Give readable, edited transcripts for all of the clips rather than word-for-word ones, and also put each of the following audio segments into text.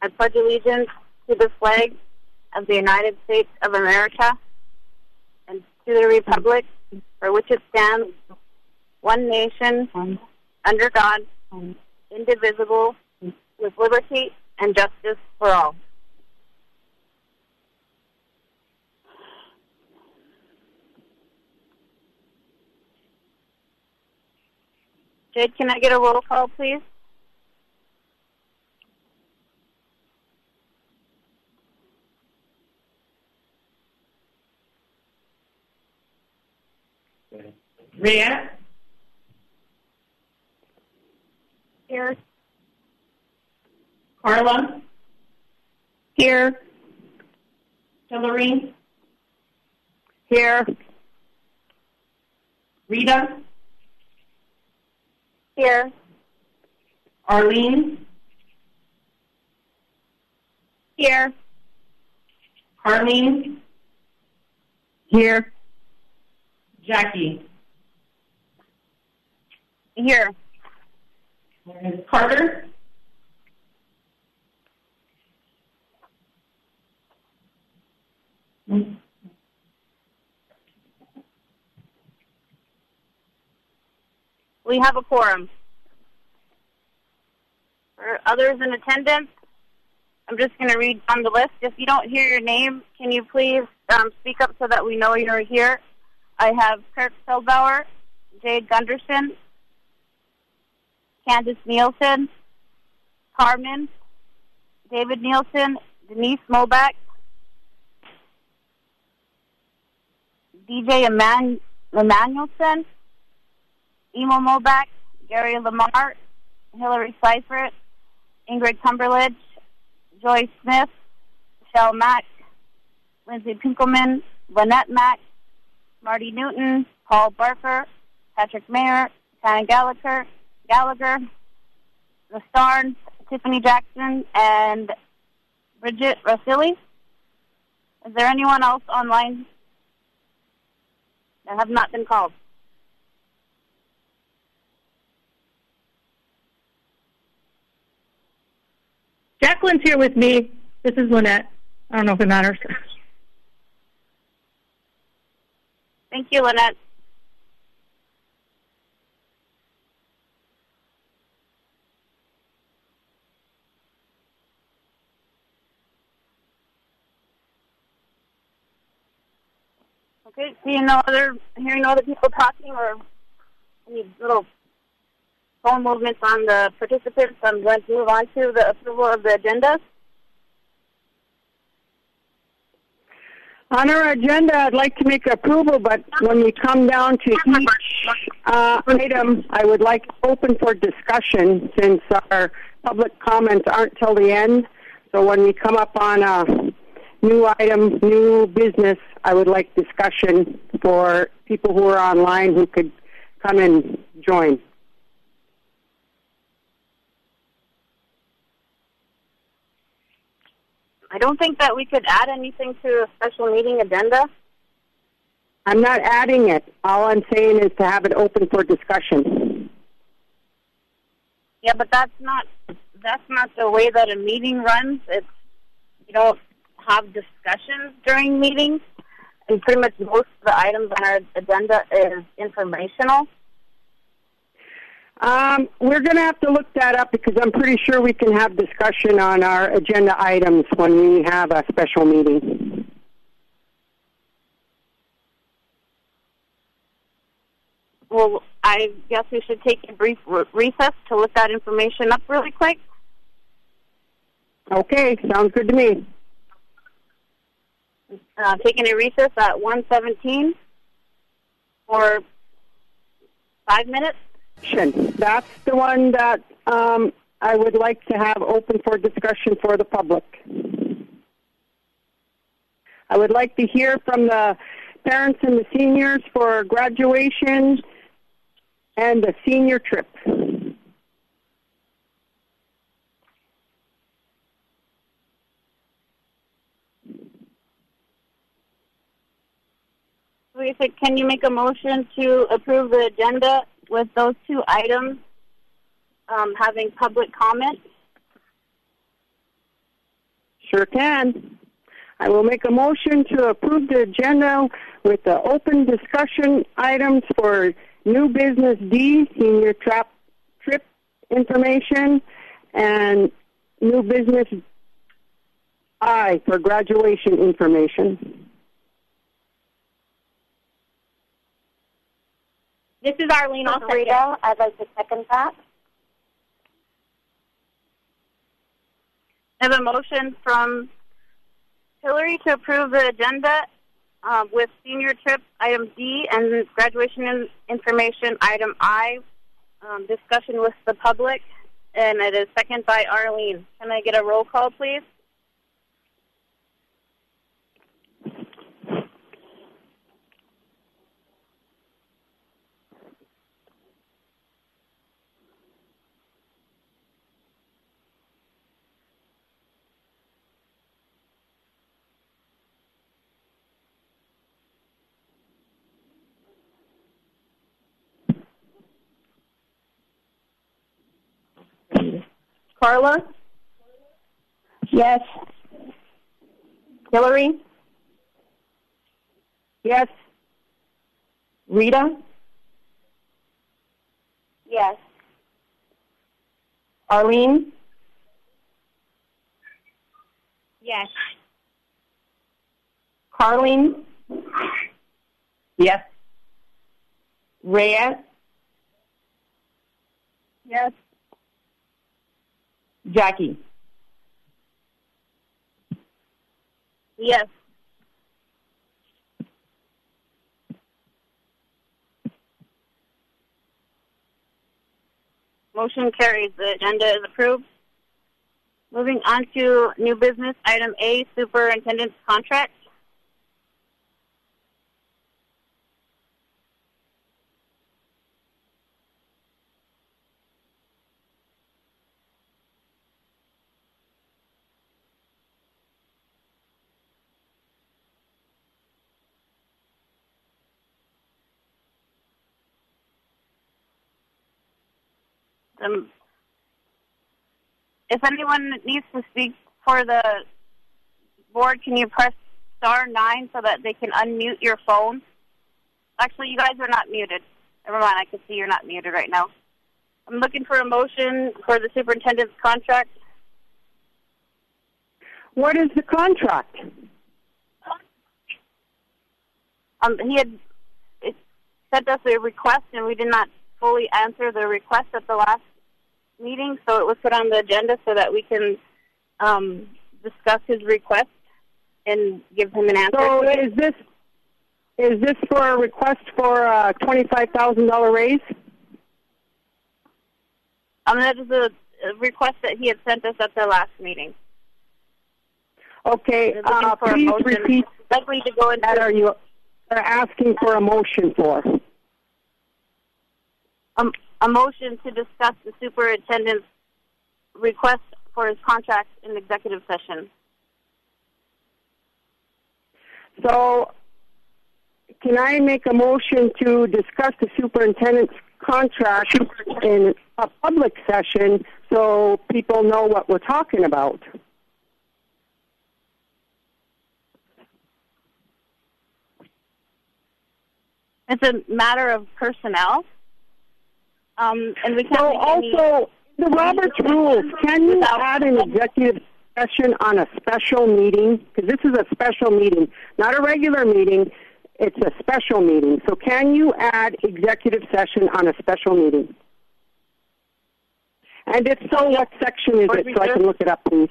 I pledge allegiance to the flag of the United States of America and to the republic for which it stands, one nation, under God, indivisible, with liberty and justice for all. Jade, can I get a roll call, please? Rhea? Here. Carla? Here. Hillary? Here. Rita? Here. Arlene? Here. Arlene? Here. Jackie? Here. Carter? We have a quorum. For others in attendance, I'm just going to read on the list. If you don't hear your name, can you please speak up so that we know you're here? I have Kirk Feldbauer, Jade Gunderson, Candace Nielsen, Carmen, David Nielsen, Denise Moback, DJ Emmanuelson, Emo Moback, Gary Lamar, Hillary Seifert, Ingrid Cumberledge, Joy Smith, Michelle Mack, Lindsay Pinkelman, Lynette Mack, Marty Newton, Paul Barker, Patrick Mayer, Shannon Gallagher, The Starnes, Tiffany Jackson, and Bridget Rosilli. Is there anyone else online that have not been called? Jacqueline's here with me. This is Lynette. I don't know if it matters. Thank you, Lynette. Okay, hearing no other people talking or any little phone movements on the participants, I'm going to move on to the approval of the agenda. On our agenda, I'd like to make approval, but when we come down to each item, I would like to open for discussion since our public comments aren't till the end. So when we come up on a new item, new business, I would like discussion for people who are online who could come and join. I don't think that we could add anything to a special meeting agenda. I'm not adding it. All I'm saying is to have it open for discussion. Yeah, but that's not the way that a meeting runs. You don't have discussions during meetings, and pretty much most of the items on our agenda is informational. We're going to have to look that up because I'm pretty sure we can have discussion on our agenda items when we have a special meeting. Well, I guess we should take a brief recess to look that information up really quick. Okay, sounds good to me. Taking a recess at 1:17 for 5 minutes. That's the one that I would like to have open for discussion for the public. I would like to hear from the parents and the seniors for graduation and the senior trip. Can you make a motion to approve the agenda with those two items having public comment? sure can. I will make a motion to approve the agenda with the open discussion items for new business D, senior trip information, and new business I for graduation information. This is Arlene Rita. I'd like to second that. I have a motion from Hillary to approve the agenda with senior trip item D and graduation information item I, discussion with the public, and it is second by Arlene. Can I get a roll call, please? Carla? Yes. Hillary? Yes. Rita? Yes. Arlene? Yes. Carlene? Yes. Reyes? Yes. Jackie? Yes. Motion carries. The agenda is approved. Moving on to new business, item A, superintendent's contract. If anyone needs to speak for the board, can you press *9 so that they can unmute your phone? Actually, you guys are not muted. Never mind, I can see you're not muted right now. I'm looking for a motion for the superintendent's contract. What is the contract? He had sent us a request, and we did not fully answer the request at the last meeting, so it was put on the agenda so that we can discuss his request and give him an answer. So is this for a request for a $25,000 raise? That is a request that he had sent us at the last meeting. Okay, please repeat likely to go into that. Are you asking for a motion for? A motion to discuss the superintendent's request for his contract in executive session. So, can I make a motion to discuss the superintendent's contract in a public session so people know what we're talking about? It's a matter of personnel. And we can't So also, the Roberts rules, can you add an executive session on a special meeting? Because this is a special meeting, not a regular meeting. It's a special meeting. So can you add executive session on a special meeting? And if so, what section is it so I can look it up, please?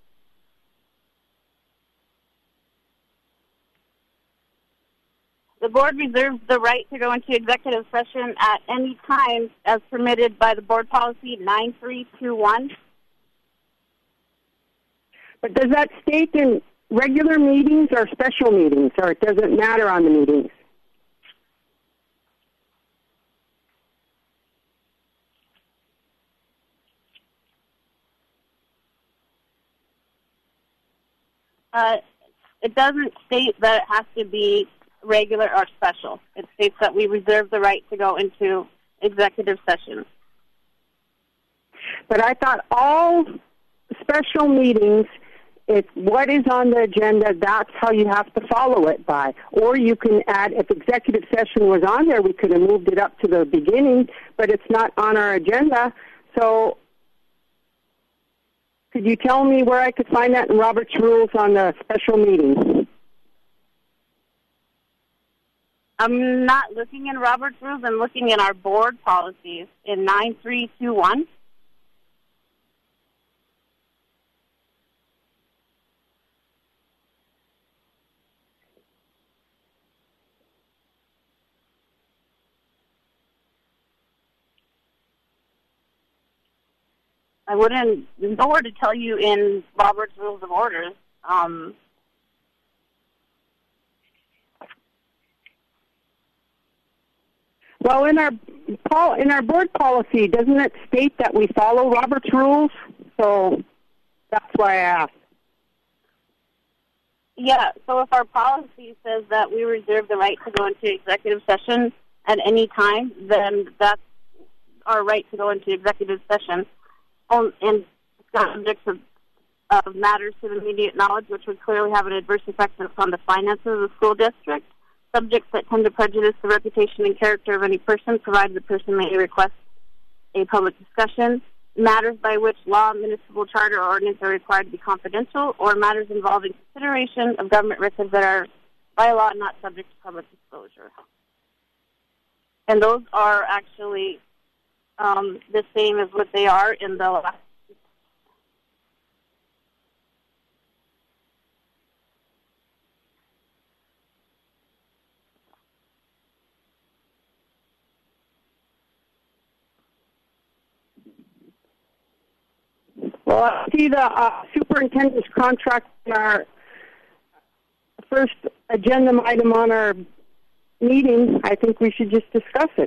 The board reserves the right to go into executive session at any time as permitted by the board policy 9321. But does that state in regular meetings or special meetings, or it doesn't matter on the meetings? It doesn't state that it has to be regular or special. It states that we reserve the right to go into executive session. But I thought all special meetings it's what is on the agenda, that's how you have to follow it by. Or you can add, if executive session was on there, we could have moved it up to the beginning, but it's not on our agenda. So could you tell me where I could find that in Robert's Rules on the special meeting? I'm not looking in Robert's Rules. I'm looking in our board policies in 9321. I wouldn't know where to tell you in Robert's Rules of Orders. Well, in our board policy, doesn't it state that we follow Robert's Rules? So that's why I asked. Yeah, so if our policy says that we reserve the right to go into executive session at any time, then that's our right to go into executive session. And subjects of matters to the immediate knowledge, which would clearly have an adverse effect upon the finances of the school district. Subjects that tend to prejudice the reputation and character of any person, provided the person may request a public discussion. Matters by which law, municipal charter, or ordinance are required to be confidential, or matters involving consideration of government records that are by law not subject to public disclosure. And those are actually the same as what they are in the last. Well, I see the superintendent's contract in our first agenda item on our meeting. I think we should just discuss it.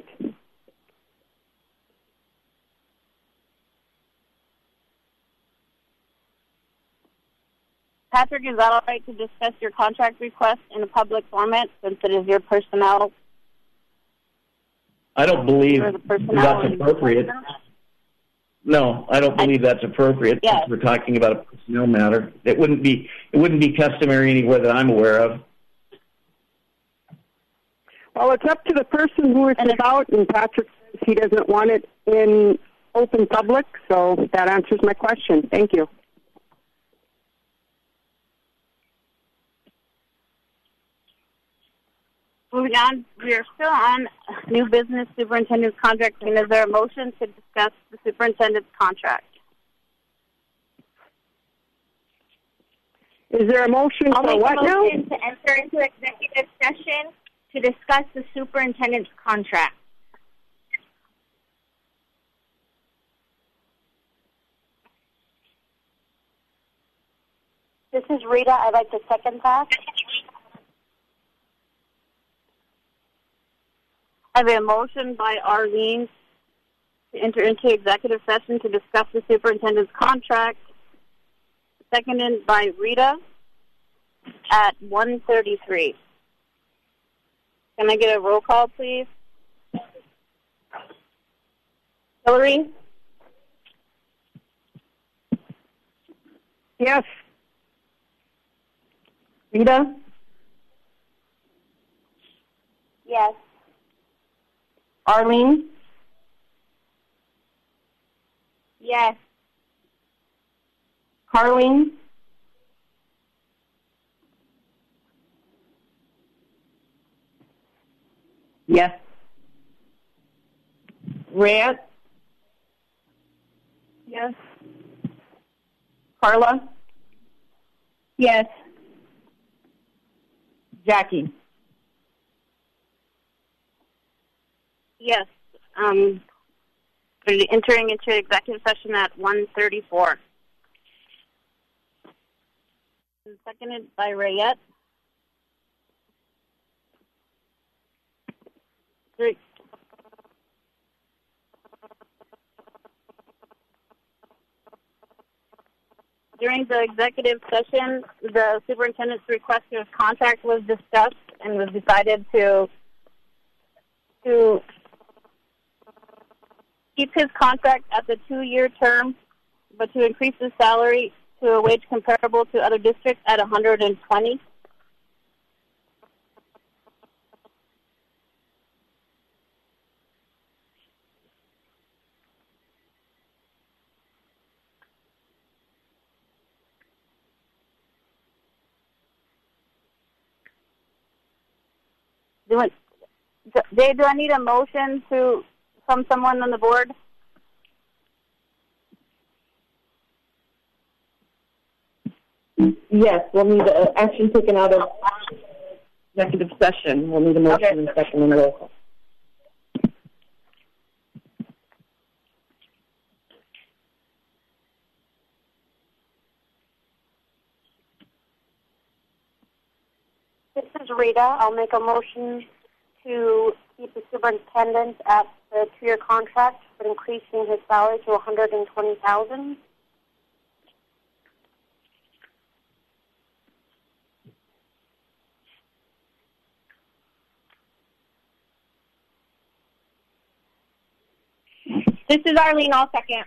Patrick, is that all right to discuss your contract request in a public format since it is your personnel? I don't believe that's appropriate. No, I don't believe that's appropriate. Yes. We're talking about a personnel matter. It wouldn't be customary anywhere that I'm aware of. Well, it's up to the person who it's about, and Patrick says he doesn't want it in open public, so that answers my question. Thank you. Moving on, we are still on new business superintendent's contract. And is there a motion to discuss the superintendent's contract? Is there a motion I'll for make what a now? motion to enter into executive session to discuss the superintendent's contract. This is Rita. I'd like to second that. I have a motion by Arlene to enter into executive session to discuss the superintendent's contract, seconded by Rita at 1:33. Can I get a roll call, please? Hillary? Yes. Rita? Yes. Arlene? Yes. Carlene? Yes. Rhett? Yes. Carla? Yes. Jackie? Yes. We're entering into executive session at 1:34. Seconded by Rayette. Great. During the executive session, the superintendent's request for his contract was discussed and was decided to keep his contract at the 2-year term, but to increase his salary to a wage comparable to other districts at 120. Dave, do I need a motion from someone on the board? Yes, we'll need action taken out of executive session. We'll need a motion and second and a roll call. This is Rita. I'll make a motion to keep the superintendent at the 2-year contract, but increasing his salary to $120,000. This is Arlene. I'll second.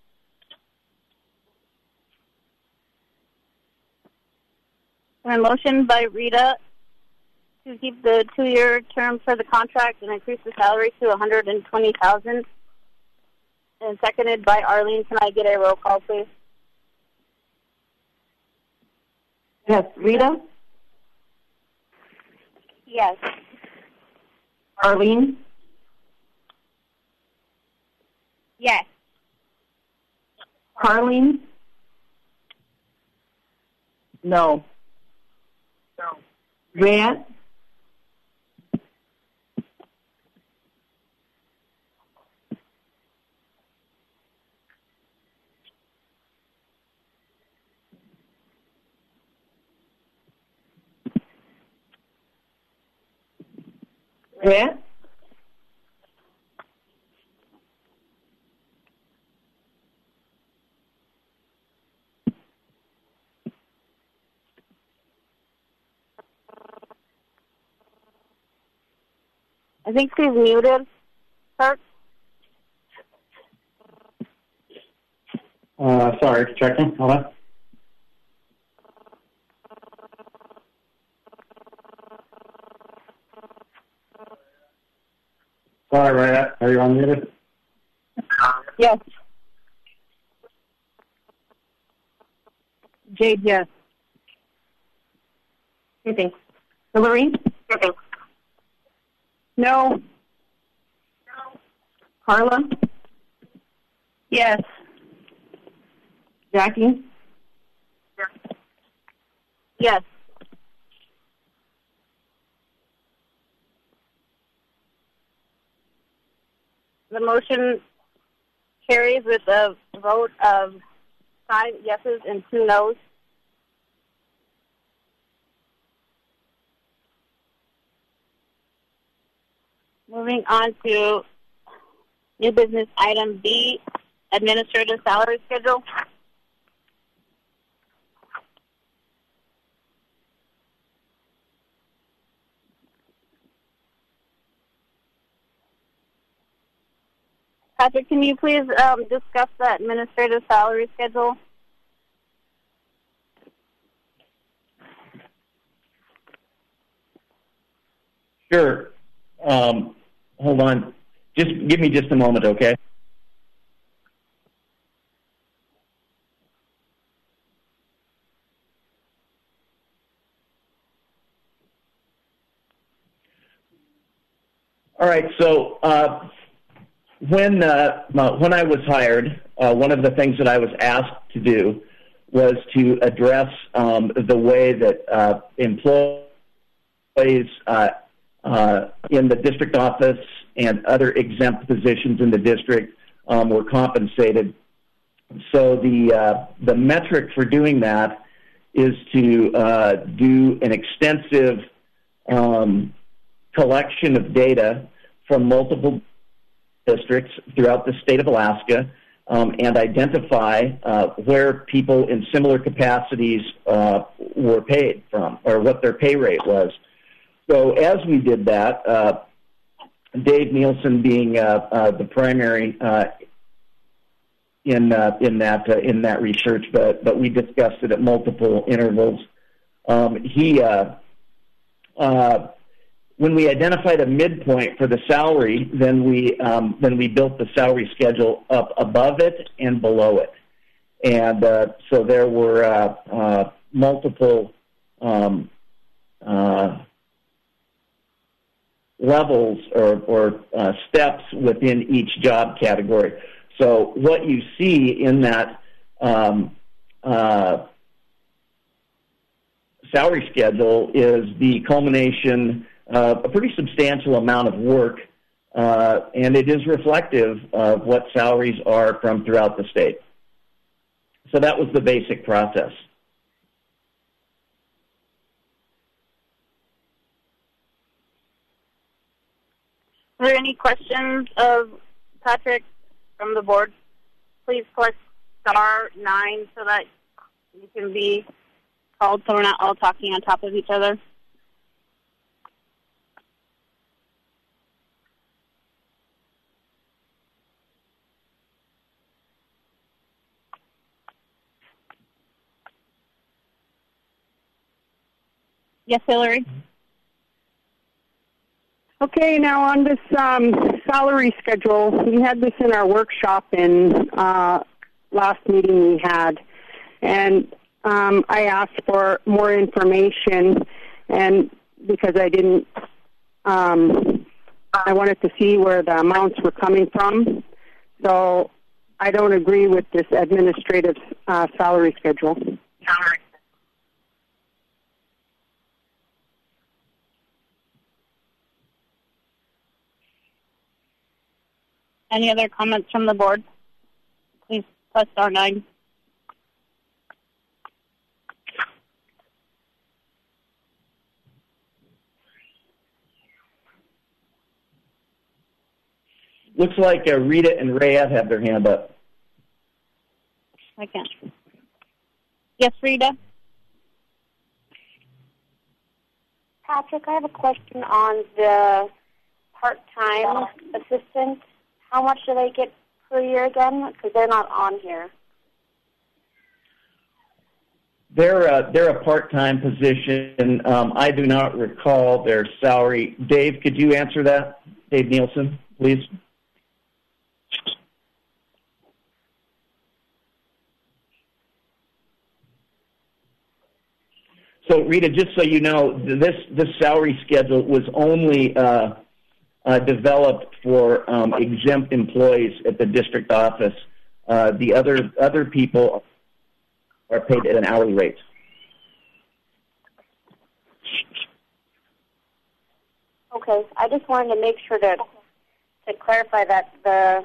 A motion by Rita to keep the 2-year term for the contract and increase the salary to $120,000, and seconded by Arlene. Can I get a roll call, please? Yes, Rita? Yes. Arlene? Yes. Carlene? No. Rhett? Rhett? I think she's muted. Kurt? Sorry, checking. Hold on. Sorry, Rhett. Are you unmuted? Yes. Jade, yes. Okay, thanks. Hillary? No. Carla? Yes. Jackie? Yes. The motion carries with a vote of 5 yeses and 2 noes. Moving on to new business item B, administrative salary schedule. Patrick, can you please discuss the administrative salary schedule? Sure. Hold on. Just give me just a moment, okay? All right. So when I was hired, one of the things that I was asked to do was to address the way that employees in the district office and other exempt positions in the district were compensated. So the metric for doing that is to do an extensive collection of data from multiple districts throughout the state of Alaska and identify where people in similar capacities were paid from or what their pay rate was. So as we did that, Dave Nielsen being the primary that research, but we discussed it at multiple intervals. When we identified a midpoint for the salary, then we built the salary schedule up above it and below it, and so there were multiple levels or steps within each job category. So what you see in that salary schedule is the culmination of a pretty substantial amount of work, and it is reflective of what salaries are from throughout the state. So that was the basic process. Are there any questions of Patrick from the board? Please click *9 so that you can be called so we're not all talking on top of each other. Yes, Hillary? Okay, now on this salary schedule, we had this in our workshop in last meeting we had, and I asked for more information, and because I didn't, I wanted to see where the amounts were coming from, so I don't agree with this administrative salary schedule. Any other comments from the board? Please press *9. Looks like Rita and Rayette have their hand up. I can't. Yes, Rita? Patrick, I have a question on the part-time assistant. How much do they get per year again? Because they're not on here. They're a part-time position. I do not recall their salary. Dave, could you answer that? Dave Nielsen, please. So, Rita, just so you know, this salary schedule was only developed for exempt employees at the district office. The other people are paid at an hourly rate. Okay, I just wanted to make sure to clarify that the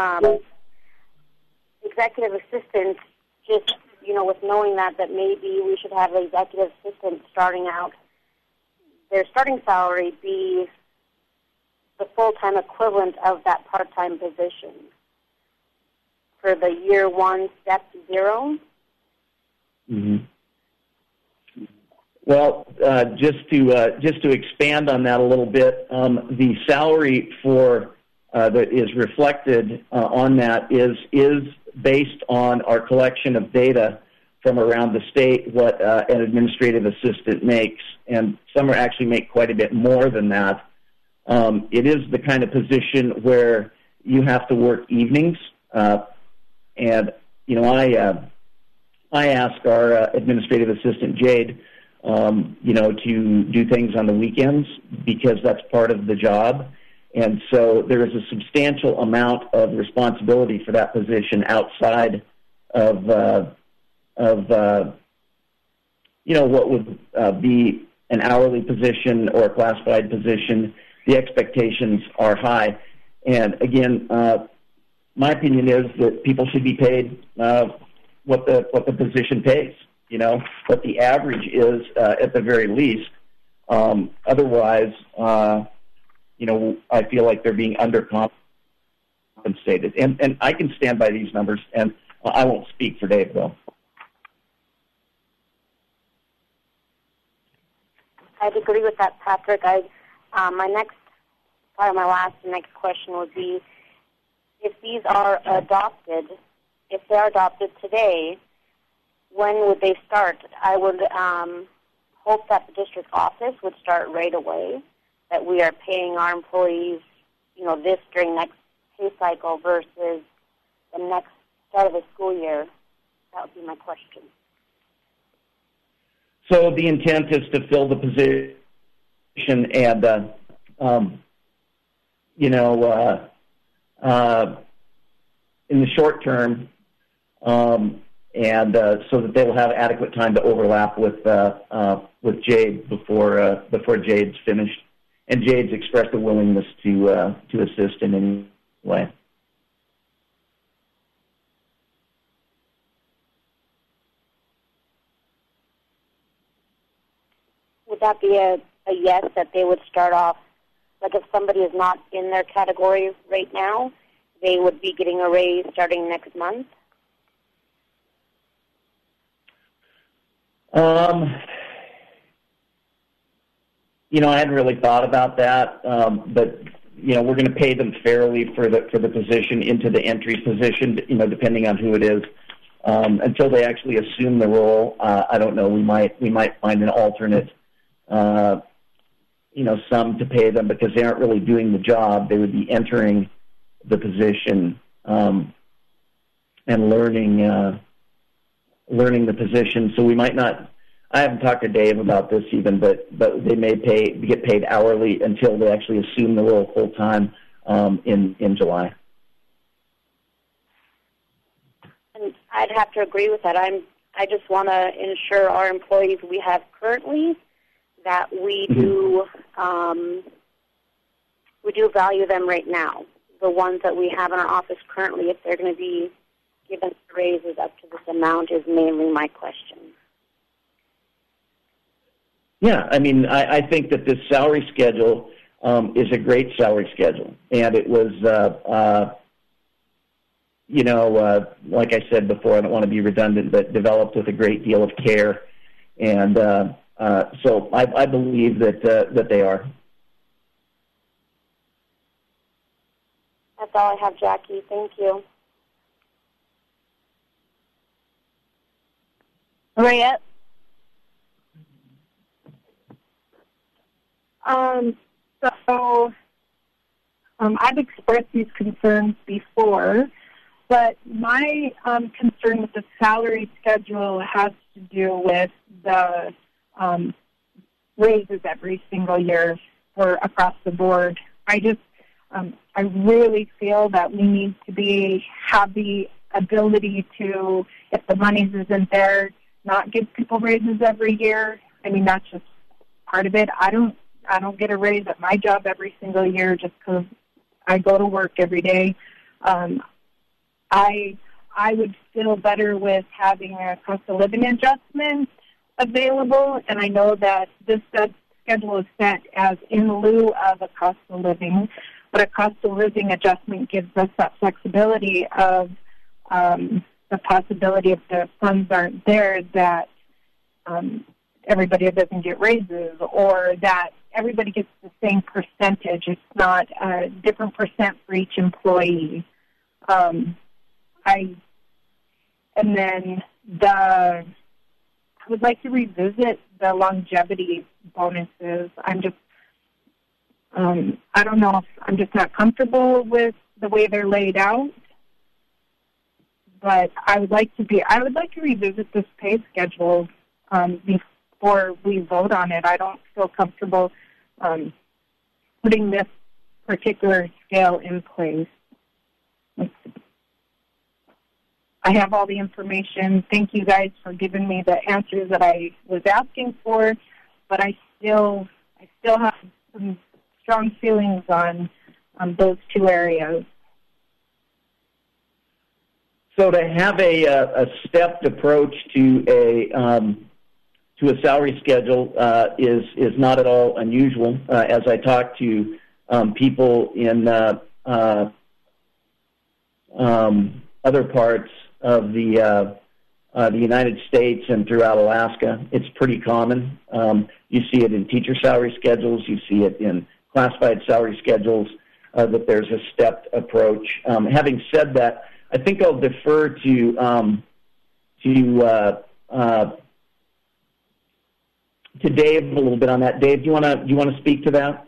executive assistant, just with knowing that maybe we should have the executive assistant starting out, their starting salary be the full-time equivalent of that part-time position for the year 1, step 0? Mm-hmm. Well, just to expand on that a little bit, the salary for that is reflected on that is based on our collection of data from around the state, what an administrative assistant makes, and some actually make quite a bit more than that. It is the kind of position where you have to work evenings, and I ask our administrative assistant Jade, to do things on the weekends because that's part of the job, and so there is a substantial amount of responsibility for that position outside of what would be an hourly position or a classified position. The expectations are high, and again, my opinion is that people should be paid what the position pays. What the average is at the very least. Otherwise, I feel like they're being undercompensated, and I can stand by these numbers, and I won't speak for Dave though. I'd agree with that, Patrick. My next question would be, if these are adopted, if they're adopted today, when would they start? I would hope that the district office would start right away, that we are paying our employees, this during next pay cycle versus the next start of the school year. That would be my question. So the intent is to fill the position and, in the short term, and so that they will have adequate time to overlap with Jade before Jade's finished. And Jade's expressed a willingness to assist in any way. Would that be a yes, that they would start off, like if somebody is not in their category right now, they would be getting a raise starting next month? I hadn't really thought about that, but we're going to pay them fairly for the position into the entry position, depending on who it is. Until they actually assume the role, I don't know. We might find an alternate, sum to pay them because they aren't really doing the job. They would be entering the position and learning the position. So we might not. I haven't talked to Dave about this even, but they may get paid hourly until they actually assume the role full time in July. And I'd have to agree with that. I just want to ensure our employees we have currently that we do value them right now. The ones that we have in our office currently, if they're going to be given raises up to this amount, is mainly my question. Yeah, I think that this salary schedule is a great salary schedule, and it was, like I said before, I don't want to be redundant, but developed with a great deal of care, and so I believe that they are. That's all I have, Jackie. Thank you. Maria? I've expressed these concerns before, but my concern with the salary schedule has to do with the raises every single year for across the board. I really feel that we need to have the ability to, if the money isn't there, not give people raises every year. That's just part of it. I don't get a raise at my job every single year just because I go to work every day. I would feel better with having a cost of living adjustment available, and I know that this schedule is set as in lieu of a cost of living, but a cost of living adjustment gives us that flexibility of the possibility if the funds aren't there that everybody doesn't get raises, or that everybody gets the same percentage. It's not a different percent for each employee. I would like to revisit the longevity bonuses. I don't know if I'm just not comfortable with the way they're laid out, but I would like to revisit this pay schedule before we vote on it. I don't feel comfortable putting this particular scale in place. I have all the information. Thank you guys for giving me the answers that I was asking for, but I still have some strong feelings on those two areas. So to have a stepped approach to a salary schedule is not at all unusual. As I talk to people in other parts of the United States and throughout Alaska, it's pretty common. You see it in teacher salary schedules. You see it in classified salary schedules, that there's a stepped approach. Having said that, I think I'll defer to Dave a little bit on that. Dave, do you want to speak to that?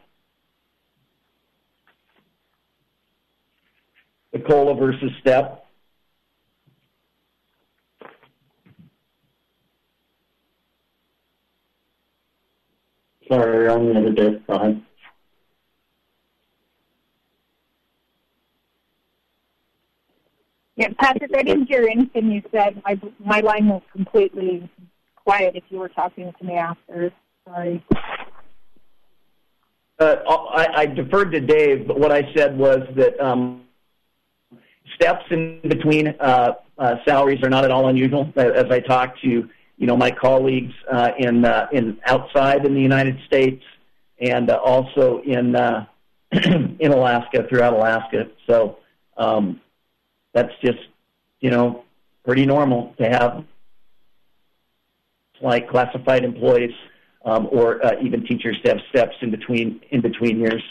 The COLA versus STEP. Sorry, I'm going to Dave. Go ahead. Yeah, Patrick, I didn't hear anything you said. My line was completely quiet if you were talking to me after. Sorry. I deferred to Dave, but what I said was that steps in between salaries are not at all unusual. As I talk to my colleagues in outside in the United States and also in in Alaska, throughout Alaska. So that's just pretty normal to have like classified employees or even teachers to have steps in between years.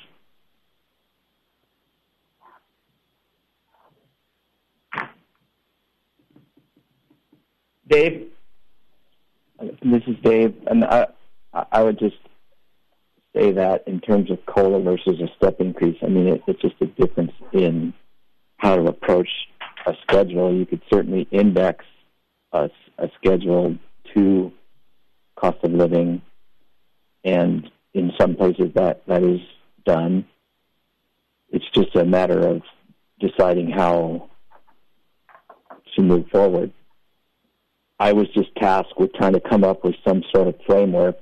Dave? This is Dave, and I would just say that in terms of COLA versus a step increase, I mean, it's just a difference in how to approach a schedule. You could certainly index a schedule to cost of living, and in some places that is done. It's just a matter of deciding how to move forward. I was just tasked with trying to come up with some sort of framework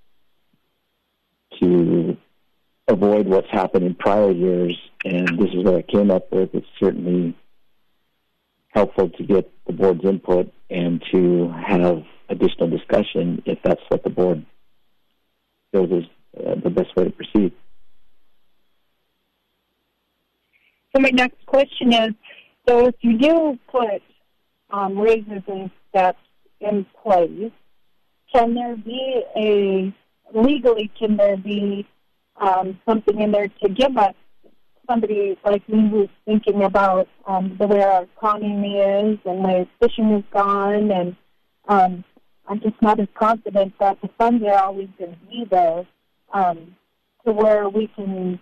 to avoid what's happened in prior years, and this is what I came up with. It's certainly helpful to get the board's input and to have additional discussion if that's what the board feels is the best way to proceed. So my next question is, so if you do put raises and steps in place, can there be something in there to give us, somebody like me who's thinking about the way our economy is and my fishing is gone, and I'm just not as confident that the funds are always going to be there to where we can,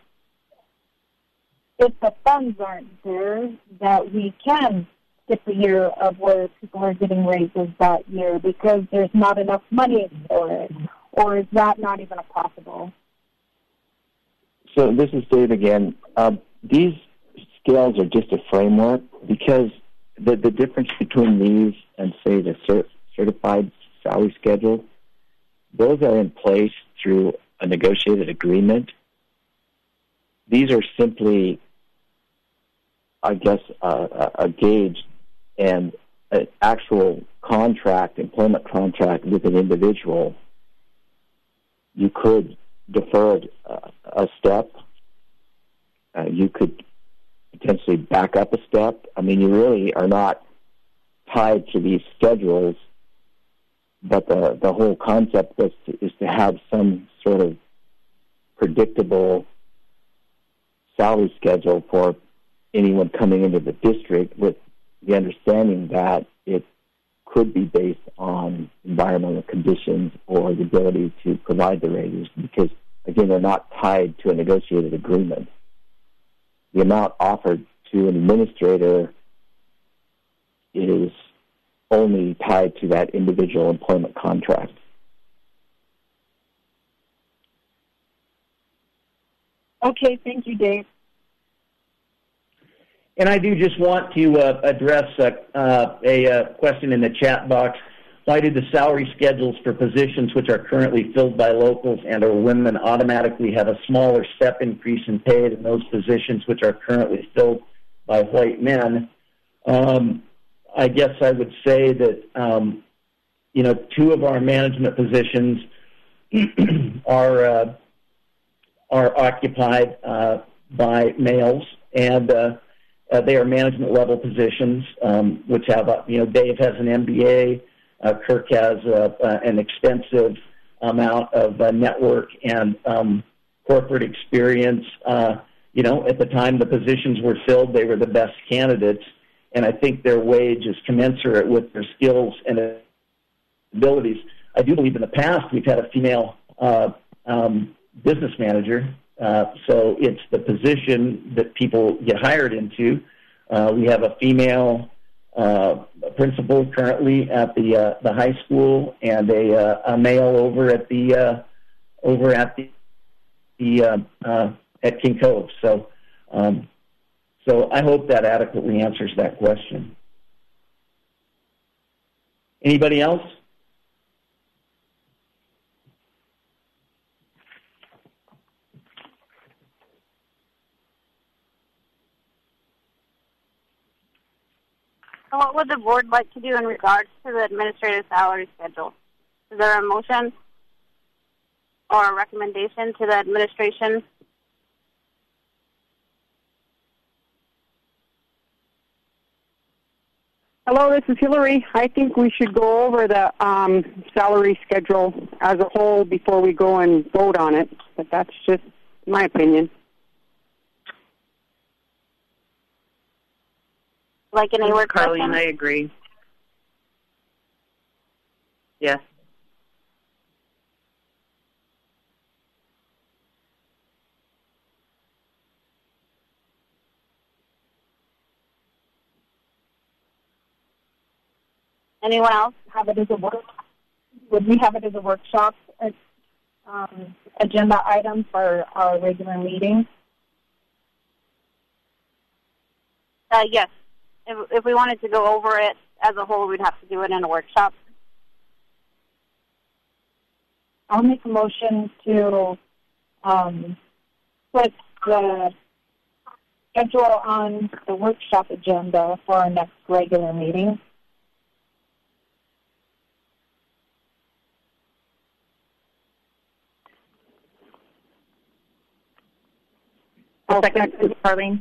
if the funds aren't there, that we can skip a year of where people are getting raises that year because there's not enough money for it, or is that not even possible? So this is Dave again. These scales are just a framework because the difference between these and, say, the certified salary schedule, those are in place through a negotiated agreement. These are simply, I guess, a gauge and an actual contract, employment contract with an individual. You could defer a step. You could potentially back up a step. I mean, you really are not tied to these schedules, but the whole concept is to have some sort of predictable salary schedule for anyone coming into the district, with the understanding that it could be based on environmental conditions or the ability to provide the raises, because, again, they're not tied to a negotiated agreement. The amount offered to an administrator is only tied to that individual employment contract. Okay, thank you, Dave. And I do just want to address a question in the chat box. Why do the salary schedules for positions which are currently filled by locals and or women automatically have a smaller step increase in pay than those positions which are currently filled by white men? I guess I would say that, two of our management positions are occupied by males, and they are management level positions, which have, Dave has an MBA, Kirk has an extensive amount of network and corporate experience. At the time the positions were filled, they were the best candidates. and I think their wage is commensurate with their skills and abilities. I do believe in the past we've had a female business manager, so it's the position that people get hired into. We have a female principal currently at the high school, and a male over at King Cove. So I hope that adequately answers that question. Anybody else? So what would the board like to do in regards to the administrative salary schedule? Is there a motion or a recommendation to the administration? Hello, this is Hillary. I think we should go over the salary schedule as a whole before we go and vote on it, but that's just my opinion. Like any work session? Carlene, I agree. Yes. Anyone else? Have it as a work? Would we have it as a workshop agenda item for our regular meeting? Yes. If we wanted to go over it as a whole, we'd have to do it in a workshop. I'll make a motion to put the schedule on the workshop agenda for our next regular meeting. Second, Carlene.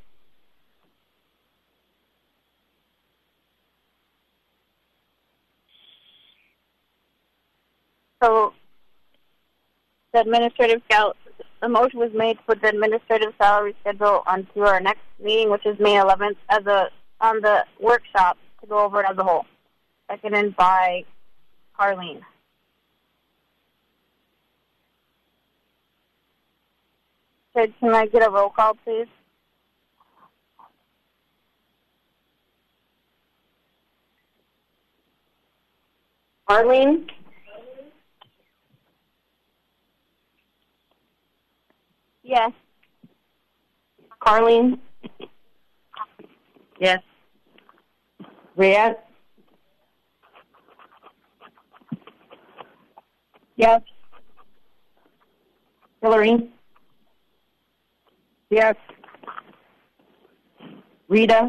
So the the motion was made to put the administrative salary schedule onto our next meeting, which is May 11th, on the workshop to go over it as a whole. Seconded by Carlene. Okay, can I get a roll call, please? Carlene? Yes. Carlene? Yes. Rhea? Yes. Hillary? Yes. Rita?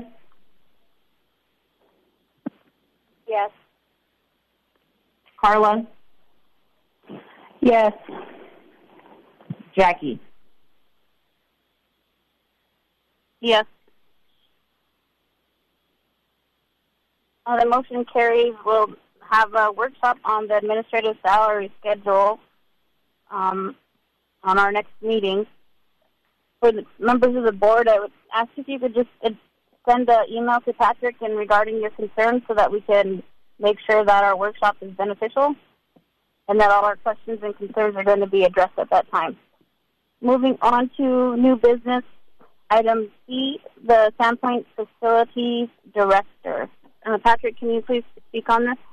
Yes. Carla? Yes. Jackie? Yes. The motion carries. We'll have a workshop on the administrative salary schedule on our next meeting. For the members of the board, I would ask if you could just send an email to Patrick regarding your concerns so that we can make sure that our workshop is beneficial and that all our questions and concerns are going to be addressed at that time. Moving on to new business, item C, the Sandpoint Facilities Director. Patrick, can you please speak on this?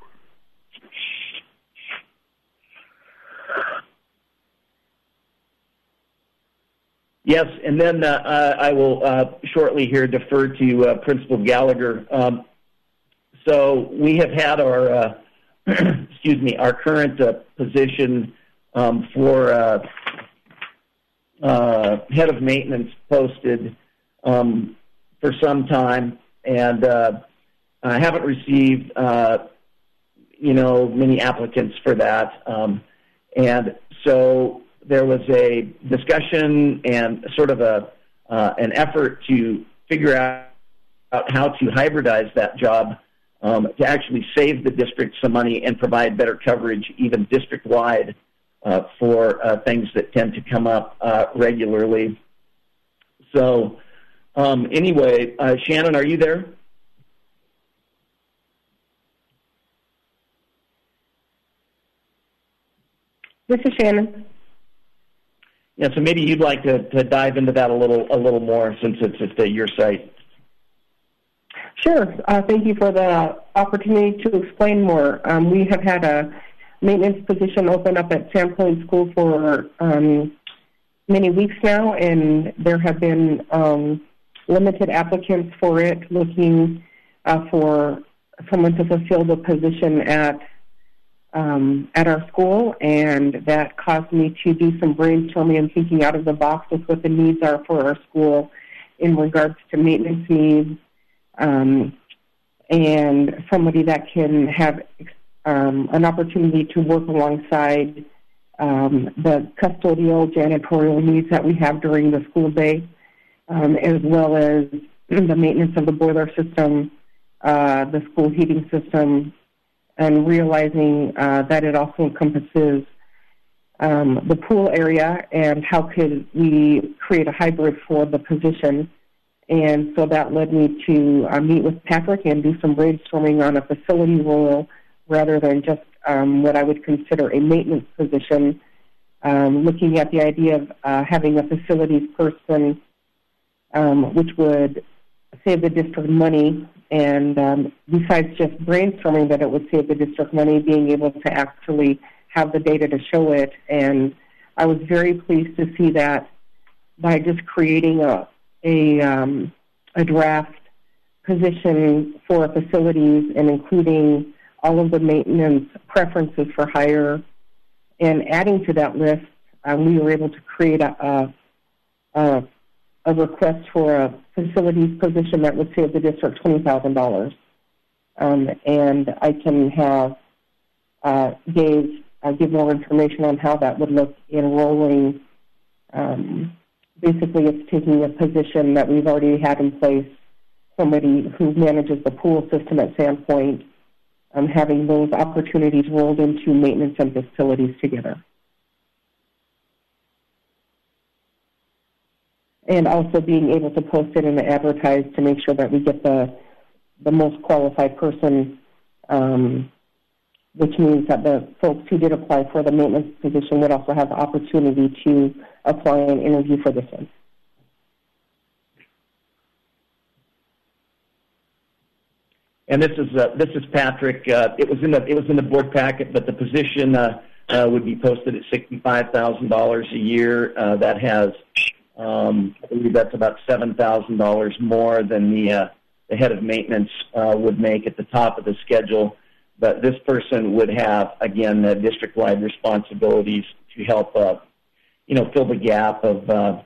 Yes, and then I will shortly here defer to Principal Gallagher. So we have had our, our current position for head of maintenance posted for some time, and I haven't received, many applicants for that. And so there was a discussion and sort of an effort to figure out how to hybridize that job to actually save the district some money and provide better coverage, even district-wide, for things that tend to come up regularly. So anyway, Shannon, are you there? This is Shannon. Yeah, so maybe you'd like to dive into that a little more since it's at your site. Sure. Thank you for the opportunity to explain more. We have had a maintenance position open up at Sandpoint School for many weeks now, and there have been limited applicants for it, looking for someone to fulfill the position at our school, and that caused me to do some brainstorming and thinking out of the box with what the needs are for our school in regards to maintenance needs, and somebody that can have an opportunity to work alongside the custodial janitorial needs that we have during the school day, as well as the maintenance of the boiler system, the school heating system, and realizing that it also encompasses the pool area and how could we create a hybrid for the position. And so that led me to meet with Patrick and do some brainstorming on a facility role rather than just what I would consider a maintenance position, looking at the idea of having a facilities person, which would save the district money, and besides just brainstorming that it would save the district money, being able to actually have the data to show it. And I was very pleased to see that by just creating a draft position for facilities and including all of the maintenance preferences for hire and adding to that list, we were able to create a request for a facilities position that would save the district $20,000. And I can have give more information on how that would look in rolling. Basically, it's taking a position that we've already had in place, somebody who manages the pool system at Sandpoint, having those opportunities rolled into maintenance and facilities together. And also being able to post it and advertise to make sure that we get the most qualified person, which means that the folks who did apply for the maintenance position would also have the opportunity to apply and interview for this one. And this is Patrick. It was in the board packet, but the position would be posted at $65,000 a year. That has, I believe that's about $7,000 more than the head of maintenance would make at the top of the schedule. But this person would have, again, district-wide responsibilities to help, fill the gap of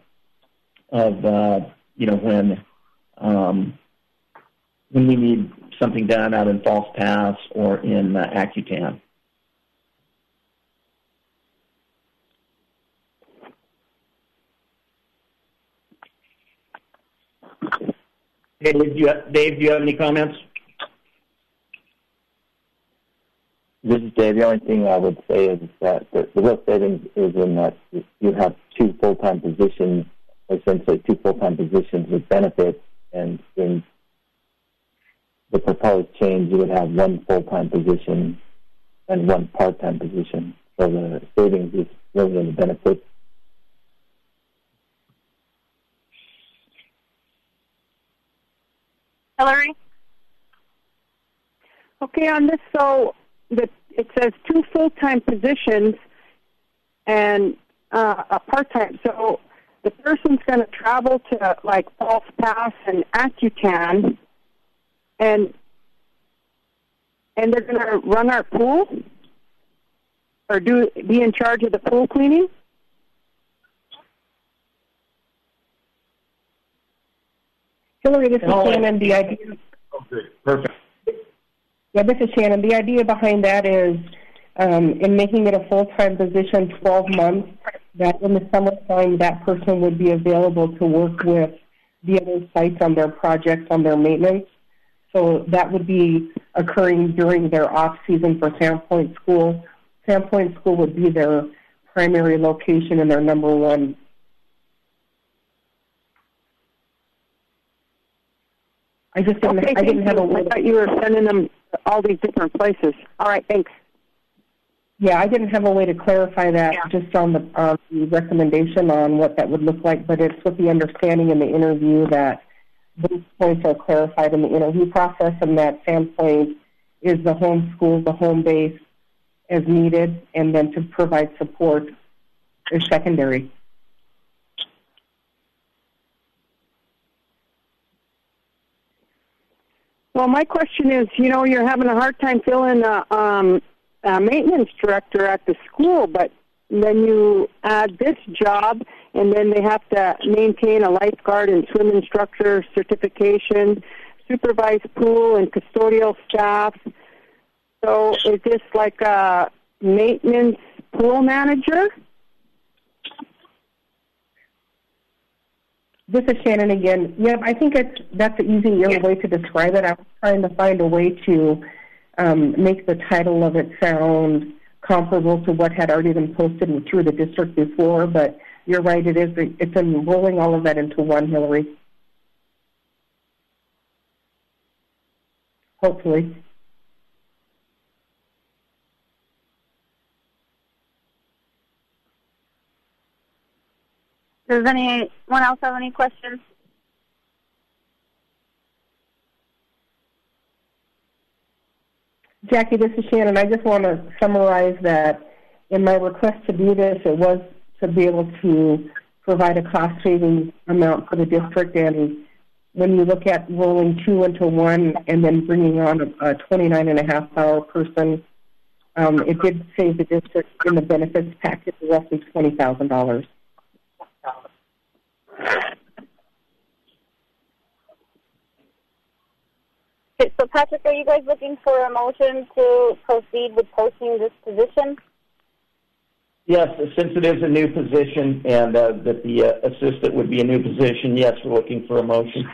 when we need something done out in False Pass or in Accutan. Dave, do you have any comments? This is Dave. The only thing I would say is that the real savings is in that you have two full-time positions, essentially two full-time positions with benefits, and in the proposed change, you would have one full-time position and one part-time position. So the savings is really in the benefits. Hillary? Okay, on this, so it says two full-time positions and a part-time. So the person's going to travel to, like, False Pass and Accutan, and they're going to run our pool or be in charge of the pool cleaning? Hillary, this is Shannon. The idea. Okay, perfect. Yeah, this is Shannon. The idea behind that is in making it a full-time position, 12 months, that in the summertime that person would be available to work with the other sites on their projects, on their maintenance. So that would be occurring during their off-season for Sandpoint School. Sandpoint School would be their primary location and their number one. I didn't have a word. I thought you were sending them all these different places. All right, thanks. Yeah, I didn't have a way to clarify that just on the recommendation on what that would look like, but it's with the understanding in the interview that those points are clarified in the interview process, and that Sandpoint is the home school, the home base as needed, and then to provide support is secondary. Well, my question is, you're having a hard time filling a maintenance director at the school, but then you add this job, and then they have to maintain a lifeguard and swim instructor certification, supervise pool and custodial staff. So is this like a maintenance pool manager? This is Shannon again. Yeah, I think that's an easier way to describe it. I was trying to find a way to make the title of it sound comparable to what had already been posted through the district before, but you're right, it's enrolling all of that into one, Hillary. Hopefully. Does anyone else have any questions? Jackie, this is Shannon. I just want to summarize that in my request to do this, it was to be able to provide a cost savings amount for the district. And when you look at rolling two into one and then bringing on a 29.5-hour person, it did save the district in the benefits package roughly $20,000. Okay, so Patrick, are you guys looking for a motion to proceed with posting this position? Yes, since it is a new position and that the assistant would be a new position, yes, we're looking for a motion.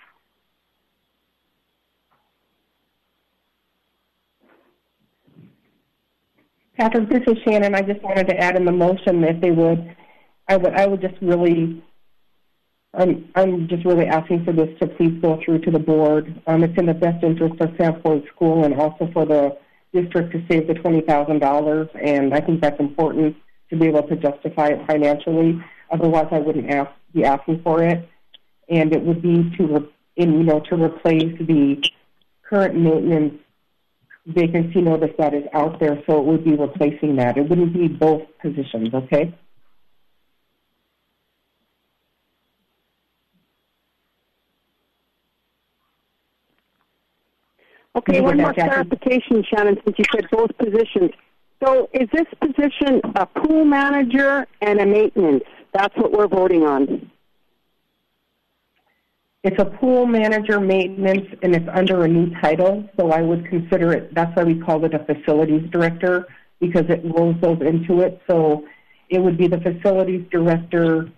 Patrick, this is Shannon. I just wanted to add in the motion if they would, I would just really, I'm just really asking for this to please go through to the board. It's in the best interest of Sandpoint School and also for the district to save the $20,000, and I think that's important to be able to justify it financially. Otherwise, I wouldn't be asking for it, and it would be to replace the current maintenance vacancy notice that is out there. So it would be replacing that. It wouldn't be both positions. Okay. Okay, one more clarification, Shannon, since you said both positions. So is this position a pool manager and a maintenance? That's what we're voting on. It's a pool manager maintenance, and it's under a new title, so I would consider it, that's why we call it a facilities director, because it rolls those into it. So it would be the facilities director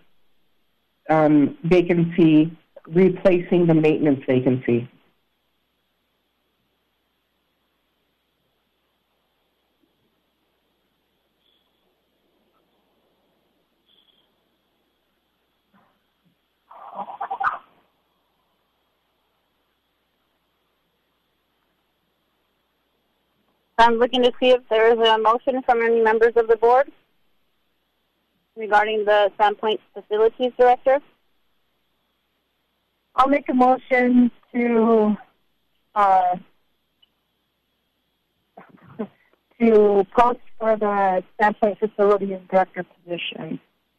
vacancy replacing the maintenance vacancy. I'm looking to see if there is a motion from any members of the board regarding the Sandpoint Facilities Director. I'll make a motion to post for the Sandpoint Facilities Director position.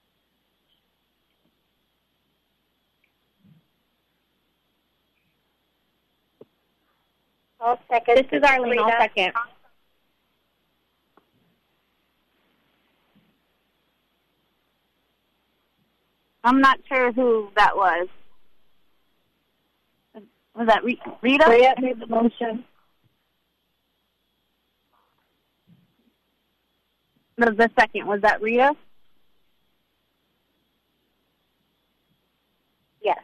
I'll second. This is Arlene. I'll second. I'm not sure who that was. Was that Rita? Rita made the motion. The second, was that Rita? Yes.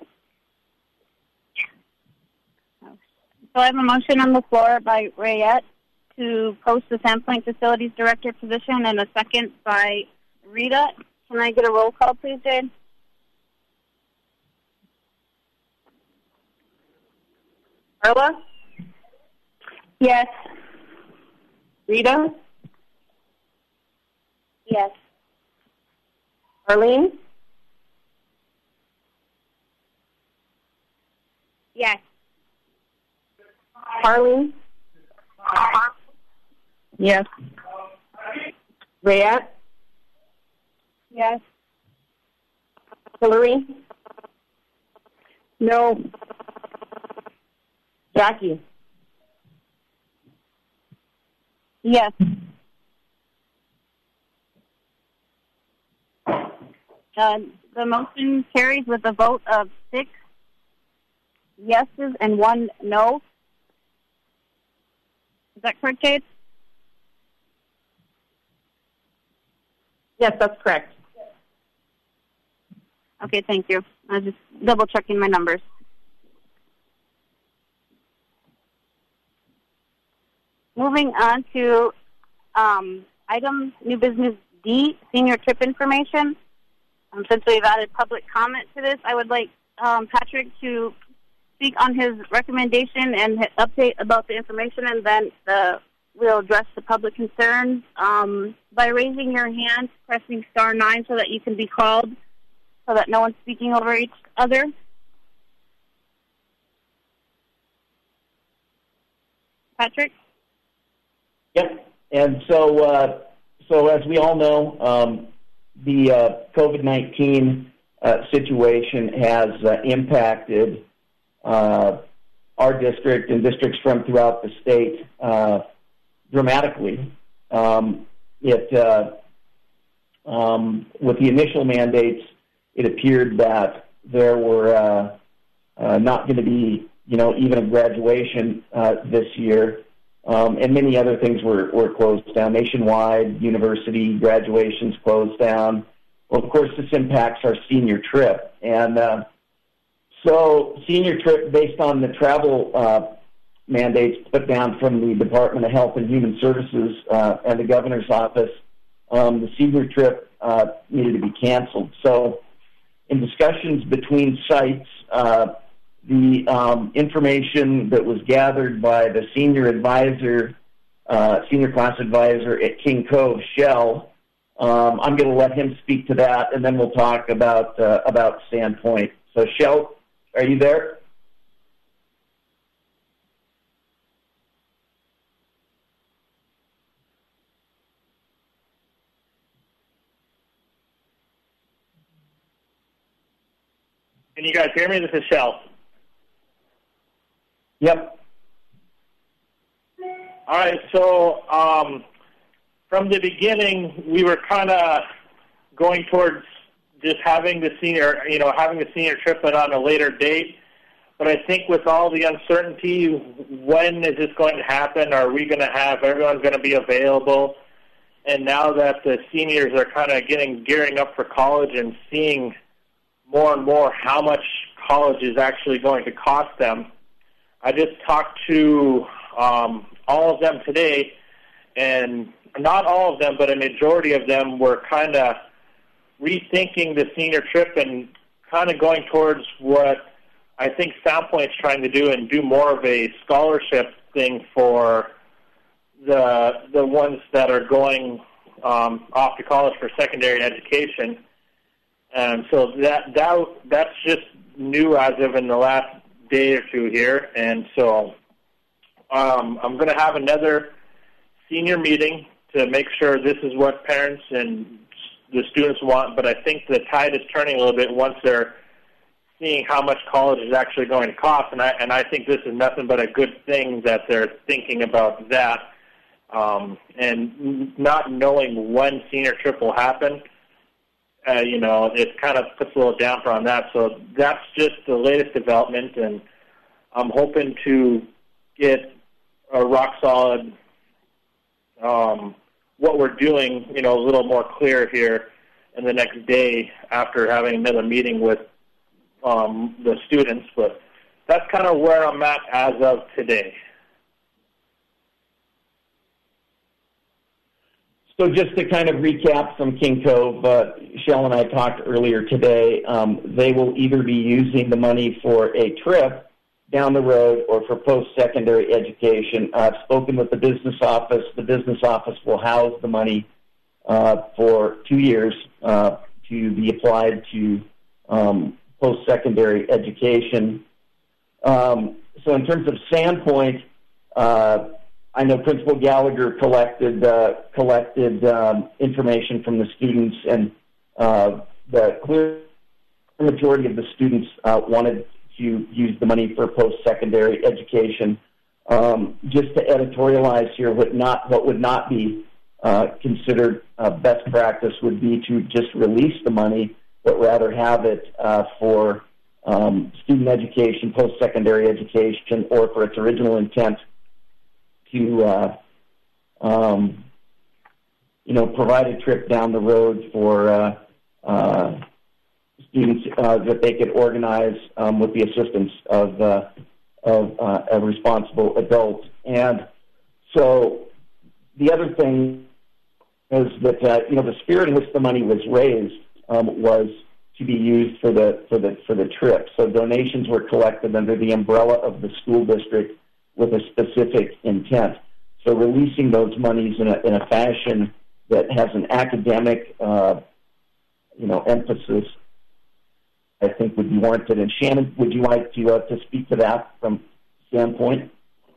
So I have a motion on the floor by Rayette to post the Sandpoint Facilities Director position and a second by Rita. Can I get a roll call, please, Jade? Carla? Yes. Rita? Yes. Arlene? Yes. Harleen? Yes. Rayette? Yes. Hillary? No. Jackie? Yes. The motion carries with a vote of 6 yeses and 1 no. Is that correct, Jade? Yes, that's correct. Okay, thank you. I was just double-checking my numbers. Moving on to item new business D, senior trip information. Since we've added public comment to this, I would like Patrick to speak on his recommendation and his update about the information, and then we'll address the public concerns by raising your hand, pressing *9 so that you can be called, so that no one's speaking over each other. Patrick? Yep. And so as we all know, the COVID-19 situation has impacted our district and districts from throughout the state dramatically. With the initial mandates, it appeared that there were not going to be, even a graduation this year. And many other things were closed down. Nationwide, university graduations closed down. Well, of course, this impacts our senior trip. And so senior trip, based on the travel mandates put down from the Department of Health and Human Services and the governor's office, the senior trip needed to be canceled. So in discussions between sites, the information that was gathered by the senior class advisor at King Cove, Shell, I'm going to let him speak to that, and then we'll talk about Sandpoint. So, Shell, are you there? Can you guys hear me? This is Shell. Yep. All right, so from the beginning, we were kind of going towards just having the senior trip, but on a later date. But I think with all the uncertainty, when is this going to happen? Are we going to have everyone's going to be available? And now that the seniors are kind of gearing up for college and seeing more and more how much college is actually going to cost them, I just talked to all of them today, and not all of them, but a majority of them were kind of rethinking the senior trip and kind of going towards what I think Soundpoint's trying to do, and do more of a scholarship thing for the ones that are going off to college for secondary education. And so that's just new as of in the last day or two here. And so I'm going to have another senior meeting to make sure this is what parents and the students want. But I think the tide is turning a little bit once they're seeing how much college is actually going to cost. And I think this is nothing but a good thing that they're thinking about that. And not knowing when senior trip will happen, it kind of puts a little damper on that. So that's just the latest development, and I'm hoping to get a rock solid what we're doing, a little more clear here in the next day after having another meeting with the students. But that's kind of where I'm at as of today. So just to kind of recap from King Cove, Shell and I talked earlier today. They will either be using the money for a trip down the road or for post-secondary education. I've spoken with the business office. The business office will house the money for 2 years to be applied to post-secondary education. So in terms of Sandpoint, I know Principal Gallagher collected information from the students, and the clear majority of the students wanted to use the money for post-secondary education. Just to editorialize here, what would not be considered best practice would be to just release the money, but rather have it for student education, post-secondary education, or for its original intent to, provide a trip down the road for students that they could organize with the assistance of a responsible adult. And so the other thing is that the spirit in which the money was raised was to be used for the trip. So donations were collected under the umbrella of the school district with a specific intent. So releasing those monies in a fashion that has an academic emphasis, I think, would be warranted. And Shannon, would you like to speak to that from Sandpoint?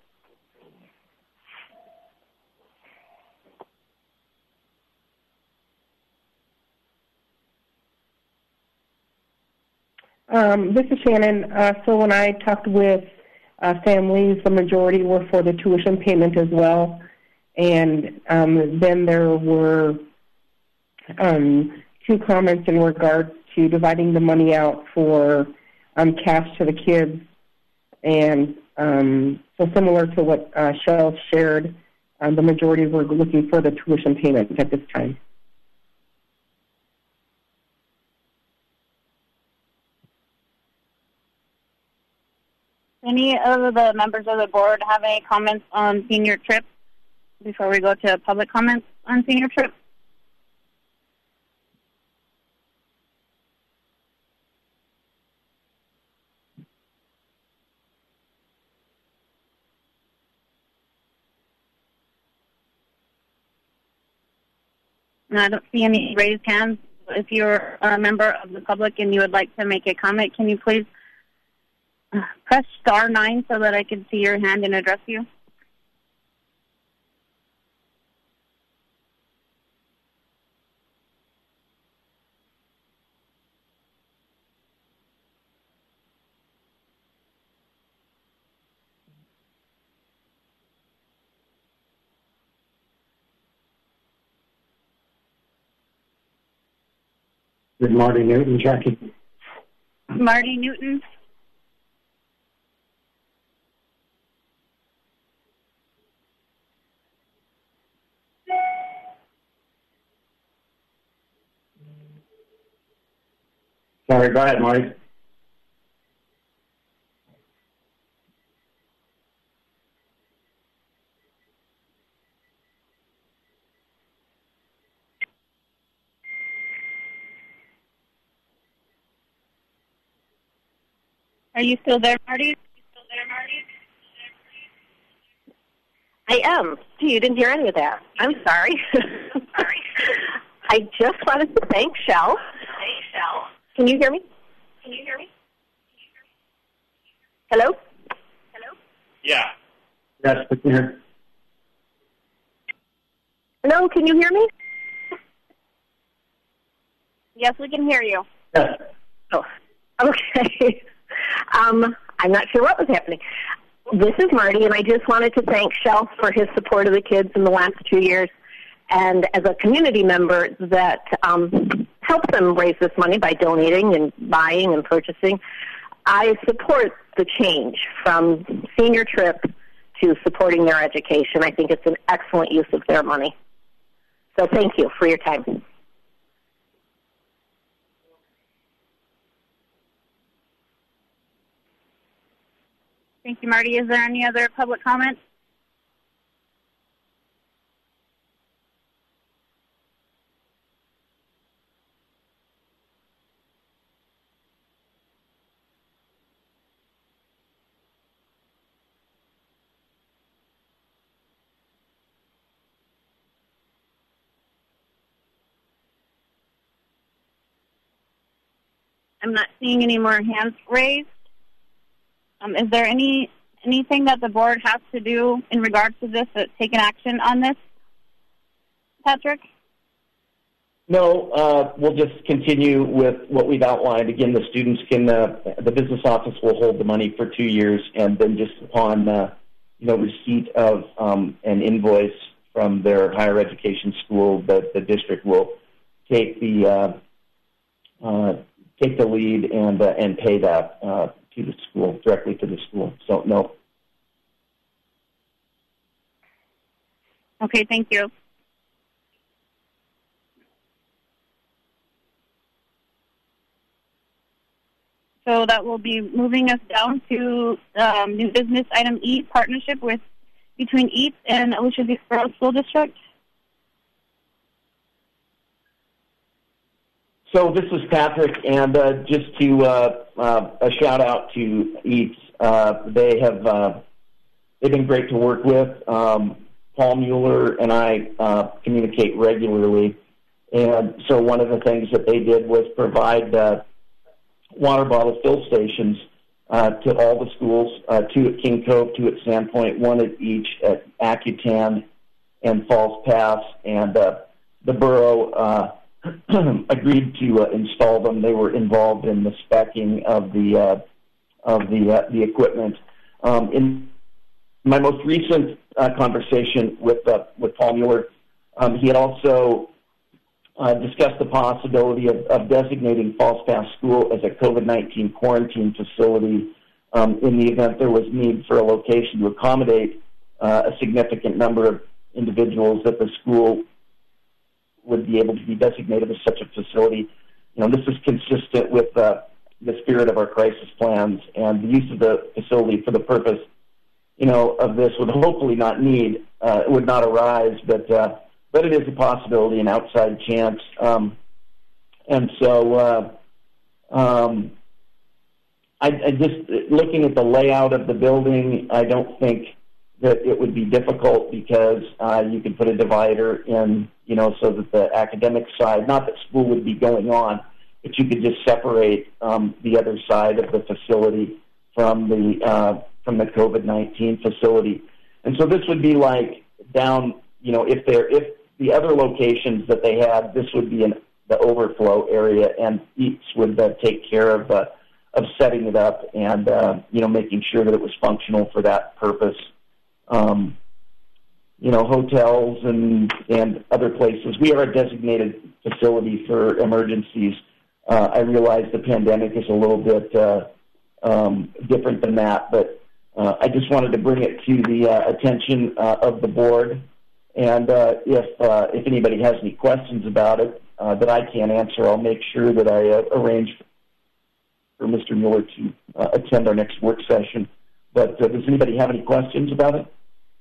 This is Shannon. So when I talked with families, the majority were for the tuition payment as well. And then there were 2 comments in regards to dividing the money out for cash to the kids. And so similar to what Shell shared, the majority were looking for the tuition payment at this time. Any of the members of the board have any comments on senior trip before we go to public comments on senior trip? I don't see any raised hands. If you're a member of the public and you would like to make a comment, can you please press *9 so that I can see your hand and address you? Good Marty Newton, Jackie. Marty Newton. Sorry, go ahead, Marty. Are you still there, Marty? I am. You didn't hear any of that. I'm sorry. I just wanted to thank Shell. Can you hear me? Hello? Yeah. Yes, I can hear. Hello, can you hear me? Yes, we can hear you. Yes. Oh, okay. I'm not sure what was happening. This is Marty, and I just wanted to thank Shell for his support of the kids in the last 2 years, and as a community member that helps them raise this money by donating and buying and purchasing. I support the change from senior trip to supporting their education. I think it's an excellent use of their money. So thank you for your time. Thank you, Marty. Is there any other public comment? I'm not seeing any more hands raised. Is there anything that the board has to do in regards to this, take an action on this, Patrick? No, we'll just continue with what we've outlined. Again, the students can, the business office will hold the money for 2 years, and then just upon, receipt of an invoice from their higher education school, the district will take the lead and pay that to the school, directly to the school. So, no. Okay, thank you. So that will be moving us down to new business item E, partnership between EATS and Alicia Girls School District. So this is Patrick, and just to a shout out to EATS. They've been great to work with. Paul Mueller and I communicate regularly, and so one of the things that they did was provide water bottle fill stations to all the schools, 2 at King Cove, 2 at Sandpoint, 1 at each at Accutan and Falls Pass, and the borough agreed to install them. They were involved in the speccing of the equipment. In my most recent conversation with Paul Mueller, he had also discussed the possibility of designating Falls Pass School as a COVID-19 quarantine facility in the event there was need for a location to accommodate a significant number of individuals, that the school would be able to be designated as such a facility. This is consistent with the spirit of our crisis plans, and the use of the facility for the purpose, of this would hopefully would not arise, but it is a possibility, an outside chance. And so I just, looking at the layout of the building, I don't think that it would be difficult, because you could put a divider in, so that the academic side, not that school would be going on, but you could just separate the other side of the facility from the COVID-19 facility. And so this would be like down, if the other locations that they had, this would be in the overflow area, and EATS would take care of setting it up and, making sure that it was functional for that purpose. Hotels and other places. We are a designated facility for emergencies. I realize the pandemic is a little bit different than that, but I just wanted to bring it to the attention of the board. And if anybody has any questions about it that I can't answer, I'll make sure that I arrange for Mr. Mueller to attend our next work session. But does anybody have any questions about it?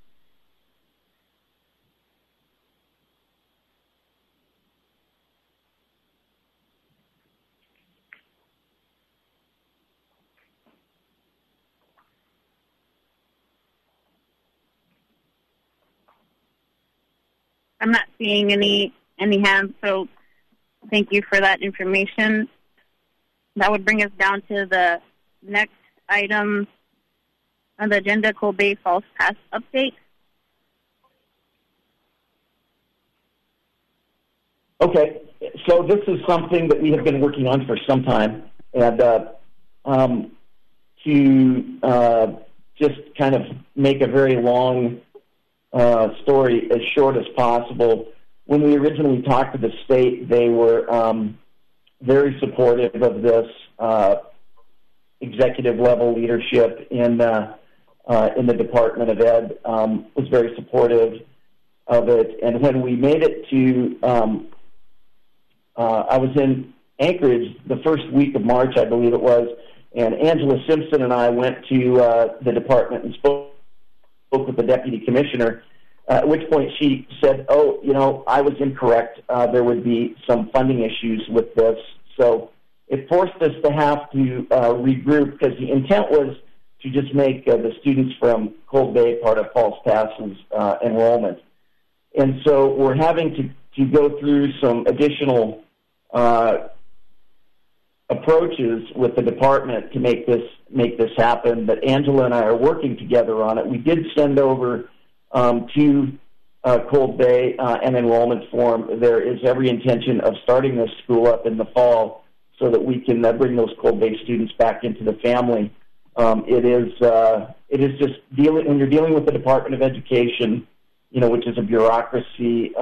I'm not seeing any hands, so thank you for that information. That would bring us down to the next item on the agenda, Cold Bay Falls Pass update. Okay, so this is something that we have been working on for some time, and to just kind of make a very long story as short as possible, when we originally talked to the state, they were very supportive of this. Executive level leadership in the Department of Ed was very supportive of it. And when we made it to, I was in Anchorage the first week of March, I believe it was, and Angela Simpson and I went to the department and spoke with the deputy commissioner, at which point she said, I was incorrect. There would be some funding issues with this. So it forced us to have to regroup, because the intent was to just make the students from Cold Bay part of Falls Pass's enrollment. And so we're having to go through some additional approaches with the department to make this happen. But Angela and I are working together on it. We did send over to Cold Bay an enrollment form. There is every intention of starting this school up in the fall so that we can bring those Cold Bay students back into the family. It is just when you're dealing with the Department of Education, which is a bureaucracy.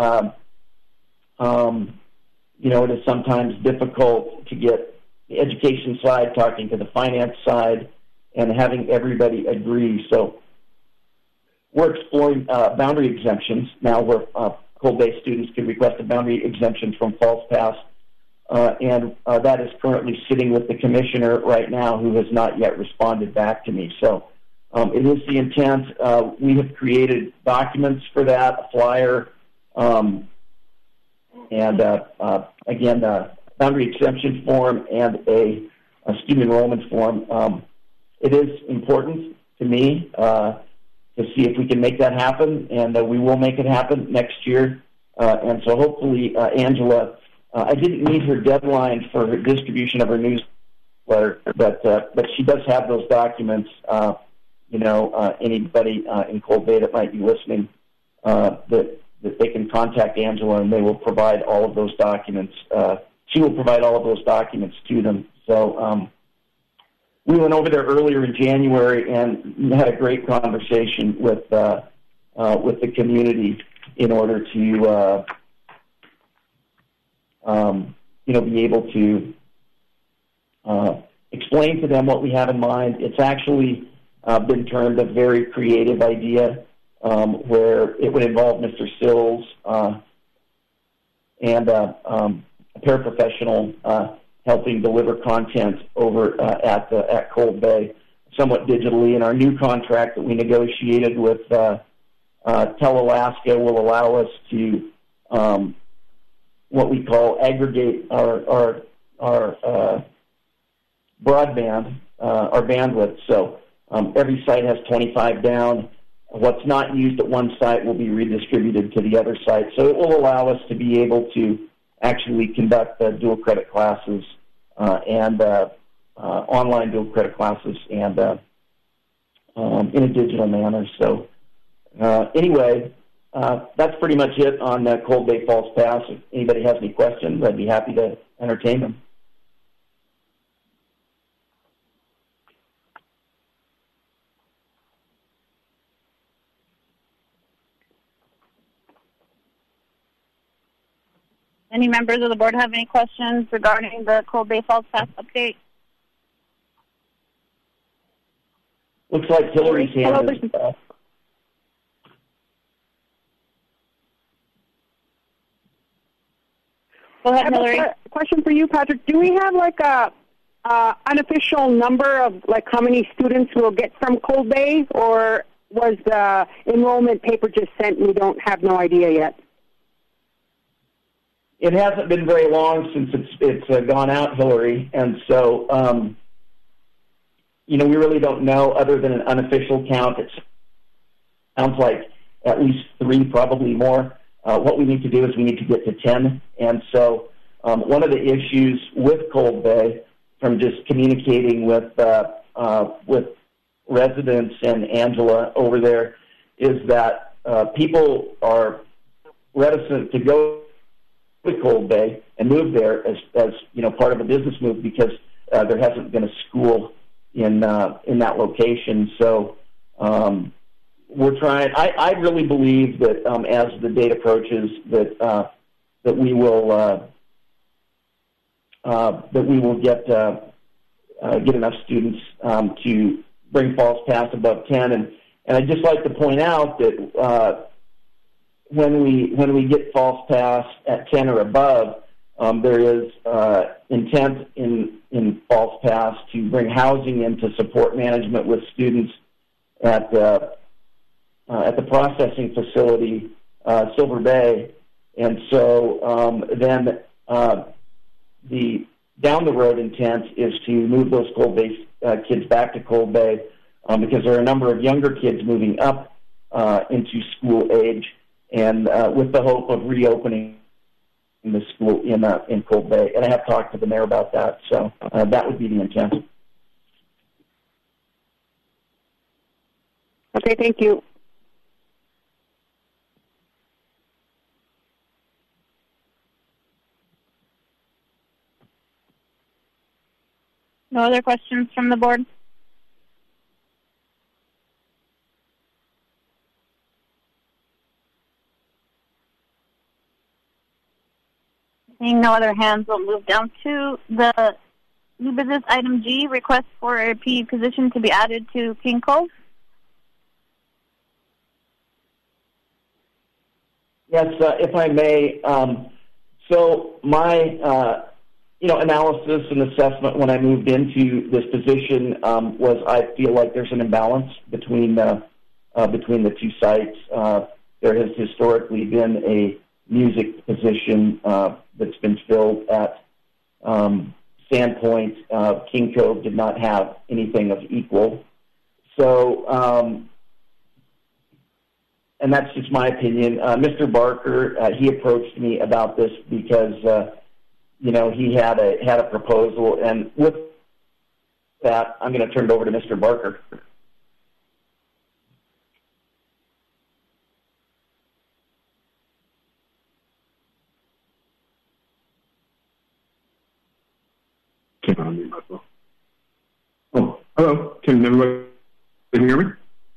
It is sometimes difficult to get the education side talking to the finance side and having everybody agree. So we're exploring boundary exemptions now, where Cold Bay students can request a boundary exemption from Falls Pass, and that is currently sitting with the commissioner right now, who has not yet responded back to me. So it is the intent. We have created documents for that, a flyer, and again, a boundary exemption form and a student enrollment form. It is important to me to see if we can make that happen, and we will make it happen next year. And so hopefully, Angela, I didn't meet her deadline for her distribution of her newsletter, but she does have those documents. Anybody in Cold Bay that might be listening, that they can contact Angela, and they will provide all of those documents. She will provide all of those documents to them. So we went over there earlier in January and had a great conversation with the community in order to be able to explain to them what we have in mind. It's actually been termed a very creative idea, where it would involve Mr. Sills and a paraprofessional helping deliver content over at Cold Bay, somewhat digitally. And our new contract that we negotiated with Tel-Alaska will allow us to what we call aggregate our broadband, our bandwidth. So every site has 25 down. What's not used at one site will be redistributed to the other site. So it will allow us to be able to actually conduct dual credit classes and online dual credit classes and in a digital manner. So anyway, that's pretty much it on Cold Bay Falls Pass. If anybody has any questions, I'd be happy to entertain them. Any members of the board have any questions regarding the Cold Bay Falls Pass update? Looks like Hillary's hand is up. Go ahead, Hillary. A question for you, Patrick. Do we have like a unofficial number of like how many students we'll get from Cold Bay, or was the enrollment paper just sent and we don't have no idea yet? It hasn't been very long since it's gone out, Hillary, and so we really don't know other than an unofficial count. It sounds like at least 3, probably more. What we need to do is we need to get to 10, and so one of the issues with Cold Bay, from just communicating with residents and Angela over there, is that people are reticent to go to Cold Bay and move there as part of a business move, because there hasn't been a school in that location. So we're trying. I really believe that as the date approaches, that we will get enough students to bring Falls Pass above 10. And I'd just like to point out that when we get Falls Pass at 10 or above, there is intent in Falls Pass to bring housing in to support management with students at the processing facility, Silver Bay. And so then the down the road intent is to move those Cold Bay kids back to Cold Bay, because there are a number of younger kids moving up into school age, and with the hope of reopening in the school in Cold Bay, and I have talked to the mayor about that. So that would be the intent. Okay, thank you. No other questions from the board? Seeing no other hands, we'll move down to the new business item G, request for a PE position to be added to King Cove. Yes, if I may. So my analysis and assessment when I moved into this position was I feel like there's an imbalance between the two sites. There has historically been a music position that's been filled at Sandpoint. King Cove did not have anything of equal. So, and that's just my opinion. Mr. Barker, he approached me about this because, he had a proposal. And with that, I'm going to turn it over to Mr. Barker. Oh, hello. Can everybody hear me?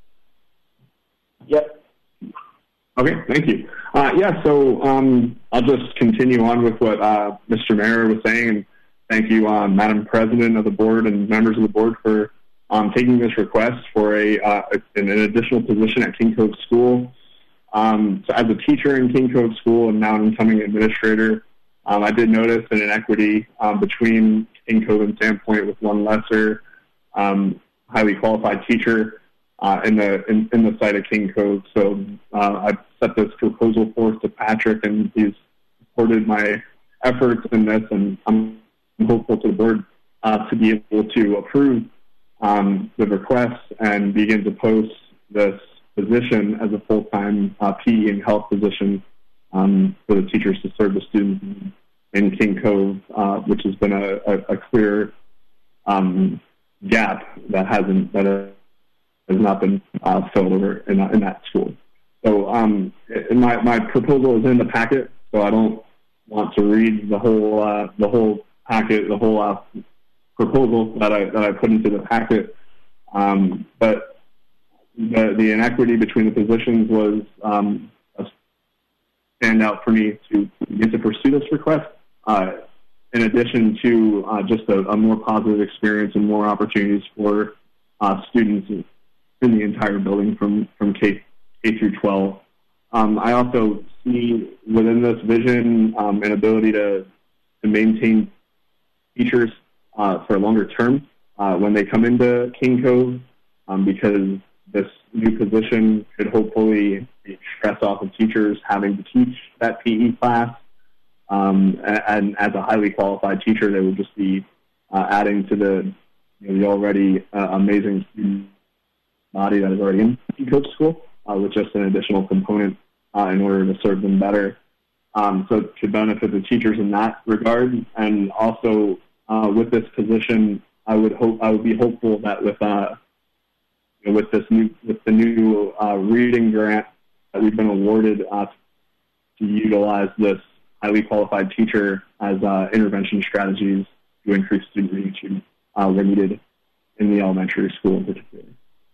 Yep. Okay, thank you. So I'll just continue on with what Mr. Mayor was saying, and thank you, Madam President of the board and members of the board for taking this request for an additional position at King Cove School. So as a teacher in King Cove School and now an incoming administrator, I did notice an inequity between King Cove and Sandpoint with one lesser highly qualified teacher in the site of King Cove. So I set this proposal forth to Patrick, and he's supported my efforts in this, and I'm hopeful to the board to be able to approve the request and begin to post this position as a full-time PE and health position for the teachers to serve the students in King Cove, which has been a clear gap that has not been filled over in that school. So my proposal is in the packet, so I don't want to read the whole packet, the whole proposal that I put into the packet. But the inequity between the positions was a standout for me to begin to pursue this request. In addition to just a more positive experience and more opportunities for students in the entire building from K through 12. I also see within this vision an ability to maintain teachers for a longer term when they come into King Cove, because this new position could hopefully take stress off of teachers having to teach that PE class. And as a highly qualified teacher, they would just be adding to the already amazing student body that is already in King Cove School, with just an additional component in order to serve them better. So to benefit the teachers in that regard, and also with this position, I would be hopeful that with the new reading grant that we've been awarded to utilize this highly qualified teacher as intervention strategies to increase student reach where needed in the elementary school in particular.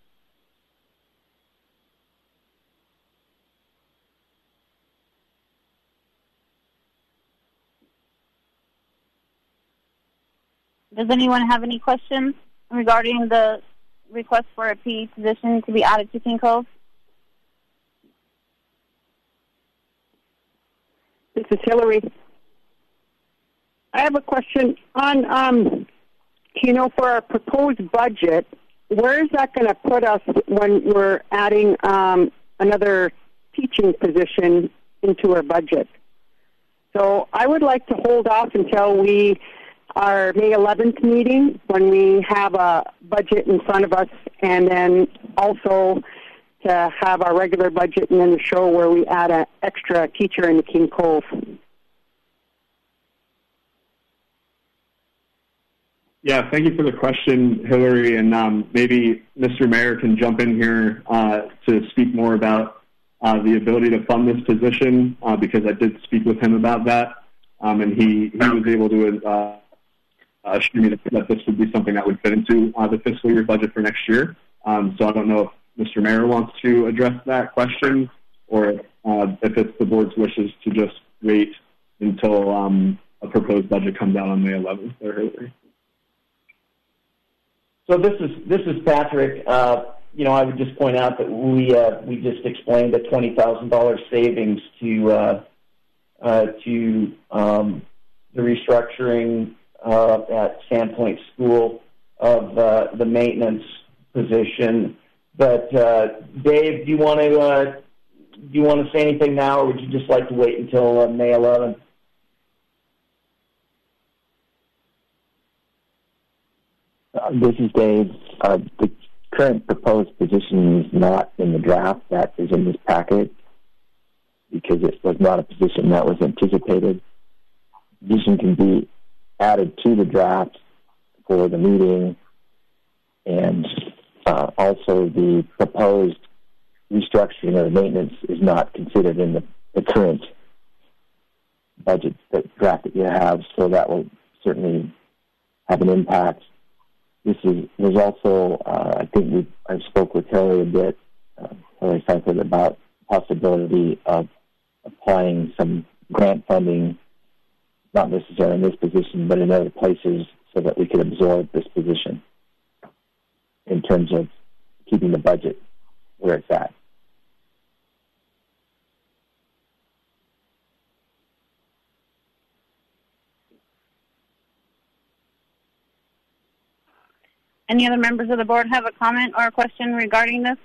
Does anyone have any questions regarding the request for a PE position to be added to King Cove? This is Hillary. I have a question on, for our proposed budget, where is that going to put us when we're adding another teaching position into our budget? So I would like to hold off until our May 11th meeting when we have a budget in front of us, and then also to have our regular budget and then the show where we add an extra teacher in the King Cove. Yeah, thank you for the question, Hillary, and maybe Mr. Mayor can jump in here to speak more about the ability to fund this position, because I did speak with him about that, and he was able to assure me that this would be something that would fit into the fiscal year budget for next year. So I don't know if Mr. Mayor wants to address that question, or if it's the board's wishes to just wait until a proposed budget comes out on May 11th. There, Hillary. So this is Patrick. I would just point out that we just explained a $20,000 savings to the restructuring at Sandpoint School of the maintenance position. But Dave, do you want to say anything now, or would you just like to wait until May 11th? This is Dave. The current proposed position is not in the draft that is in this packet because it was not a position that was anticipated. The position can be added to the draft for the meeting, and also the proposed restructuring of the maintenance is not considered in the current budget draft that you have, so that will certainly have an impact. There's also, I think I spoke with Hillary a bit, Hillary Seifert, about the possibility of applying some grant funding, not necessarily in this position, but in other places, so that we could absorb this position in terms of keeping the budget where it's at. Any other members of the board have a comment or a question regarding this?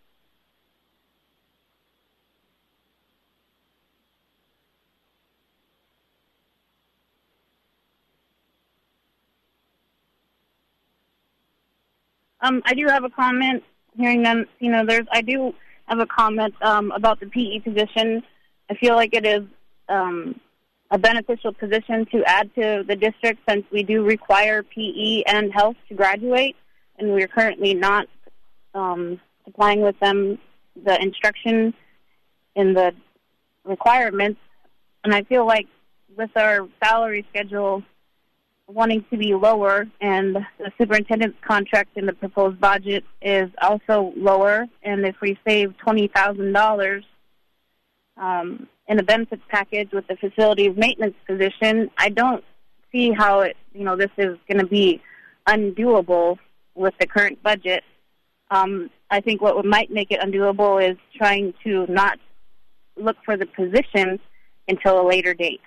I do have a comment. Hearing them, I do have a comment about the PE position. I feel like it is a beneficial position to add to the district, since we do require PE and health to graduate, and we're currently not supplying with them the instruction in the requirements. And I feel like with our salary schedule wanting to be lower, and the superintendent's contract in the proposed budget is also lower, and if we save $20,000 in a benefits package with the facilities maintenance position, I don't see how this is going to be undoable with the current budget. I think what might make it undoable is trying to not look for the position until a later date.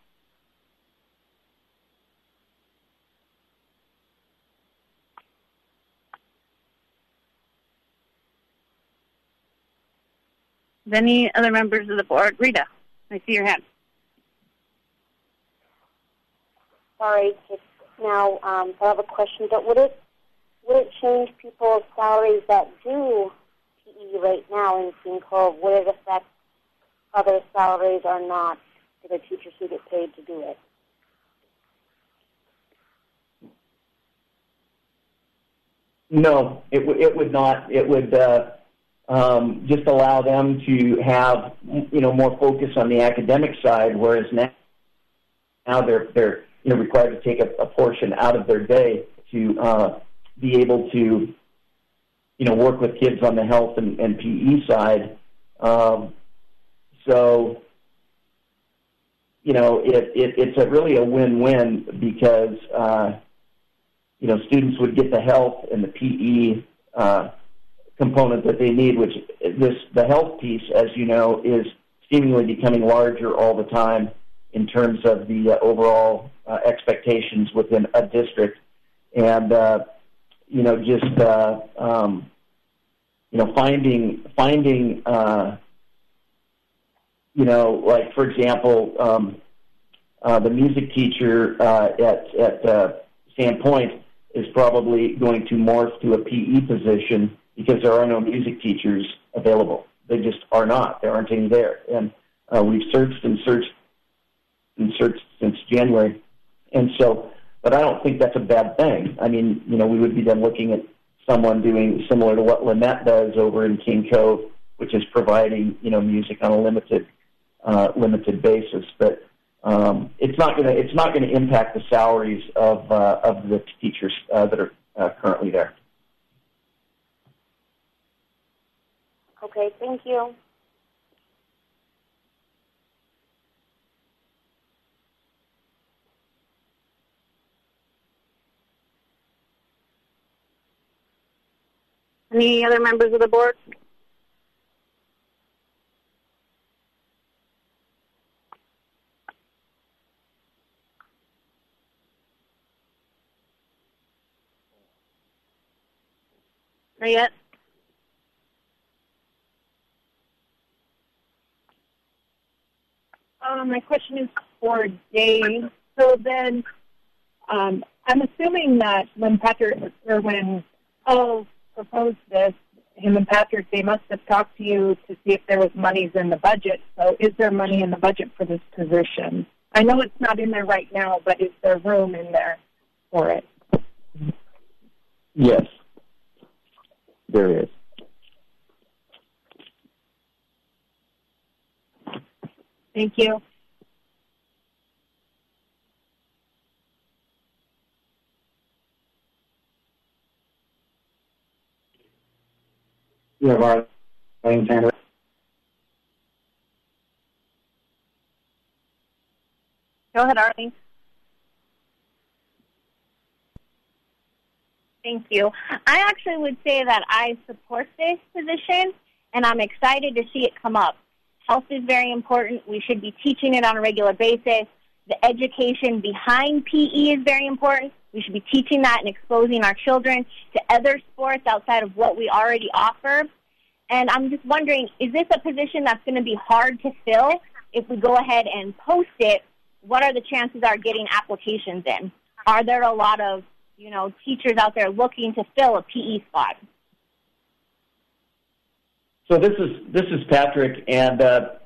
Any other members of the board? Rita, I see your hand. Sorry, now I have a question. But would it change people's salaries that do PE right now in King Cove? Would it affect other salaries or not for the teachers who get paid to do it? No, it would not. It would just allow them to have more focus on the academic side, whereas now they're required to take a portion out of their day to be able to work with kids on the health and PE side. So it's really a win-win, because students would get the health and the PE component that they need, which the health piece, as you know, is seemingly becoming larger all the time in terms of the overall expectations within a district. And finding like, for example, the music teacher at Sandpoint is probably going to morph to a PE position, because there are no music teachers available. They just are not. There aren't any there. And we've searched and searched and searched since January. And so but I don't think that's a bad thing. I mean, we would be then looking at someone doing similar to what Lynette does over in King Cove, which is providing, music on a limited basis. But it's not going to impact the salaries of the teachers that are currently there. Okay, thank you. Any other members of the board? Not yet? My question is for Dave. So then, I'm assuming that when Paul proposed this, him and Patrick, they must have talked to you to see if there was monies in the budget. So is there money in the budget for this position? I know it's not in there right now, but is there room in there for it? Yes, there is. Thank you. You have Arlene Tanner. Go ahead, Arlene. Thank you. I actually would say that I support this position, and I'm excited to see it come up. Health is very important. We should be teaching it on a regular basis. The education behind PE is very important. We should be teaching that and exposing our children to other sports outside of what we already offer. And I'm just wondering, is this a position that's going to be hard to fill? If we go ahead and post it, what are the chances of getting applications in? Are there a lot of, teachers out there looking to fill a PE spot? So this is Patrick, and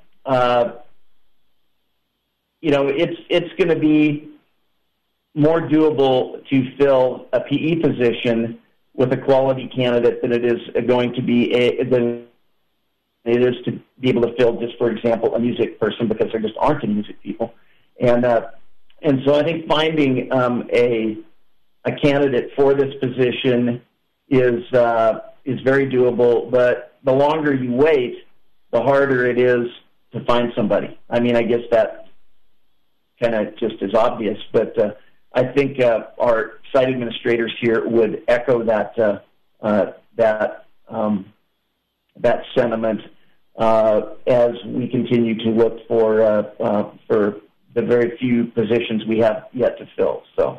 it's going to be more doable to fill a PE position with a quality candidate than it is going to be than it is to be able to fill just, for example, a music person, because there just aren't any music people, and so I think finding a candidate for this position is very doable, but the longer you wait, the harder it is to find somebody. I mean, I guess that kind of just is obvious, but I think our site administrators here would echo that sentiment as we continue to look for the very few positions we have yet to fill. So.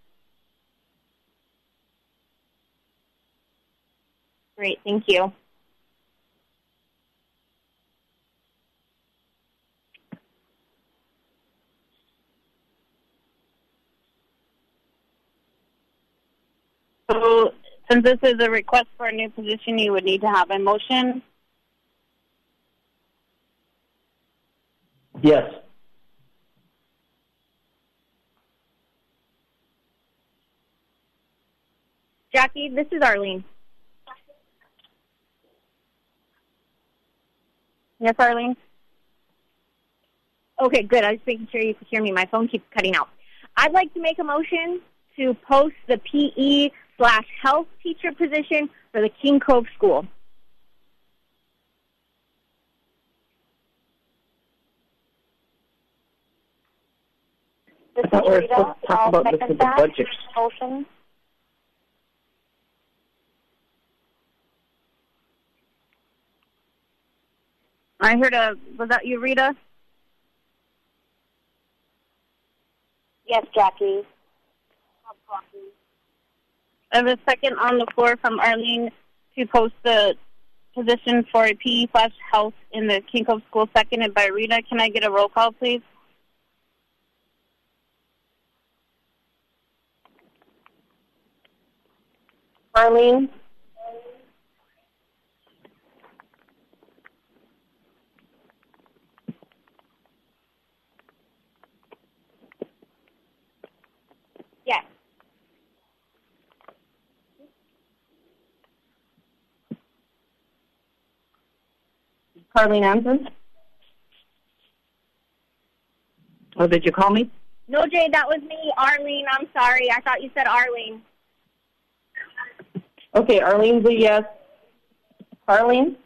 Great, thank you. So since this is a request for a new position, you would need to have a motion. Yes. Jackie, this is Arlene. Yes, Arlene? Okay, good. I was making sure you could hear me. My phone keeps cutting out. I'd like to make a motion to post the PE/health teacher position for the King Cove School. This I thought is we were Rita. supposed to talk I'll about this second with the that budget. motion. I heard was that you, Rita? Yes, Jackie. I have a second on the floor from Arlene to post the position for a PE/health in the King Cove School, seconded by Rita. Can I get a roll call, please? Arlene? Yes. Carlene Anson? Oh, did you call me? No, Jay, that was me, Arlene. I'm sorry. I thought you said Arlene. Okay, Arlene's a yes. Carlene?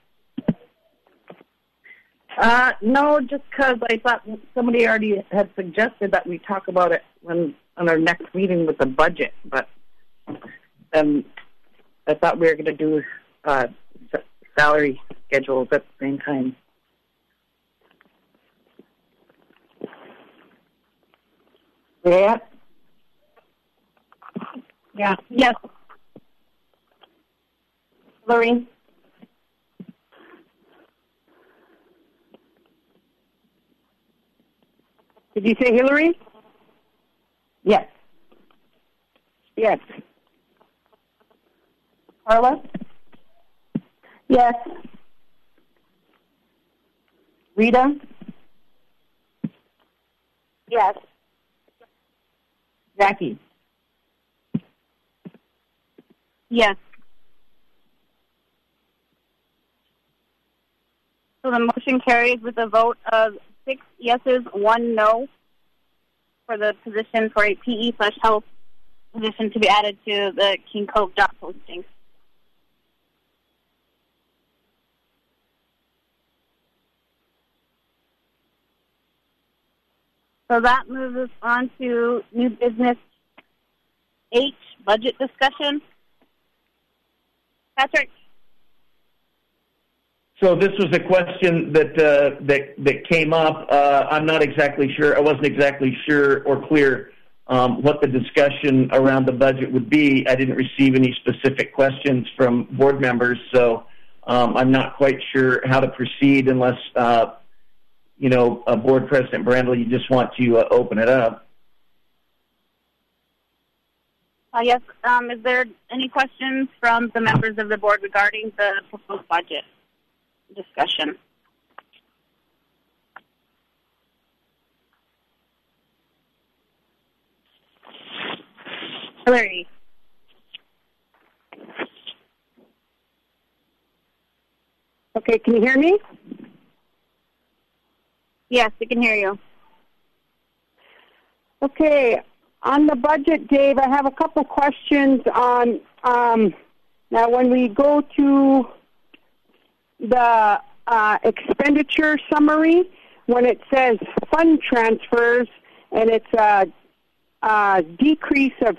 No, just because I thought somebody already had suggested that we talk about it on our next meeting with the budget, but I thought we were going to do salary schedules at the same time. Yeah. Yeah. Yes. Lorraine? Did you say Hillary? Yes. Yes. Carla? Yes. Rita? Yes. Jackie? Yes. So the motion carries with a vote of 6 yeses, 1 no for the position for a PE/health position to be added to the King Cove job posting. So that moves us on to new business H, budget discussion. Patrick? So this was a question that came up. I'm not exactly sure. I wasn't exactly sure or clear what the discussion around the budget would be. I didn't receive any specific questions from board members, so I'm not quite sure how to proceed unless, Board President Brandel, you just want to open it up. Yes. Is there any questions from the members of the board regarding the proposed budget discussion? Hillary? Okay, can you hear me? Yes, we can hear you. Okay, on the budget, Dave, I have a couple questions on, now when we go to the expenditure summary, when it says fund transfers, and it's a decrease of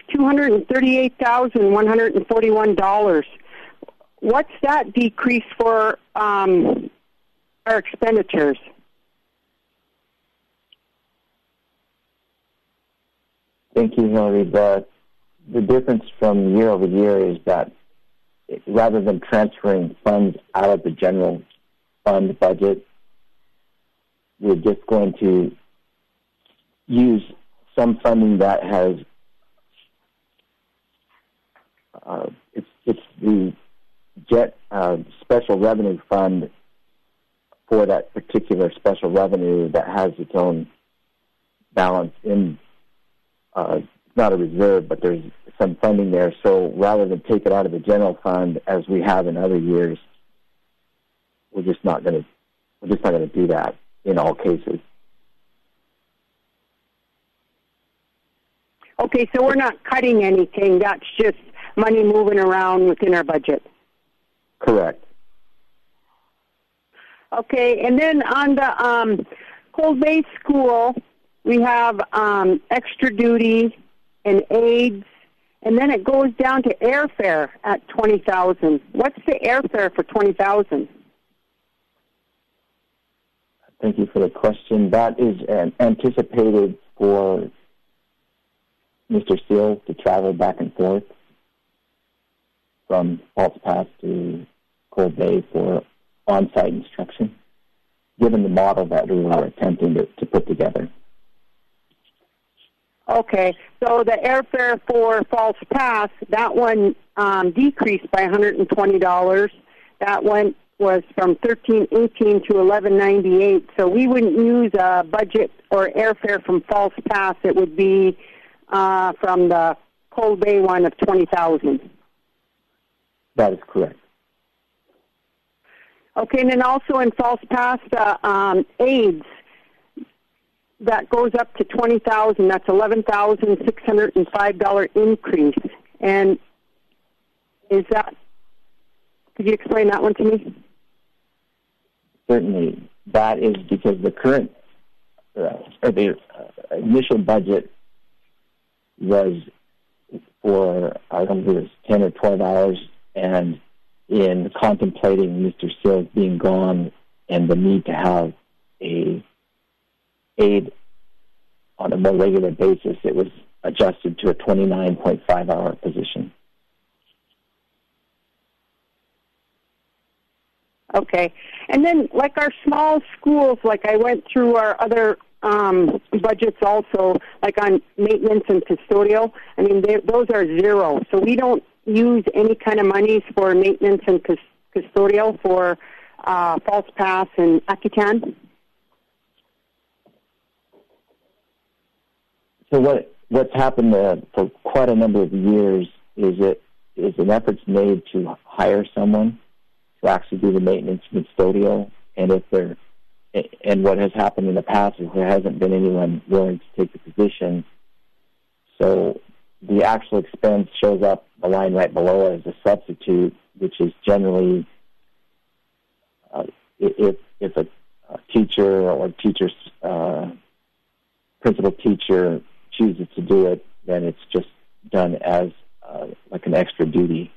$238,141. What's that decrease for our expenditures? Thank you, Hillary. The difference from year over year is that rather than transferring funds out of the general fund budget, we're just going to use some funding that has it's the JET special revenue fund for that particular special revenue that has its own balance in not a reserve, but there's some funding there. So rather than take it out of the general fund as we have in other years, we're just not going to do that in all cases. Okay, so we're not cutting anything. That's just money moving around within our budget. Correct. Okay, and then on the Cold Bay School, we have extra duty and aids, and then it goes down to airfare at $20,000. What's the airfare for $20,000? Thank you for the question. That is anticipated for Mr. Steele to travel back and forth from Falls Pass to Cold Bay for on-site instruction, given the model that we were attempting to put together. Okay, so the airfare for Falls Pass, that one decreased by $120. That one was from $13.18 to $11.98. So we wouldn't use a budget or airfare from Falls Pass. It would be from the Cold Bay one of $20,000. That is correct. Okay, and then also in False Pass, AIDS, that goes up to $20,000. That's $11,605 increase. And is that? Could you explain that one to me? Certainly, that is because the current the initial budget was for, I don't know, it was 10 or 12 hours, and in contemplating Mr. Sills being gone and the need to have a aide on a more regular basis, it was adjusted to a 29.5-hour position. Okay. And then, like our small schools, like I went through our other budgets also, like on maintenance and custodial, I mean, those are zero. So we don't use any kind of monies for maintenance and custodial for False Pass and Akutan. So what's happened for quite a number of years is an effort's made to hire someone to actually do the maintenance and custodial, and what has happened in the past is there hasn't been anyone willing to take the position. So the actual expense shows up the line right below as a substitute, which is generally if a teacher or teacher's principal teacher chooses to do it, then it's just done as like an extra duty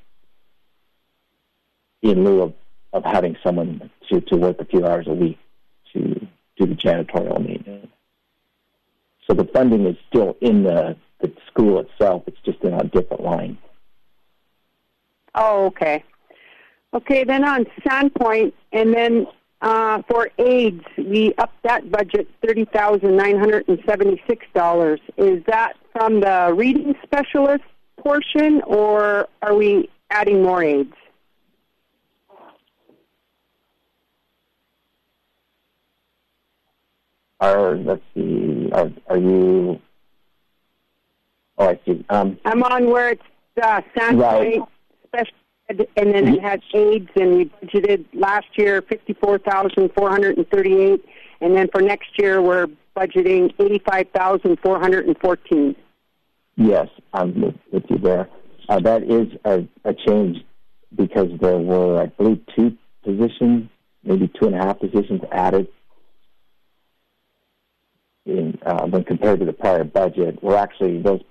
in lieu of having someone to work a few hours a week to do the janitorial maintenance. So the funding is still in the school itself. It's just in a different line. Oh, okay. Okay, then on Sandpoint, and then for AIDS, we upped that budget $30,976. Is that from the reading specialist portion, or are we adding more aides? Let's see. Are you? Oh, I see. I'm on where it's Sandpoint right. Special Ed, and then it has AIDS, and we budgeted last year $54,438, and then for next year we're budgeting $85,414. Yes, I'm with you there. That is a change because there were, I believe, 2 positions, maybe 2.5 positions added when compared to the prior budget. Well, actually, those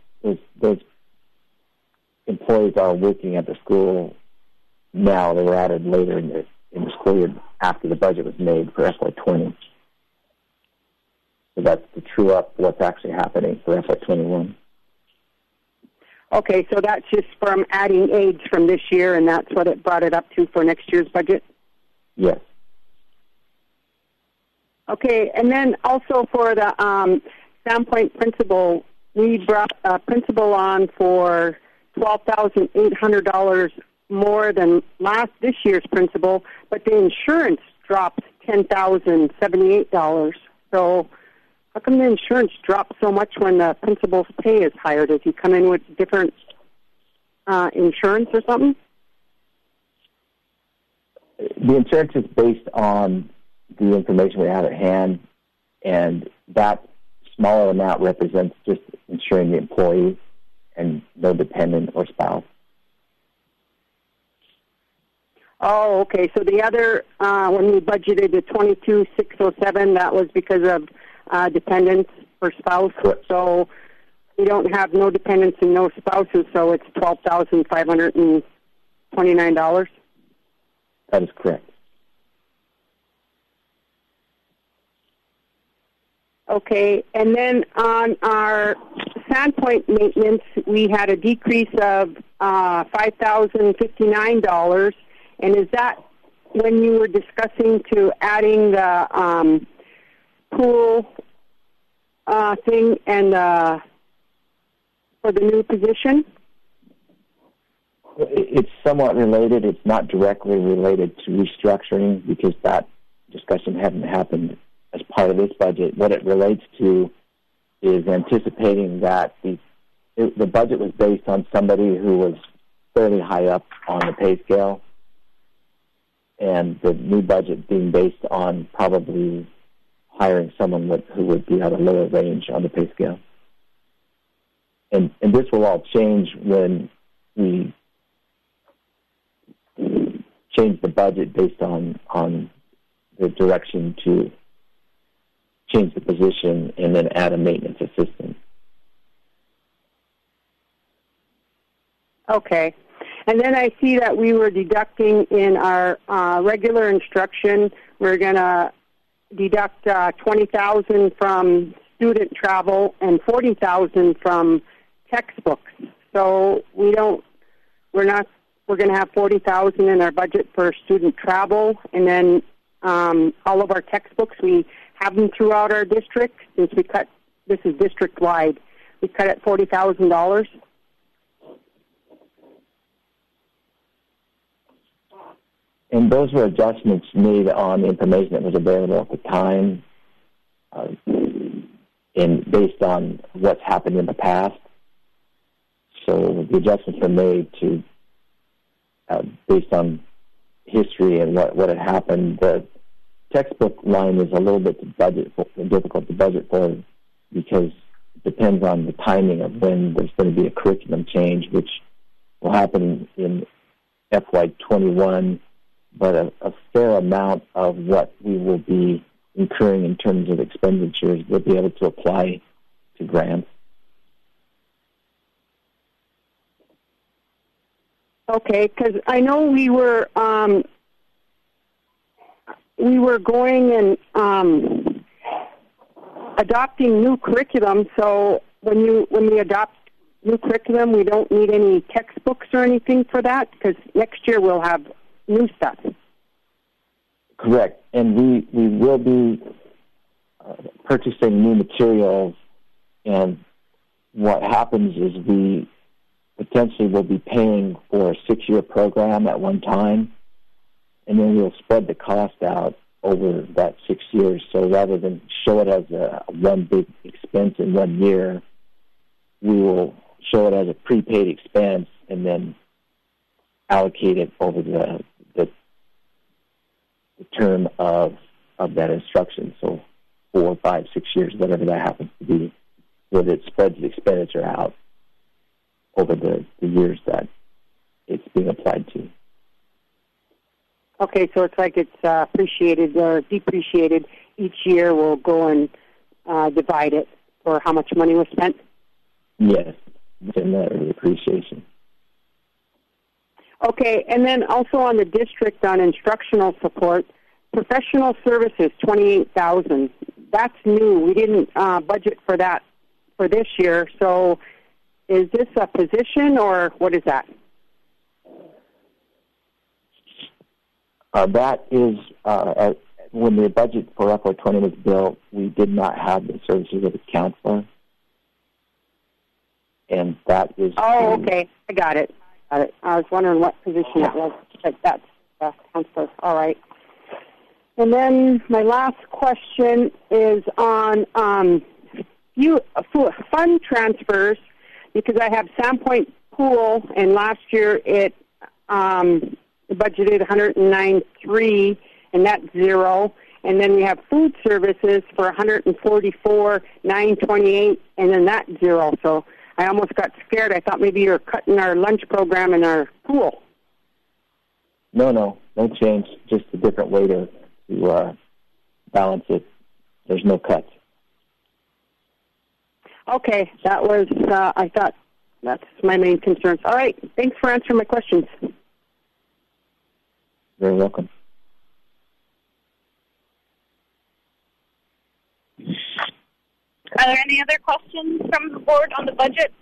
employees are working at the school now. They were added later in the school year after the budget was made for FY20. So that's the true up what's actually happening for FY21. Okay, so that's just from adding aides from this year, and that's what it brought it up to for next year's budget? Yes. Okay, and then also for the Sandpoint principal, we brought a principal on for $12,800 more than this year's principal, but the insurance dropped $10,078. So how come the insurance dropped so much when the principal's pay is higher? Does he come in with different insurance or something? The insurance is based on the information we have at hand, and that smaller amount represents just insuring the employee and no dependent or spouse. Oh, okay. So the other, when we budgeted the $22,607, that was because of dependents or spouse. Correct. So we don't have no dependents and no spouses, so it's $12,529. That is correct. Okay, and then on our Sandpoint maintenance, we had a decrease of $5,059. And is that when you were discussing to adding the pool thing and for the new position? It's somewhat related. It's not directly related to restructuring because that discussion hadn't happened as part of this budget. What it relates to is anticipating that the the budget was based on somebody who was fairly high up on the pay scale, and the new budget being based on probably hiring someone who would be at a lower range on the pay scale. And this will all change when we change the budget based on the direction to change the position and then add a maintenance assistant. Okay. And then I see that we were deducting in our regular instruction, we're going to deduct $20,000 from student travel and $40,000 from textbooks. So we're going to have $40,000 in our budget for student travel, and then all of our textbooks, we have them throughout our district. Since this is district-wide, we cut at $40,000. And those were adjustments made on information that was available at the time and based on what's happened in the past. So the adjustments were made to based on history and what had happened. The textbook line is a little bit difficult to budget for because it depends on the timing of when there's going to be a curriculum change, which will happen in FY21. But a fair amount of what we will be incurring in terms of expenditures will be able to apply to grants. Okay, because I know we were going and adopting new curriculum. So when we adopt new curriculum, we don't need any textbooks or anything for that, because next year we'll have new stuff. Correct. And we will be purchasing new materials, and what happens is we potentially will be paying for a 6-year program at one time, and then we'll spread the cost out over that 6 years. So rather than show it as one big expense in 1 year, we will show it as a prepaid expense and then allocate it over the term of that instruction, so 4, 5, 6 years, whatever that happens to be, where it spreads the expenditure out over the years that it's being applied to. Okay, so it's like it's appreciated or depreciated. Each year we'll go and divide it for how much money was spent? Yes, within the appreciation. Okay, and then also on the district on instructional support, professional services, $28,000. That's new. We didn't budget for that for this year. So is this a position or what is that? That is, when the budget for FY20 was built, we did not have the services of a counselor. And that is... Oh, okay. I got it. I was wondering what position it was, but that's counselor. All right. And then my last question is on fund transfers, because I have Sandpoint Pool, and last year it budgeted $109,300, and that's zero. And then we have food services for $144,928, and then that's zero. So I almost got scared. I thought maybe you were cutting our lunch program in our pool. No change. Just a different way to balance it. There's no cuts. Okay, that was, I thought that's my main concerns. All right, thanks for answering my questions. You're welcome. Are there any other questions from the board on the budget?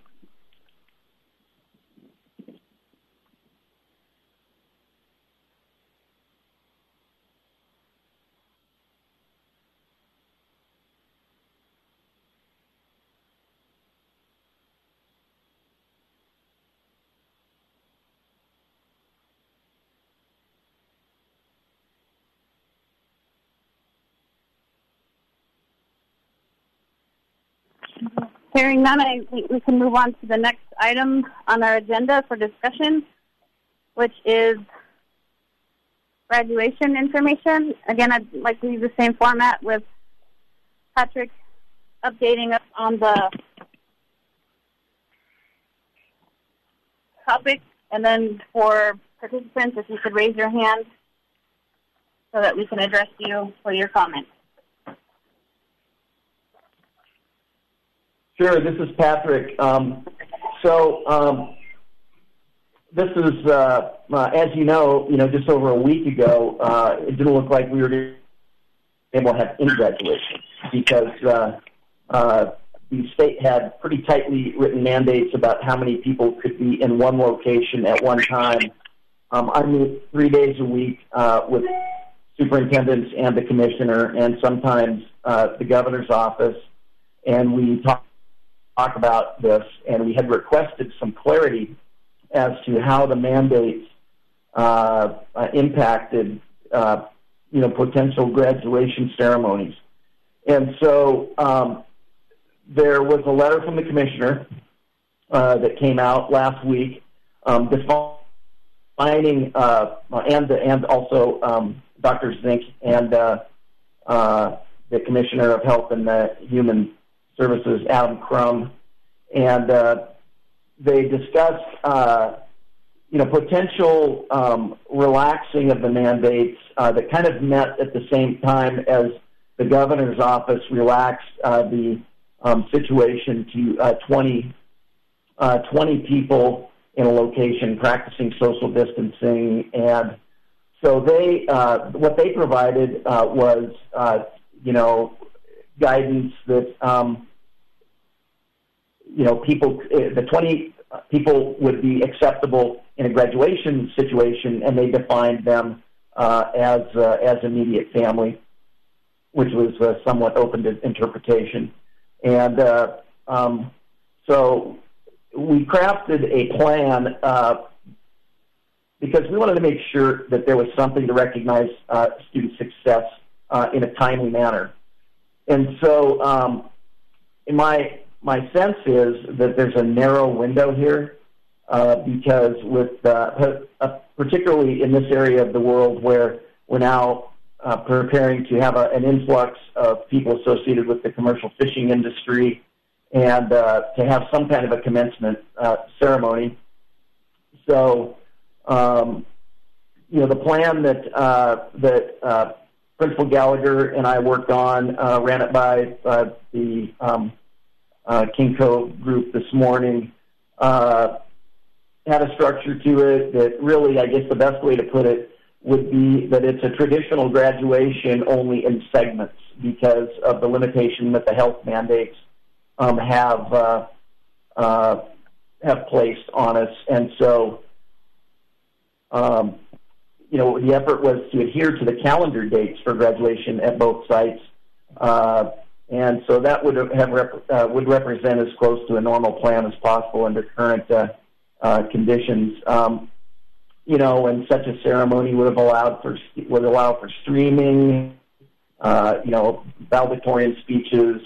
Hearing none, I think we can move on to the next item on our agenda for discussion, which is graduation information. Again, I'd like to use the same format with Patrick updating us on the topic, and then for participants, if you could raise your hand so that we can address you for your comments. Sure, this is Patrick. This is, as you know, just over a week ago, it didn't look like we were able to have any graduation because the state had pretty tightly written mandates about how many people could be in one location at one time. I meet 3 days a week with superintendents and the commissioner, and sometimes the governor's office, and we talk about this, and we had requested some clarity as to how the mandates impacted, potential graduation ceremonies. And so there was a letter from the commissioner that came out last week defining, and also Dr. Zink and the Commissioner of Health and Human Services, Adam Crum, and they discussed, potential relaxing of the mandates that kind of met at the same time as the governor's office relaxed the situation to 20 people in a location practicing social distancing. And so they, what they provided was, guidance that, the 20 people would be acceptable in a graduation situation, and they defined them as immediate family, which was somewhat open to interpretation. And so we crafted a plan because we wanted to make sure that there was something to recognize student success in a timely manner. And so my sense is that there's a narrow window here because with particularly in this area of the world where we're now preparing to have an influx of people associated with the commercial fishing industry and to have some kind of a commencement ceremony. So, the plan that Principal Gallagher and I worked on, ran it by the King Cove group this morning, had a structure to it that really, I guess the best way to put it would be that it's a traditional graduation only in segments because of the limitation that the health mandates have placed on us. And so, the effort was to adhere to the calendar dates for graduation at both sites. And so that would would represent as close to a normal plan as possible under current conditions. And such a ceremony would allow for streaming, valedictorian speeches,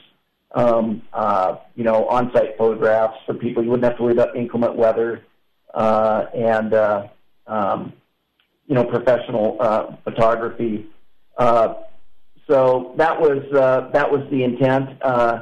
on-site photographs for people. You wouldn't have to worry about inclement weather, and professional photography. So that was the intent.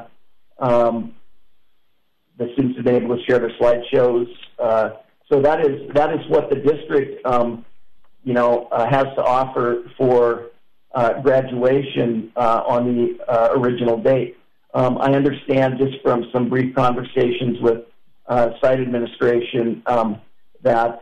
The students have been able to share their slideshows. So that is what the district, has to offer for graduation on the original date. I understand just from some brief conversations with site administration that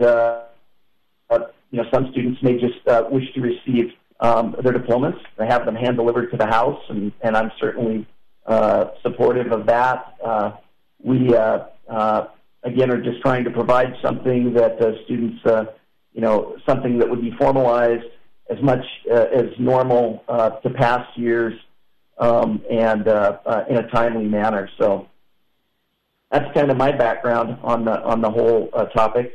some students may just wish to receive their diplomas. They have them hand-delivered to the house, and I'm certainly supportive of that. We, again, are just trying to provide something that students, something that would be formalized as much as normal to past years and in a timely manner. So that's kind of my background on the whole topic.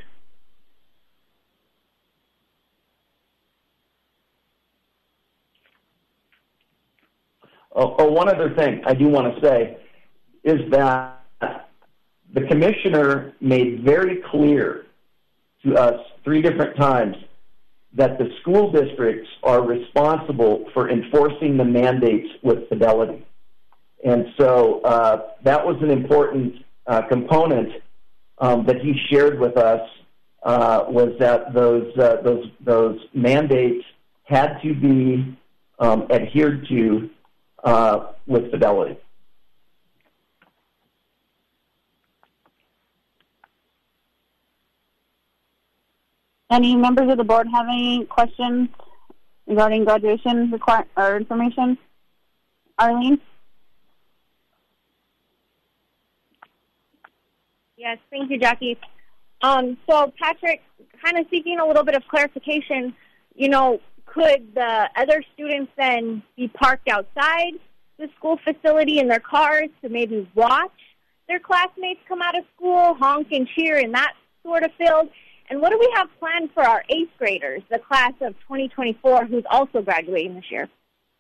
Oh, one other thing I do want to say is that the commissioner made very clear to us 3 different times that the school districts are responsible for enforcing the mandates with fidelity. And so that was an important component that he shared with us, was that those mandates had to be adhered to with fidelity. Any members of the board have any questions regarding graduation or information? Arlene? Yes, thank you, Jackie. So, Patrick, kind of seeking a little bit of clarification, could the other students then be parked outside the school facility in their cars to maybe watch their classmates come out of school, honk and cheer in that sort of field? And what do we have planned for our 8th graders, the class of 2024, who's also graduating this year?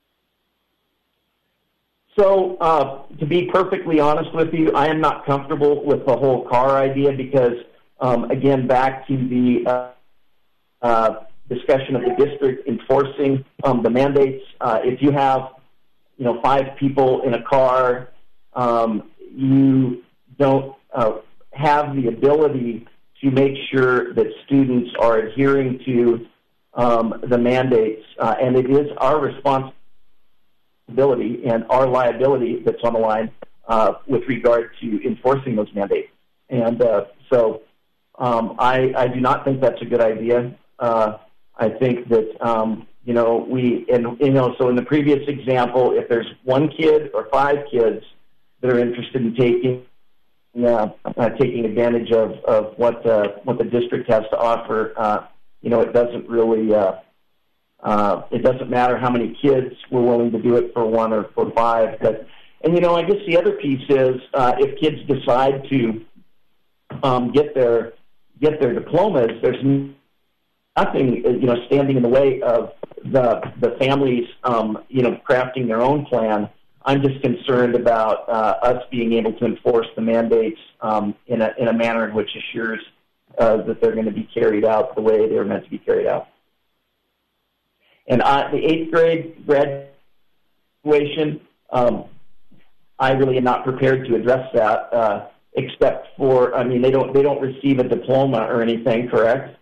So, to be perfectly honest with you, I am not comfortable with the whole car idea because, again, back to the discussion of the district enforcing the mandates. If you have, 5 people in a car, you don't have the ability to make sure that students are adhering to the mandates, and it is our responsibility and our liability that's on the line with regard to enforcing those mandates. And so I do not think that's a good idea. I think that, so in the previous example, if there's 1 kid or 5 kids that are interested in taking advantage of what the district has to offer, it doesn't really, it doesn't matter how many kids were willing to do it for 1 or for 5. But, I guess the other piece is if kids decide to get their diplomas, there's nothing, standing in the way of the families, crafting their own plan. I'm just concerned about us being able to enforce the mandates in a manner in which assures that they're going to be carried out the way they're meant to be carried out. And the 8th grade graduation, I really am not prepared to address that, except for, they don't receive a diploma or anything, correct?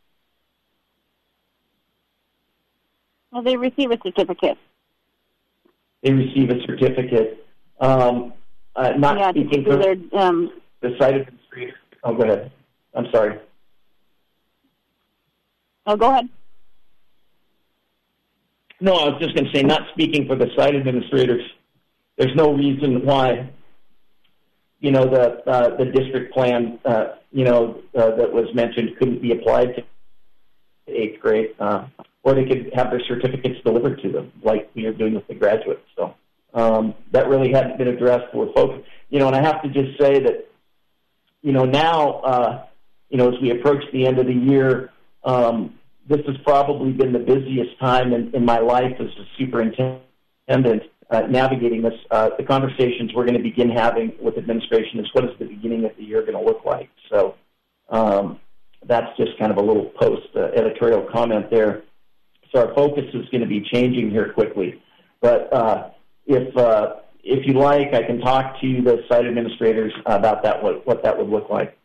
Well, they receive a certificate. They receive a certificate. Speaking for the site administrator. Oh, go ahead. I'm sorry. Oh, go ahead. No, I was just going to say, not speaking for the site administrators, there's no reason why, the district plan, that was mentioned couldn't be applied to 8th grade, or they could have their certificates delivered to them, like we are doing with the graduates. So that really hadn't been addressed for folks. And I have to just say that, now, as we approach the end of the year, this has probably been the busiest time in my life as a superintendent navigating this. The conversations we're going to begin having with administration is what is the beginning of the year going to look like. So that's just kind of a little post-editorial comment there. So our focus is going to be changing here quickly. But if you like, I can talk to the site administrators about that, what that would look like.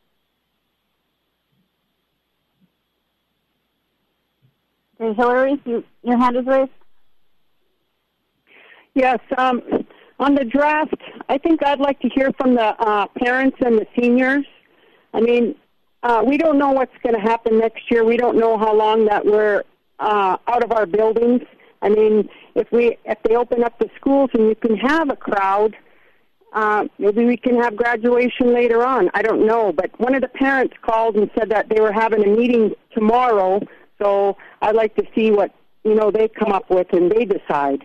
Okay, Hillary, your hand is raised. Yes, on the draft, I think I'd like to hear from the parents and the seniors. We don't know what's going to happen next year. We don't know how long that we're out of our buildings. If they open up the schools and you can have a crowd, maybe we can have graduation later on. I don't know. But one of the parents called and said that they were having a meeting tomorrow. So I'd like to see what, they come up with and they decide.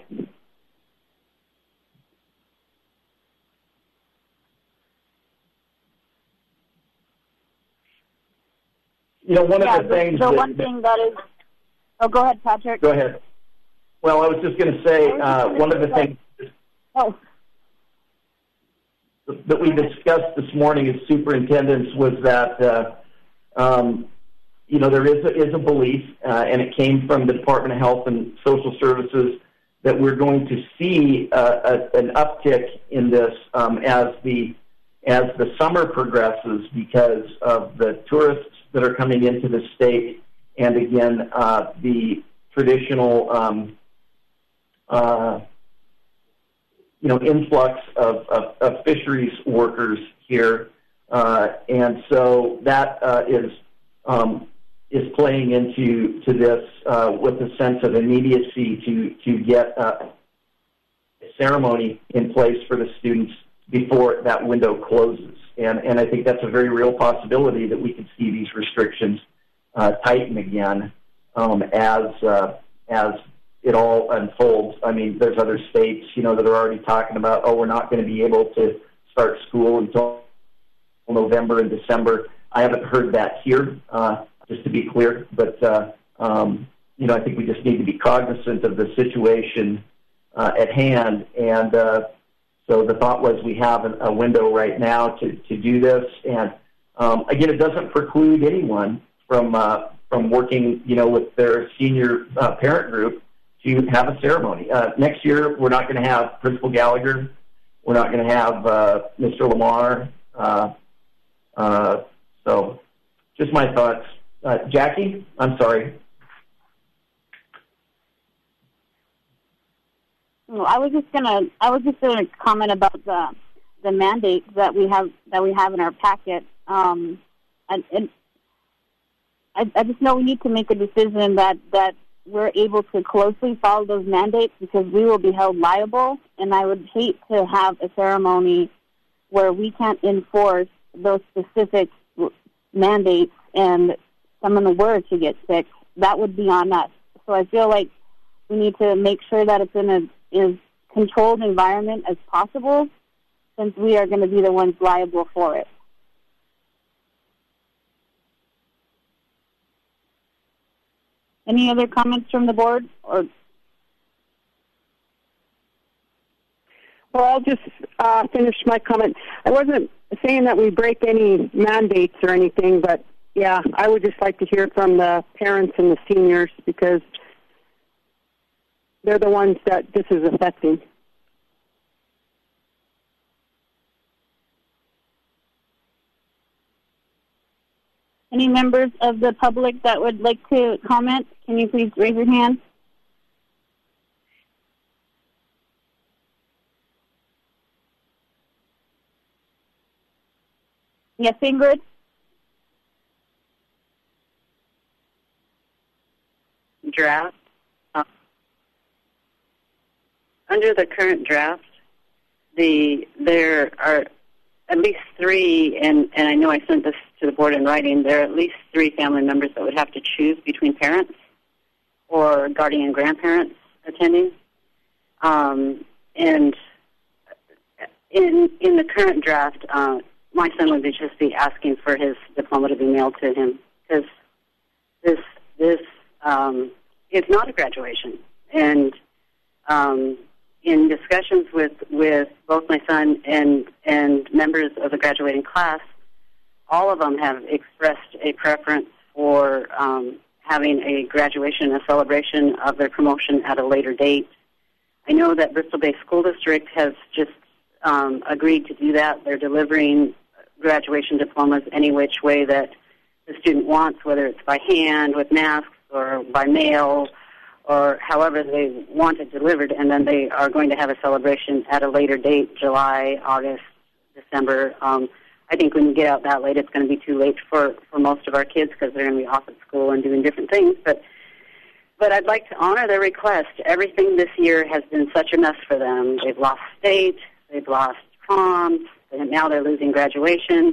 One of the things... one thing that is... Oh, go ahead, Patrick. Go ahead. Well, I was just going to say, one of the things... Oh. that we discussed this morning as superintendents was that, there is a belief, and it came from the Department of Health and Social Services, that we're going to see an uptick in this as the summer progresses because of the tourists that are coming into the state, and again, the traditional influx of fisheries workers here, and so that is playing into this with a sense of immediacy to get a ceremony in place for the students before that window closes, and I think that's a very real possibility that we could see these restrictions tighten again as it all unfolds. I mean, there's other states, that are already talking about, we're not going to be able to start school until November and December. I haven't heard that here, just to be clear, but, I think we just need to be cognizant of the situation at hand, and so the thought was we have a window right now to do this, and again, it doesn't preclude anyone from working, with their senior parent group to have a ceremony. Next year, we're not going to have Principal Gallagher. We're not going to have Mr. Lamar. So just my thoughts. Jackie, I'm sorry. Well, I was just gonna comment about the mandates that we have in our packet. And I just know we need to make a decision that we're able to closely follow those mandates, because we will be held liable, and I would hate to have a ceremony where we can't enforce those specific mandates and someone were to get sick. That would be on us. So I feel like we need to make sure that it's in as controlled environment as possible, since we are going to be the ones liable for it. Any other comments from the board? Well, I'll just finish my comment. I wasn't saying that we break any mandates or anything, but, yeah, I would just like to hear from the parents and the seniors, because they're the ones that this is affecting. Any members of the public that would like to comment? Can you please raise your hand? Yes, Ingrid? Draft. Under the current draft, there are at least three, and I know I sent this to the board in writing, there are at least three family members that would have to choose between parents or guardian grandparents attending. And in the current draft, my son would just be asking for his diploma to be mailed to him, because this is not a graduation. And in discussions with both my son and members of the graduating class, all of them have expressed a preference for having a graduation, a celebration of their promotion at a later date. I know that Bristol Bay School District has just agreed to do that. They're delivering graduation diplomas any which way that the student wants, whether it's by hand with masks or by mail or however they want it delivered, and then they are going to have a celebration at a later date, July, August, December. I think when you get out that late, it's going to be too late for most of our kids, because they're going to be off at school and doing different things. But I'd like to honor their request. Everything this year has been such a mess for them. They've lost state, they've lost proms, and now they're losing graduation.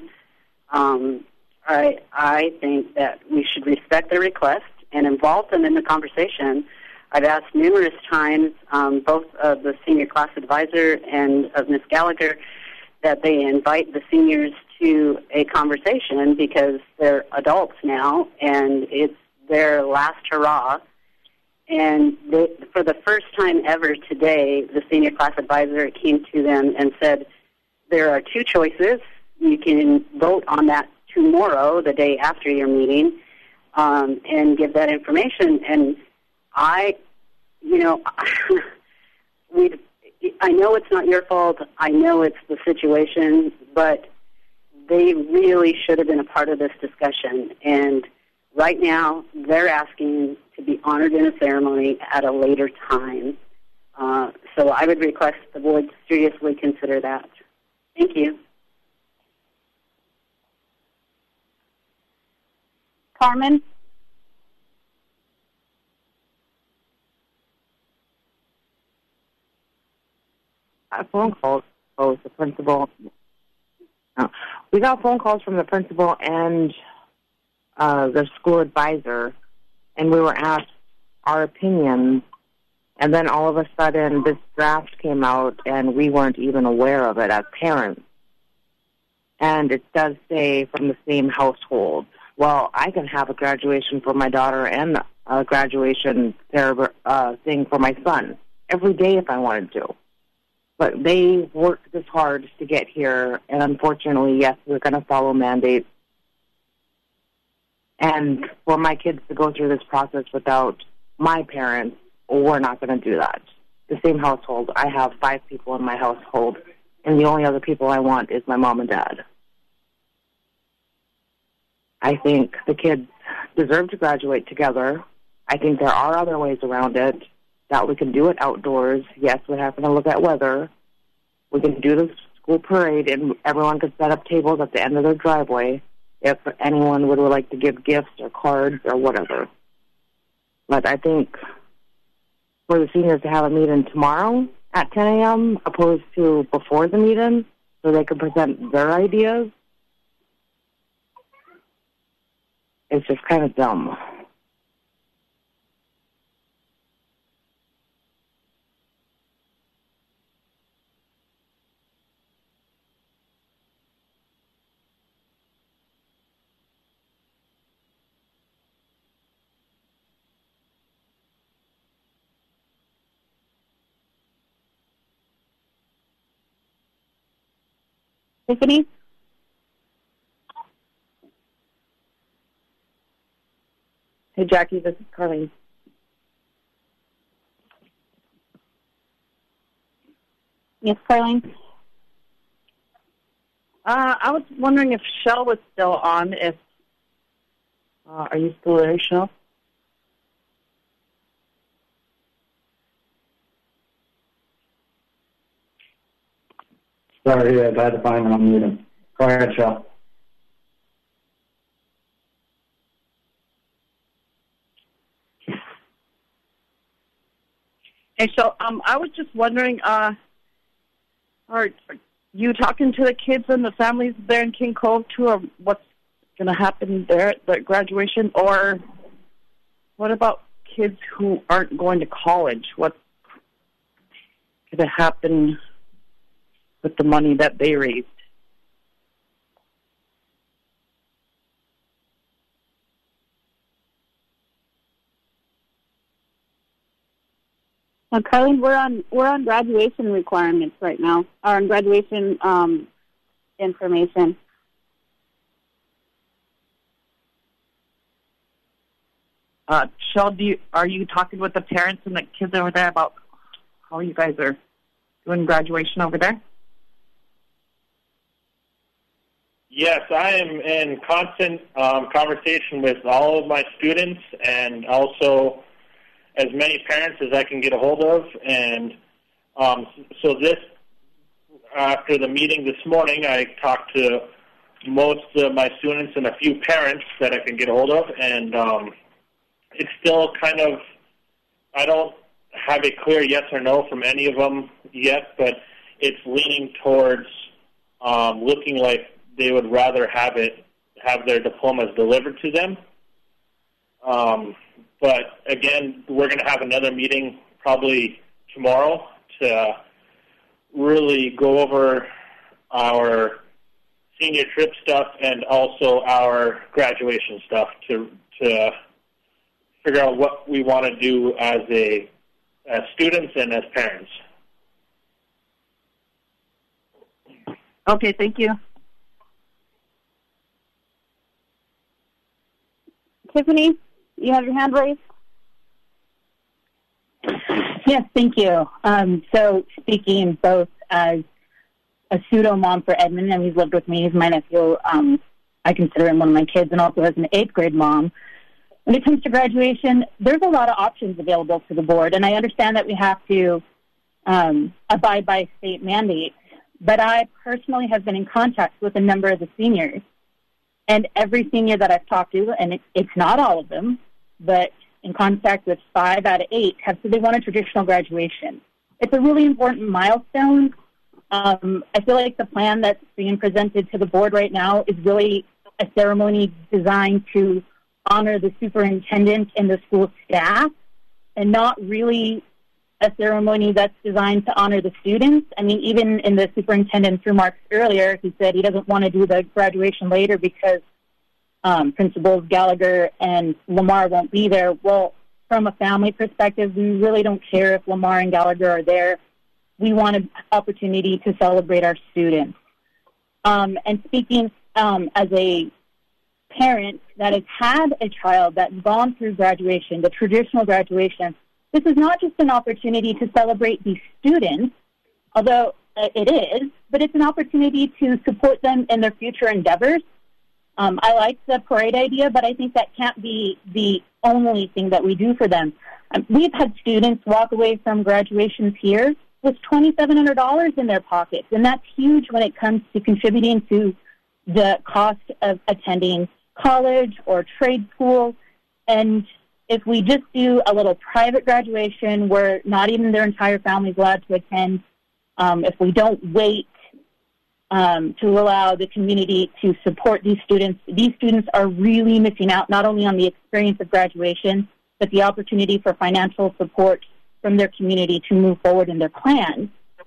I think that we should respect their request and involve them in the conversation. I've asked numerous times, both of the senior class advisor and of Ms. Gallagher, that they invite the seniors to a conversation, because they're adults now and it's their last hurrah. And for the first time ever today, the senior class advisor came to them and said there are two choices. You can vote on that tomorrow, the day after your meeting, and give that information. And I know it's not your fault. I know it's the situation, but they really should have been a part of this discussion. And right now, they're asking to be honored in a ceremony at a later time. So I would request the board seriously consider that. Thank you. Carmen? A phone call. Oh, the principal. No. We got phone calls from the principal and the school advisor, and we were asked our opinions. And then all of a sudden, this draft came out, and we weren't even aware of it as parents. And it does say from the same household. Well, I can have a graduation for my daughter and a graduation thing for my son every day if I wanted to. But they worked this hard to get here, and unfortunately, yes, we're going to follow mandates. And for my kids to go through this process without my parents, we're not going to do that. The same household. I have 5 people in my household, and the only other people I want is my mom and dad. I think the kids deserve to graduate together. I think there are other ways around it, that we can do it outdoors. Yes, we're having to look at weather. We can do the school parade, and everyone could set up tables at the end of their driveway if anyone would like to give gifts or cards or whatever. But I think for the seniors to have a meeting tomorrow at 10 a.m. opposed to before the meeting so they can present their ideas, it's just kind of dumb. Tiffany? Hey, Jackie, this is Carly. Yes, Carlene? I was wondering if Shell was still on. If are you still there, Shell? Sorry, I had to find an unmuted. Go ahead, Shel. Hey, Shel, I was just wondering, are you talking to the kids and the families there in King Cove too, or what's going to happen there at the graduation? Or what about kids who aren't going to college? What's going to happen with the money that they raised? Carlene, we're on graduation requirements right now, or on graduation information. Shel, are you talking with the parents and the kids over there about how you guys are doing graduation over there? Yes, I am in constant conversation with all of my students and also as many parents as I can get a hold of. And so after the meeting this morning, I talked to most of my students and a few parents that I can get a hold of. And it's still kind of, I don't have a clear yes or no from any of them yet, but it's leaning towards looking like they would rather have their diplomas delivered to them. But again, we're going to have another meeting probably tomorrow to really go over our senior trip stuff and also our graduation stuff to figure out what we want to do as students and as parents. Okay, thank you. Tiffany, you have your hand raised? Yes, thank you. So speaking both as a pseudo mom for Edmund, and he's lived with me, he's my nephew. I consider him one of my kids, and also as an 8th grade mom. When it comes to graduation, there's a lot of options available to the board, and I understand that we have to abide by state mandates, but I personally have been in contact with a number of the seniors, and every senior that I've talked to, and it's not all of them, but in contact with 5 out of 8, have said they want a traditional graduation. It's a really important milestone. I feel like the plan that's being presented to the board right now is really a ceremony designed to honor the superintendent and the school staff, and not really a ceremony that's designed to honor the students. I mean, even in the superintendent's remarks earlier, he said he doesn't want to do the graduation later because Principals Gallagher and Lamar won't be there. Well, from a family perspective, we really don't care if Lamar and Gallagher are there. We want an opportunity to celebrate our students. And speaking as a parent that has had a child that's gone through graduation, the traditional graduation, this is not just an opportunity to celebrate these students, although it is, but it's an opportunity to support them in their future endeavors. I like the parade idea, but I think that can't be the only thing that we do for them. We've had students walk away from graduations here with $2,700 in their pockets, and that's huge when it comes to contributing to the cost of attending college or trade school. And if we just do a little private graduation where not even their entire family is allowed to attend, if we don't wait to allow the community to support these students are really missing out not only on the experience of graduation, but the opportunity for financial support from their community to move forward in their plans.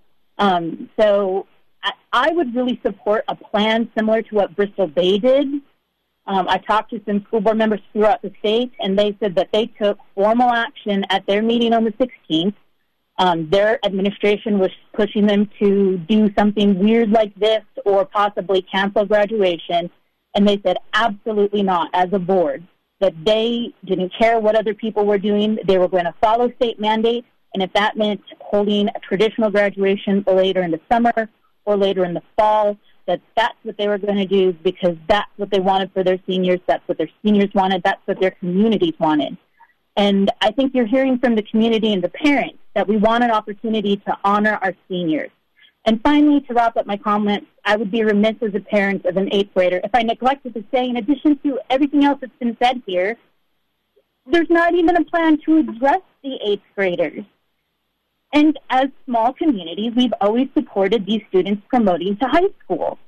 So I would really support a plan similar to what Bristol Bay did. I talked to some school board members throughout the state, and they said that they took formal action at their meeting on the 16th. Their administration was pushing them to do something weird like this or possibly cancel graduation, and they said absolutely not as a board, that they didn't care what other people were doing. They were going to follow state mandates, and if that meant holding a traditional graduation later in the summer or later in the fall, that's what they were going to do because that's what they wanted for their seniors, that's what their seniors wanted, that's what their communities wanted. And I think you're hearing from the community and the parents that we want an opportunity to honor our seniors. And finally, to wrap up my comments, I would be remiss as a parent of an 8th grader if I neglected to say, in addition to everything else that's been said here, there's not even a plan to address the 8th graders. And as small communities, we've always supported these students promoting to high school.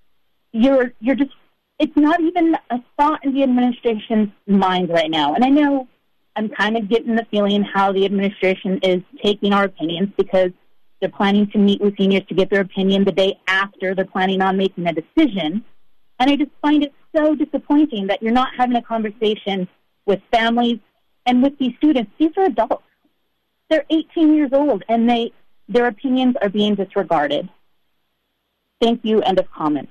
It's not even a thought in the administration's mind right now. And I know I'm kind of getting the feeling how the administration is taking our opinions because they're planning to meet with seniors to get their opinion the day after they're planning on making a decision. And I just find it so disappointing that you're not having a conversation with families and with these students. These are adults. They're 18 years old, and their opinions are being disregarded. Thank you. End of comment.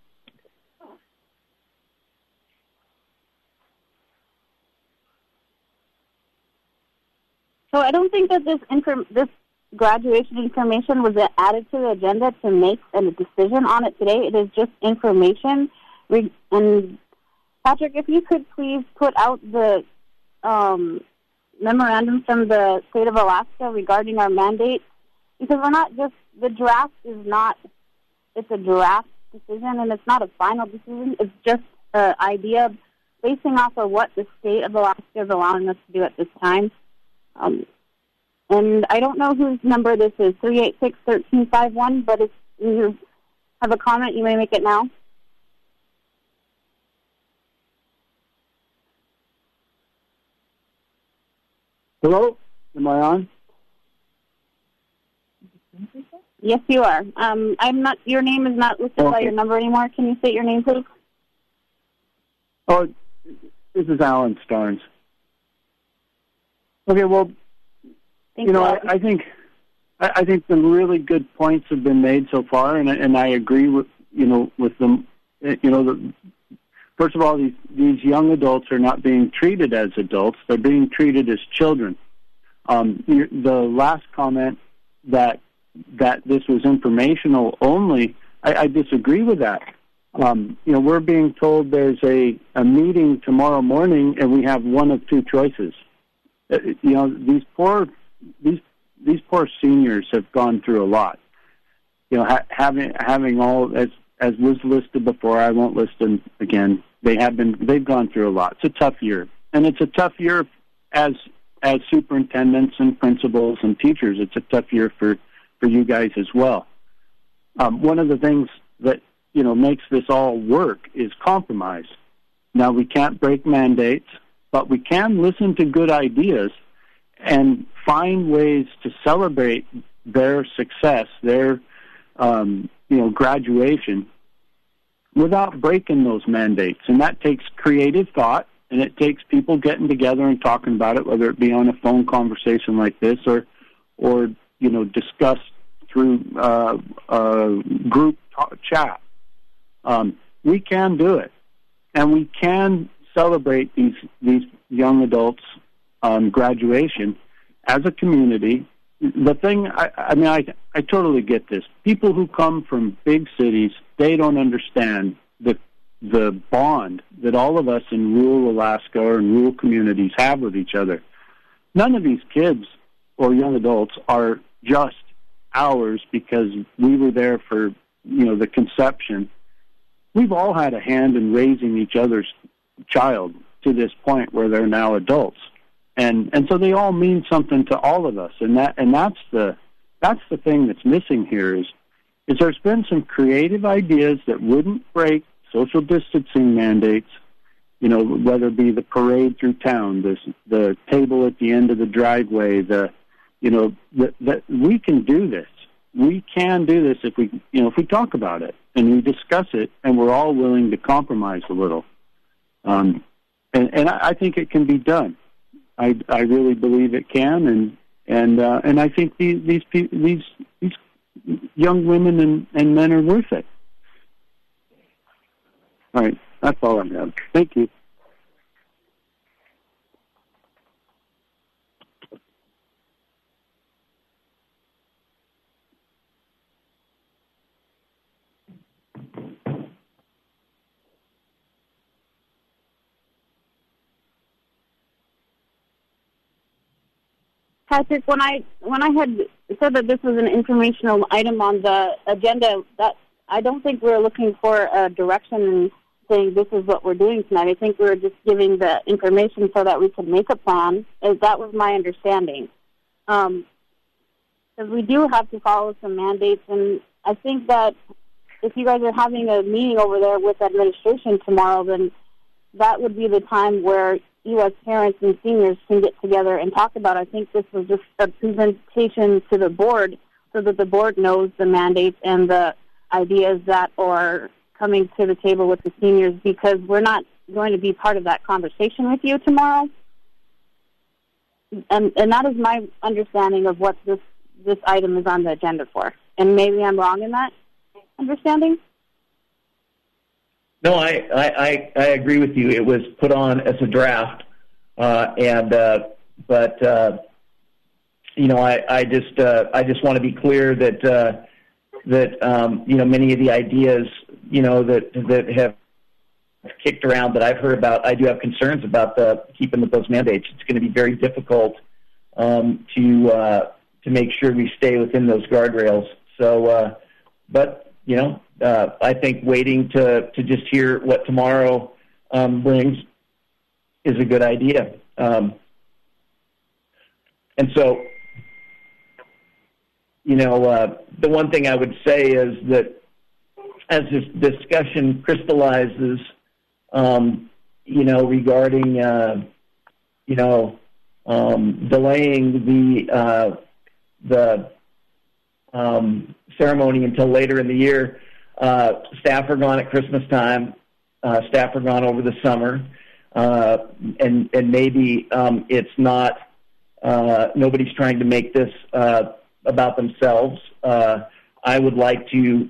So I don't think that this graduation information was added to the agenda to make a decision on it today. It is just information. And Patrick, if you could please put out the memorandum from the state of Alaska regarding our mandate, because we're not just, the draft is not, it's a draft decision and it's not a final decision. It's just an idea basing off of what the state of Alaska is allowing us to do at this time. And I don't know whose number this is, 386-1351, but if you have a comment, you may make it now. Hello? Am I on? Yes, you are. I'm not. Your name is not listed by your number anymore. Can you state your name, please? Oh, this is Alan Starnes. Okay, well, I think I think some really good points have been made so far, and I agree with them. First of all, these young adults are not being treated as adults; they're being treated as children. The last comment that this was informational only, I disagree with that. We're being told there's a meeting tomorrow morning, and we have one of two choices. These poor seniors have gone through a lot. Having all as was listed before, I won't list them again. They've gone through a lot. It's a tough year, and it's a tough year as superintendents and principals and teachers. It's a tough year for you guys as well. One of the things that makes this all work is compromise. Now, we can't break mandates, but we can listen to good ideas and find ways to celebrate their success, their graduation, without breaking those mandates. And that takes creative thought, and it takes people getting together and talking about it, whether it be on a phone conversation like this or discussed through group chat. We can do it, and we can celebrate these young adults' graduation as a community. The thing, I totally get this. People who come from big cities, they don't understand the bond that all of us in rural Alaska or in rural communities have with each other. None of these kids or young adults are just ours because we were there for the conception. We've all had a hand in raising each other's child to this point where they're now adults, and so they all mean something to all of us. And that's the thing that's missing here is there's been some creative ideas that wouldn't break social distancing mandates. Whether it be the parade through town, the table at the end of the driveway, that we can do this. We can do this if we talk about it and we discuss it, and we're all willing to compromise a little. And I think it can be done. I really believe it can, and I think these young women and men are worth it. All right, that's all I have. Thank you. Patrick, when I had said that this was an informational item on the agenda, that I don't think we're looking for a direction and saying this is what we're doing tonight. I think we were just giving the information so that we could make a plan. That was my understanding. Because we do have to follow some mandates, and I think that if you guys are having a meeting over there with administration tomorrow, then that would be the time where you as parents and seniors can get together and talk about it. I think this was just a presentation to the board so that the board knows the mandates and the ideas that are coming to the table with the seniors, because we're not going to be part of that conversation with you tomorrow. And that is my understanding of what this item is on the agenda for. And maybe I'm wrong in that understanding. No, I agree with you. It was put on as a draft, but I just want to be clear that many of the ideas that have kicked around that I've heard about, I do have concerns about keeping with those mandates. It's going to be very difficult to make sure we stay within those guardrails. So, I think waiting to just hear what tomorrow brings is a good idea. And so, the one thing I would say is that as this discussion crystallizes, regarding, delaying the ceremony until later in the year. Staff are gone at Christmas time. Staff are gone over the summer, and maybe it's not. Nobody's trying to make this about themselves. I would like to,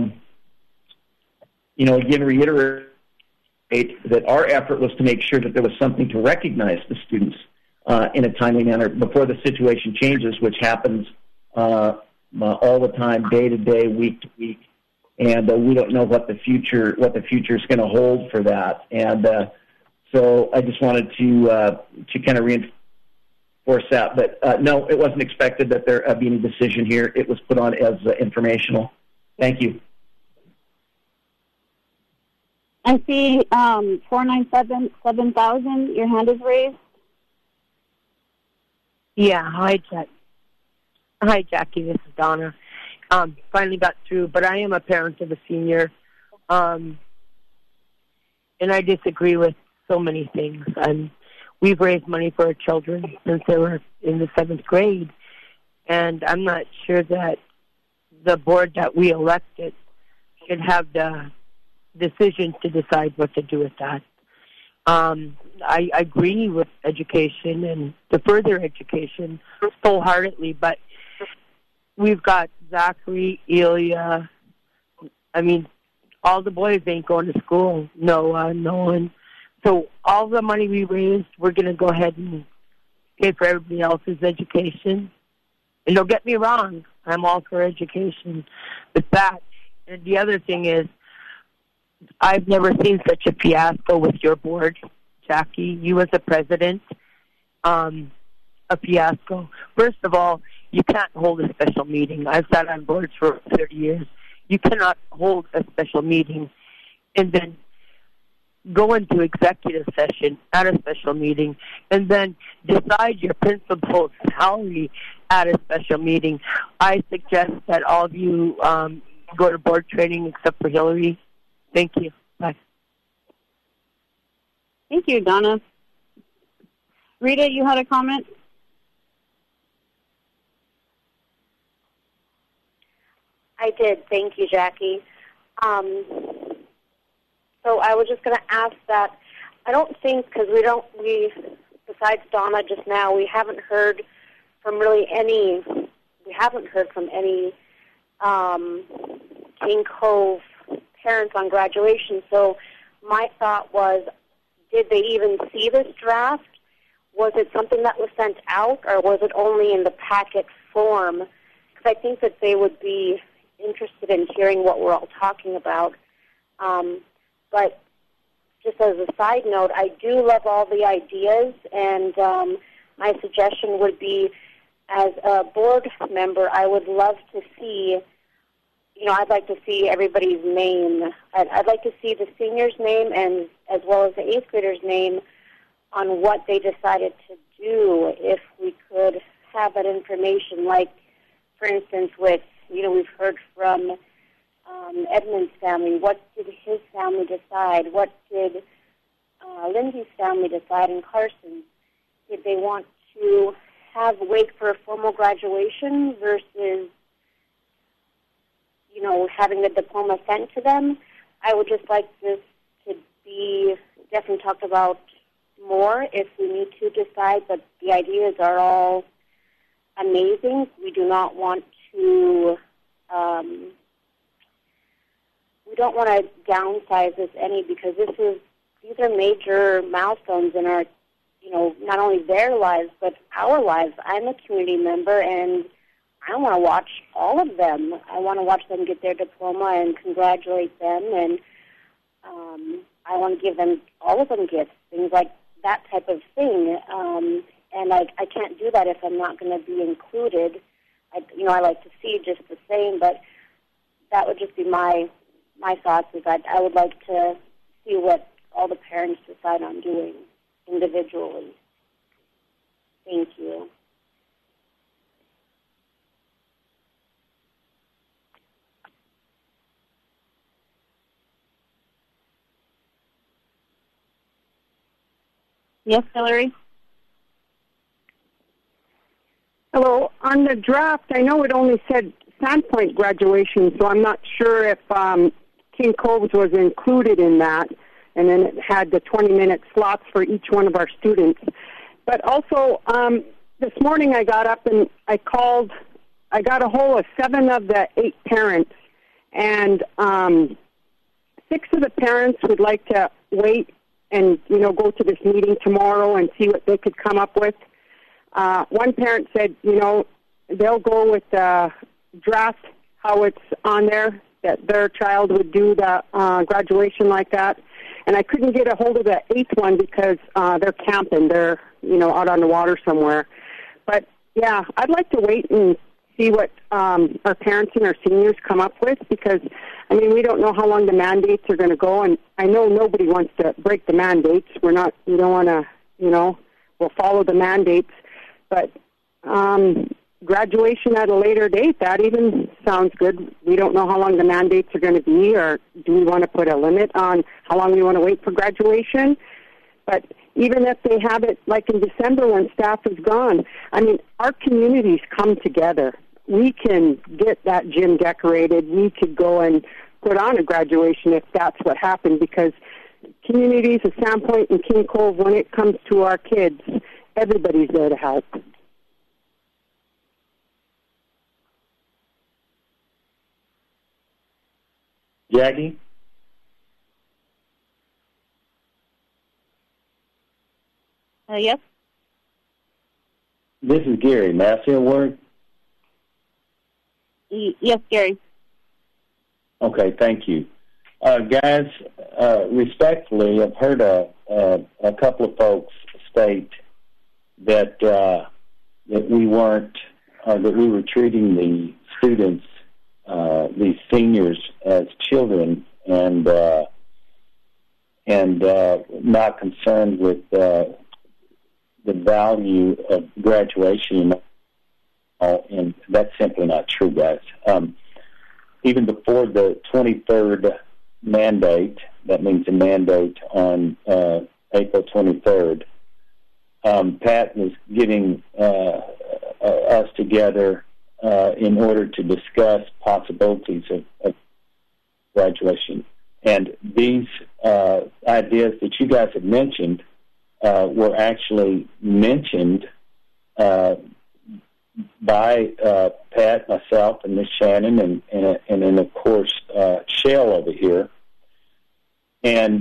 again reiterate that our effort was to make sure that there was something to recognize the students in a timely manner before the situation changes, which happens all the time, day to day, week to week, and we don't know what the future is going to hold for that. And so I just wanted to kind of reinforce that. But no, it wasn't expected that there be any decision here. It was put on as informational. Thank you. I see 497-7000. Your hand is raised. Yeah, hi, Jackie. This is Donna. Finally got through, but I am a parent of a senior, and I disagree with so many things. We've raised money for our children since they were in the 7th grade, and I'm not sure that the board that we elected should have the decision to decide what to do with that. I agree with education and the further education wholeheartedly, but we've got Zachary, Ilya. I mean, all the boys ain't going to school. Noah, no one. So all the money we raised, we're going to go ahead and pay for everybody else's education. And don't get me wrong, I'm all for education with that. And the other thing is, I've never seen such a fiasco with your board, Jackie. You as a president, a fiasco. First of all, you can't hold a special meeting. I've sat on boards for 30 years. You cannot hold a special meeting and then go into executive session at a special meeting and then decide your principal's salary at a special meeting. I suggest that all of you go to board training except for Hillary. Thank you. Bye. Thank you, Donna. Rita, you had a comment? I did. Thank you, Jackie. So I was just going to ask that. I don't think, because we besides Donna just now, we haven't heard from any King Cove parents on graduation. So my thought was, did they even see this draft? Was it something that was sent out, or was it only in the packet form? Because I think that they would be interested in hearing what we're all talking about. But just as a side note, I do love all the ideas, and my suggestion would be, as a board member, I would love to see, I'd like to see everybody's name. I'd like to see the senior's name and as well as the 8th grader's name on what they decided to do, if we could have that information. Like, for instance, with, we've heard from Edmund's family. What did his family decide? What did Lindsay's family decide in Carson? Did they want to wait for a formal graduation versus, having the diploma sent to them? I would just like this to be definitely talked about more if we need to decide, but the ideas are all amazing. We do not want to downsize this any, because these are major milestones in our, not only their lives, but our lives. I'm a community member, and I want to watch all of them. I want to watch them get their diploma and congratulate them, and I want to give them, all of them, gifts, things like that type of thing. And I can't do that if I'm not going to be included. I like to see just the same, but that would just be my thoughts, is that I would like to see what all the parents decide on doing individually. Thank you. Yes, Hillary? Hello. On the draft, I know it only said Sandpoint graduation, so I'm not sure if King Coves was included in that, and then it had the 20-minute slots for each one of our students. But also, this morning I got up and I called I got a hold of 7 of the 8 parents, and 6 of the parents would like to wait and, go to this meeting tomorrow and see what they could come up with. One parent said, they'll go with the draft, how it's on there, that their child would do the graduation like that. And I couldn't get a hold of the 8th one because they're camping. They're, out on the water somewhere. But, yeah, I'd like to wait and see what our parents and our seniors come up with because, we don't know how long the mandates are going to go. And I know nobody wants to break the mandates. We don't want to, we'll follow the mandates. But graduation at a later date, that even sounds good. We don't know how long the mandates are going to be, or do we want to put a limit on how long we want to wait for graduation? But even if they have it like in December when staff is gone, our communities come together. We can get that gym decorated. We could go and put on a graduation if that's what happened, because communities of Sandpoint and King Cove, when it comes to our kids, everybody's there to help. Jackie? Yes? This is Gary. May I say a word? Yes, Gary. Okay, thank you. Guys, respectfully, I've heard a couple of folks state that we weren't, that we were treating the students, these seniors, as children, and not concerned with the value of graduation. And that's simply not true, guys. Even before the 23rd mandate, that means the mandate on April 23rd, Pat was getting us together in order to discuss possibilities of graduation. And these ideas that you guys have mentioned were actually mentioned by Pat, myself, and Miss Shannon, and then, of course, Shell over here. And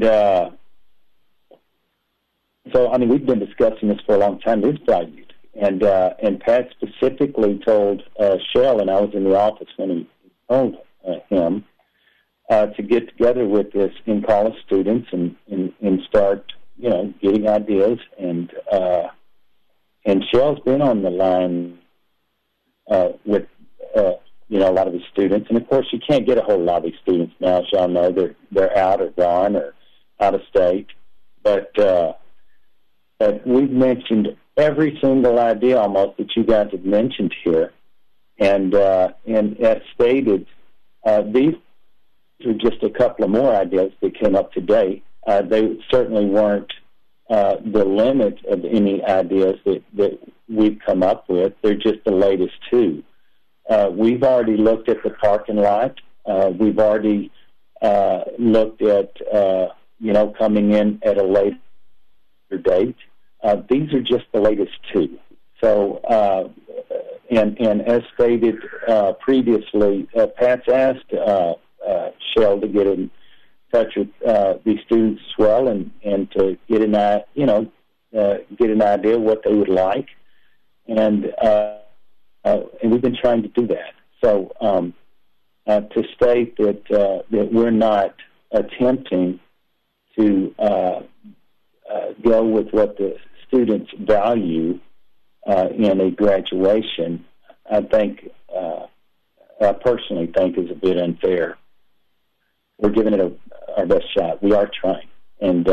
so, we've been discussing this for a long time. It's valued. And Pat specifically told Shell, and I was in the office when he told him, to get together with this in-college students and start, getting ideas. And Shell's been on the line with, a lot of the students. And, of course, you can't get a whole lot of these students now. As y'all know, they're out or gone or out of state. But we've mentioned every single idea almost that you guys have mentioned here. And as stated, these are just a couple of more ideas that came up today. They certainly weren't the limit of any ideas that we've come up with. They're just the latest two. We've already looked at the parking lot. We've already looked at, coming in at a later date. These are just the latest two. So, and as stated previously, Pat's asked Shell to get in touch with these students as well, and to get an idea of what they would like, and we've been trying to do that. So to state that we're not attempting to go with what the students value in a graduation, I personally think is a bit unfair. We're giving it our best shot. We are trying, and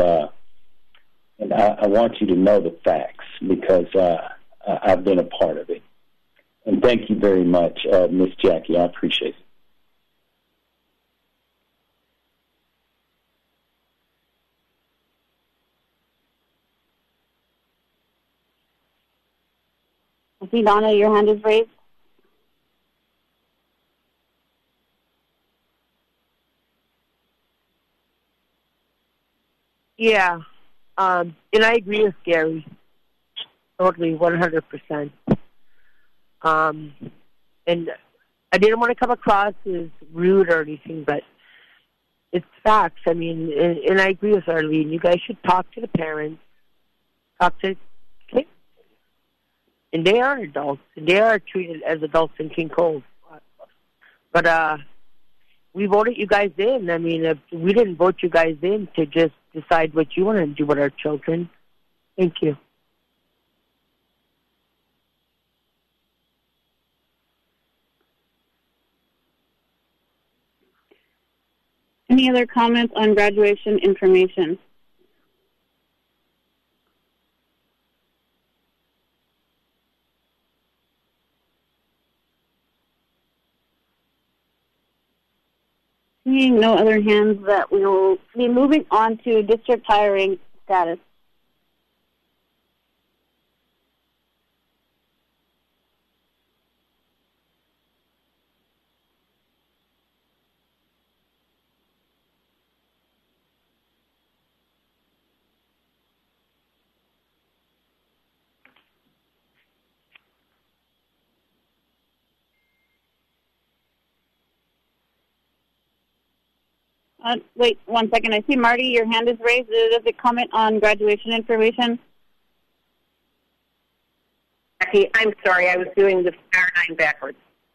I want you to know the facts because I've been a part of it. And thank you very much, Miss Jackie. I appreciate it. I see, Donna, your hand is raised. Yeah, and I agree with Gary, totally, 100%. And I didn't want to come across as rude or anything, but it's facts. I mean, and I agree with Arlene. You guys should talk to the parents, talk to kids. And they are adults, and they are treated as adults in King Cove. But we voted you guys in. I mean, we didn't vote you guys in to just decide what you want to do with our children. Thank you. Any other comments on graduation information? Seeing no other hands, that we will be moving on to district hiring status. Wait 1 second. I see Marty, your hand is raised. Does it comment on graduation information? Jackie, I'm sorry. I was doing the paradigm backwards.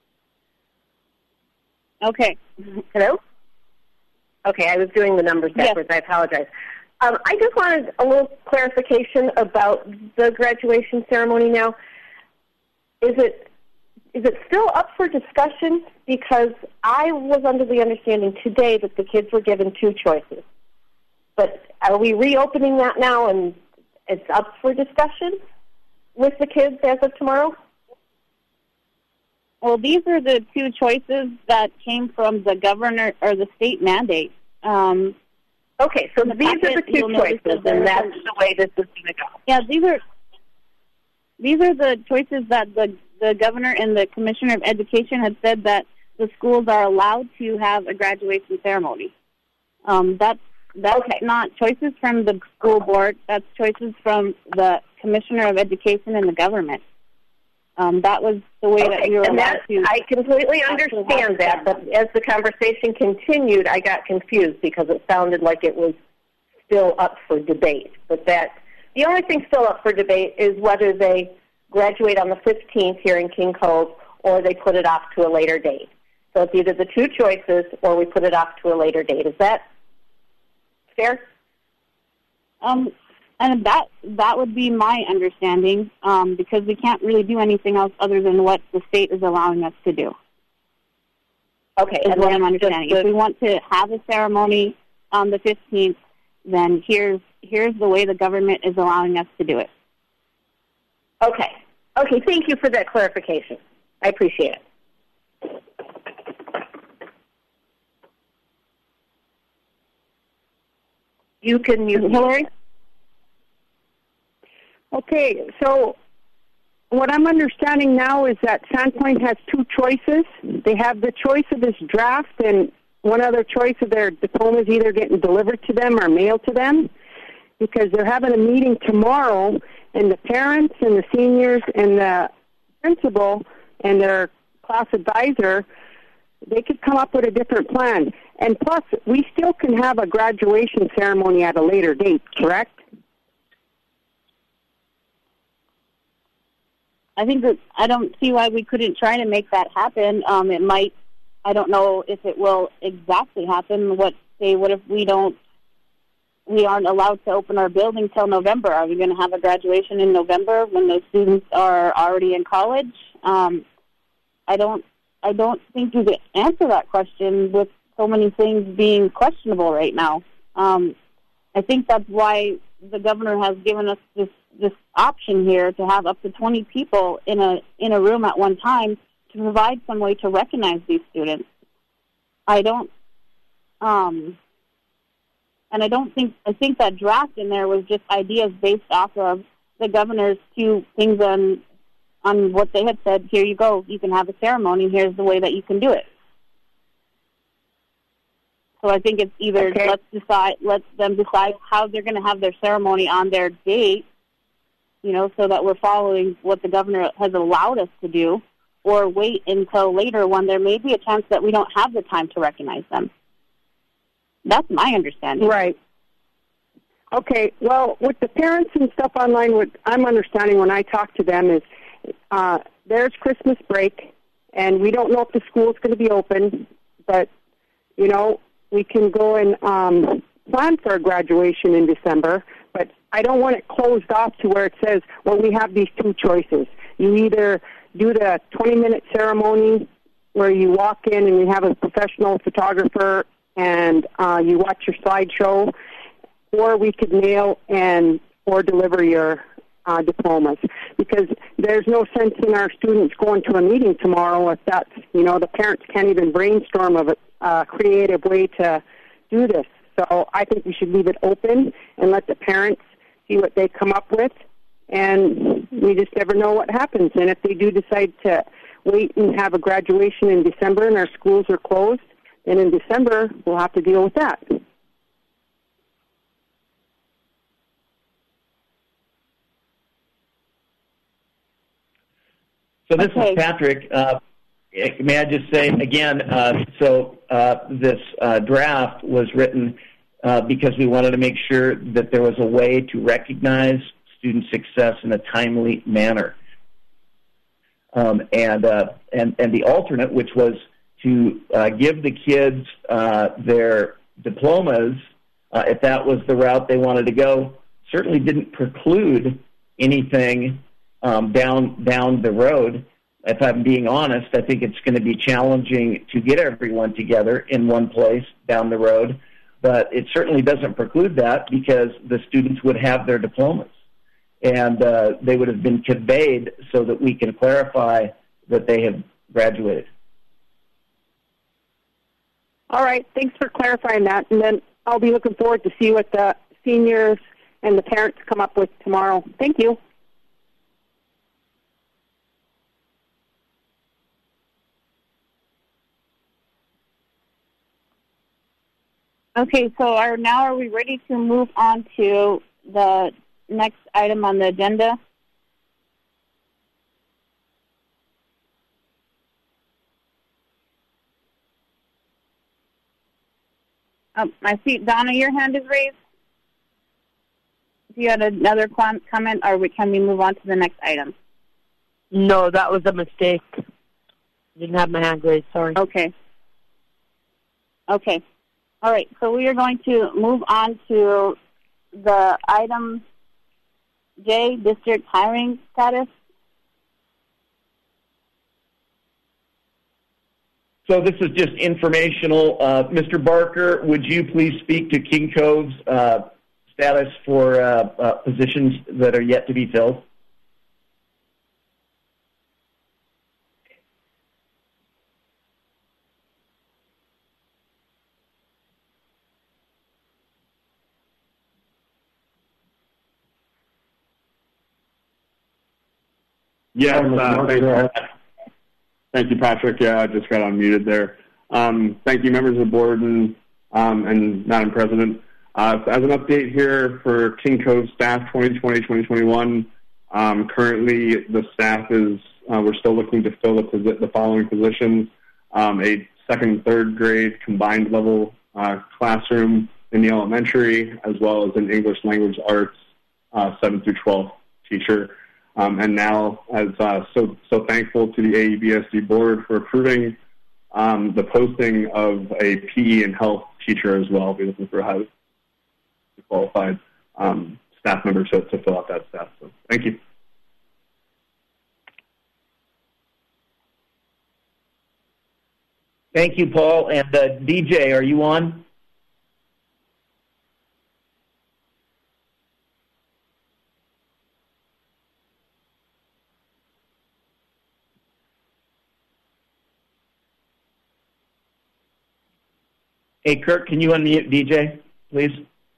Okay. Hello? Okay, I was doing the numbers backwards. Yes. I apologize. I just wanted a little clarification about the graduation ceremony now. Is it still up for discussion? Because I was under the understanding today that the kids were given two choices. But are we reopening that now and it's up for discussion with the kids as of tomorrow? Well, these are the two choices that came from the governor or the state mandate. Okay, so these are the two choices, and that's the way this is going to go. Yeah, these are the choices that the governor and the commissioner of education had said that the schools are allowed to have a graduation ceremony. That's okay. Not choices from the school board. That's choices from the commissioner of education and the government. That was the way that we were allowed to. I completely understand that, but as the conversation continued, I got confused because it sounded like it was still up for debate. But the only thing still up for debate is whether they graduate on the 15th here in King Cove or they put it off to a later date. So it's either the two choices or we put it off to a later date. Is that fair? And that would be my understanding, because we can't really do anything else other than what the state is allowing us to do. Okay. Is what I'm understanding. If we want to have a ceremony on the 15th, then here's the way the government is allowing us to do it. Okay. Okay, thank you for that clarification. I appreciate it. You can mute Hillary. Okay, so what I'm understanding now is that Sandpoint has two choices. They have the choice of this draft, and one other choice of their diplomas either getting delivered to them or mailed to them, because they're having a meeting tomorrow, and the parents and the seniors and the principal and their class advisor, they could come up with a different plan. And plus, we still can have a graduation ceremony at a later date, correct? I think that I don't see why we couldn't try to make that happen. It might. I don't know if it will exactly happen. What if we aren't allowed to open our building till November? Are we going to have a graduation in November when those students are already in college? I don't think you can answer that question with so many things being questionable right now. I think that's why the governor has given us this option here to have up to 20 people in a room at one time to provide some way to recognize these students. I think that draft in there was just ideas based off of the governor's two things on what they had said. Here you go, you can have a ceremony, here's the way that you can do it. So I think it's either let them decide how they're going to have their ceremony on their date, so that we're following what the governor has allowed us to do, or wait until later when there may be a chance that we don't have the time to recognize them. That's my understanding. Right. Okay, well, with the parents and stuff online, what I'm understanding when I talk to them is there's Christmas break, and we don't know if the school's going to be open, but, you know, we can go and plan for a graduation in December, but I don't want it closed off to where it says, well, we have these two choices. You either do the 20-minute ceremony where you walk in and you have a professional photographer and you watch your slideshow, or we could mail and or deliver your diplomas, because there's no sense in our students going to a meeting tomorrow if that's, you know, the parents can't even brainstorm of a creative way to do this. So I think we should leave it open and let the parents see what they come up with, and we just never know what happens. And if they do decide to wait and have a graduation in December and our schools are closed, then in December we'll have to deal with that. So this is Patrick. May I just say again, this draft was written because we wanted to make sure that there was a way to recognize student success in a timely manner. And the alternate, which was to give the kids their diplomas, if that was the route they wanted to go, certainly didn't preclude anything down the road. If I'm being honest, I think it's going to be challenging to get everyone together in one place down the road, but it certainly doesn't preclude that because the students would have their diplomas, and they would have been conveyed so that we can clarify that they have graduated. All right, thanks for clarifying that, and then I'll be looking forward to see what the seniors and the parents come up with tomorrow. Thank you. Okay, so now are we ready to move on to the next item on the agenda? I see, Donna, your hand is raised. Do you have another comment, or can we move on to the next item? No, that was a mistake. Didn't have my hand raised, sorry. Okay. All right, so we are going to move on to the item J, district hiring status. So this is just informational. Mr. Barker, would you please speak to King Cove's status for positions that are yet to be filled? Yes, thank you, Patrick. Yeah, I just got unmuted there. Thank you, members of the board and Madam President. As an update here for King Cove staff 2020-2021, currently the staff is, we're still looking to fill the following positions: a second and third grade combined level classroom in the elementary, as well as an English language arts 7 through 12 teacher. And now, as so thankful to the AEBSD board for approving the posting of a PE and health teacher as well. We're looking for a highly qualified staff member to fill out that staff. So thank you. Thank you, Paul. And DJ, are you on? Hey, Kirk, can you unmute DJ, please?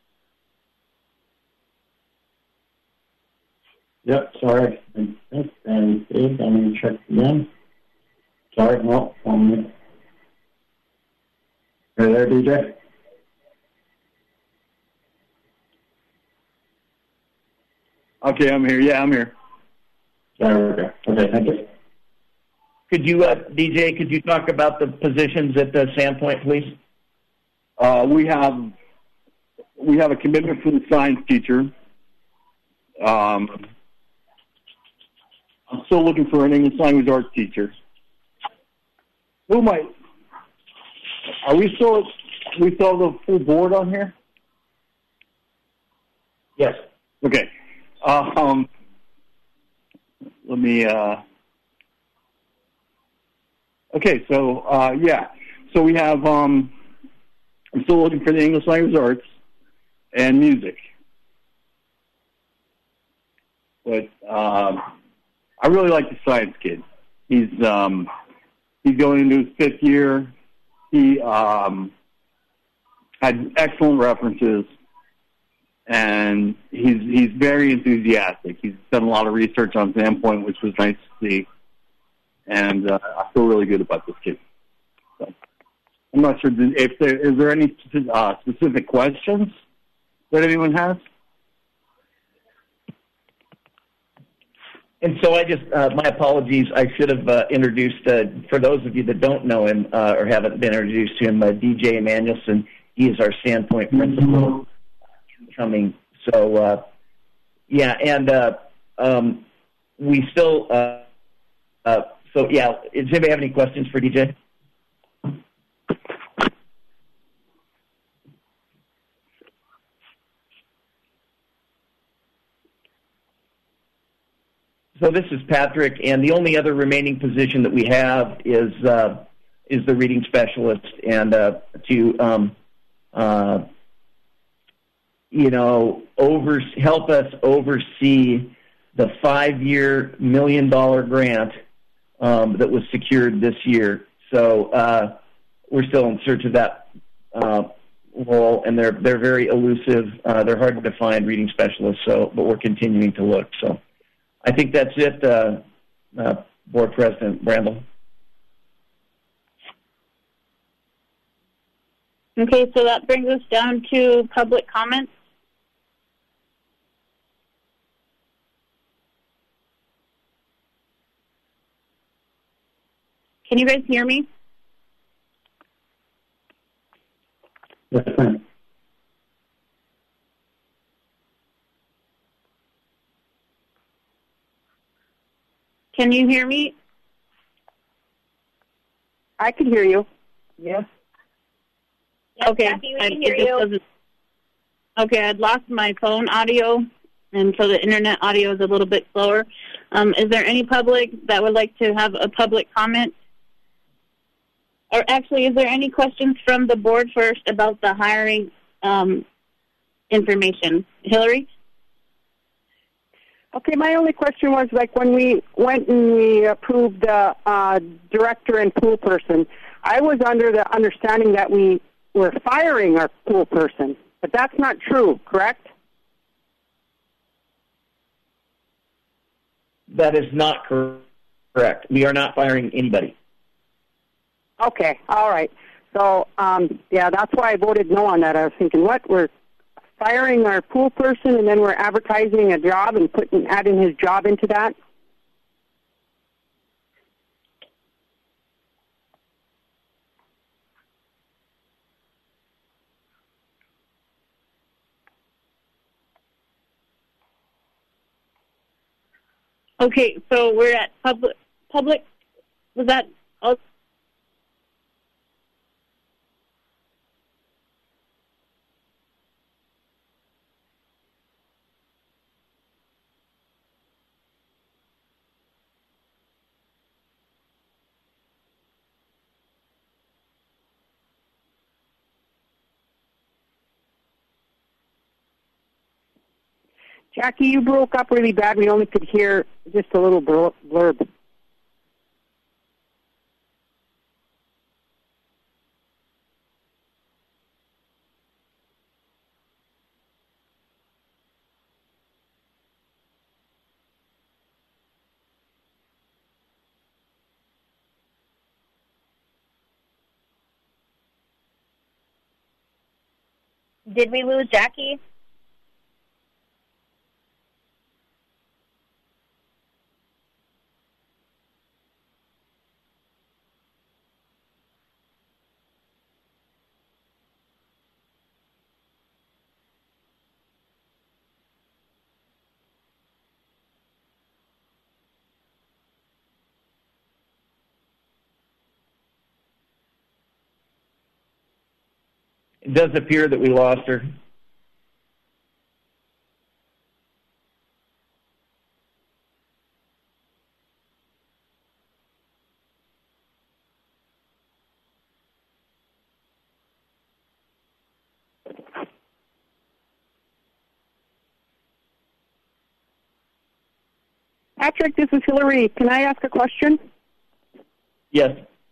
Yep, sorry. And I'm going to check again. Sorry, no, 1 minute. Are you there, DJ? Okay, I'm here. Yeah, I'm here. There we go. Okay, thank you. Could you, DJ, could you talk about the positions at Sandpoint, please? We have a commitment for the science teacher. I'm still looking for an English language arts teacher. Are we still the full board on here? Yes. Okay. Let me. Okay. So yeah. So we have. I'm still looking for the English language arts and music, but I really like the science kid. He's going into his 5th year. He had excellent references, and he's very enthusiastic. He's done a lot of research on Sandpoint, which was nice to see, and I feel really good about this kid. So, I'm not sure if is there any specific questions that anyone has. And so I just, my apologies, I should have introduced, for those of you that don't know him or haven't been introduced to him, DJ Emanuelson. He is our Sandpoint principal incoming. So, yeah, and we still, so yeah, does anybody have any questions for DJ? So this is Patrick, and the only other remaining position that we have is the reading specialist, and to help us oversee the 5-year $1 million grant that was secured this year. So we're still in search of that role, and they're very elusive. They're hard to find, reading specialists. So, but we're continuing to look. So. I think that's it, Board President Brandel. Okay, so that brings us down to public comments. Can you guys hear me? Yes, ma'am. Can you hear me? I can hear you. Yes. Okay. Jackie, we can hear you. Okay, I'd lost my phone audio, and so the internet audio is a little bit slower. Is there any public that would like to have a public comment? Or actually, is there any questions from the board first about the hiring information? Hillary? Okay, my only question was, like, when we went and we approved the director and pool person, I was under the understanding that we were firing our pool person, but that's not true, correct? That is not correct. We are not firing anybody. Okay, all right. So, yeah, that's why I voted no on that. I was thinking, what, we're firing our pool person and then we're advertising a job and adding his job into that? Okay, so we're at public. Was that? Jackie, you broke up really bad. We only could hear just a little blurb. Did we lose Jackie? It does appear that we lost her. Patrick, this is Hillary. Can I ask a question? Yes.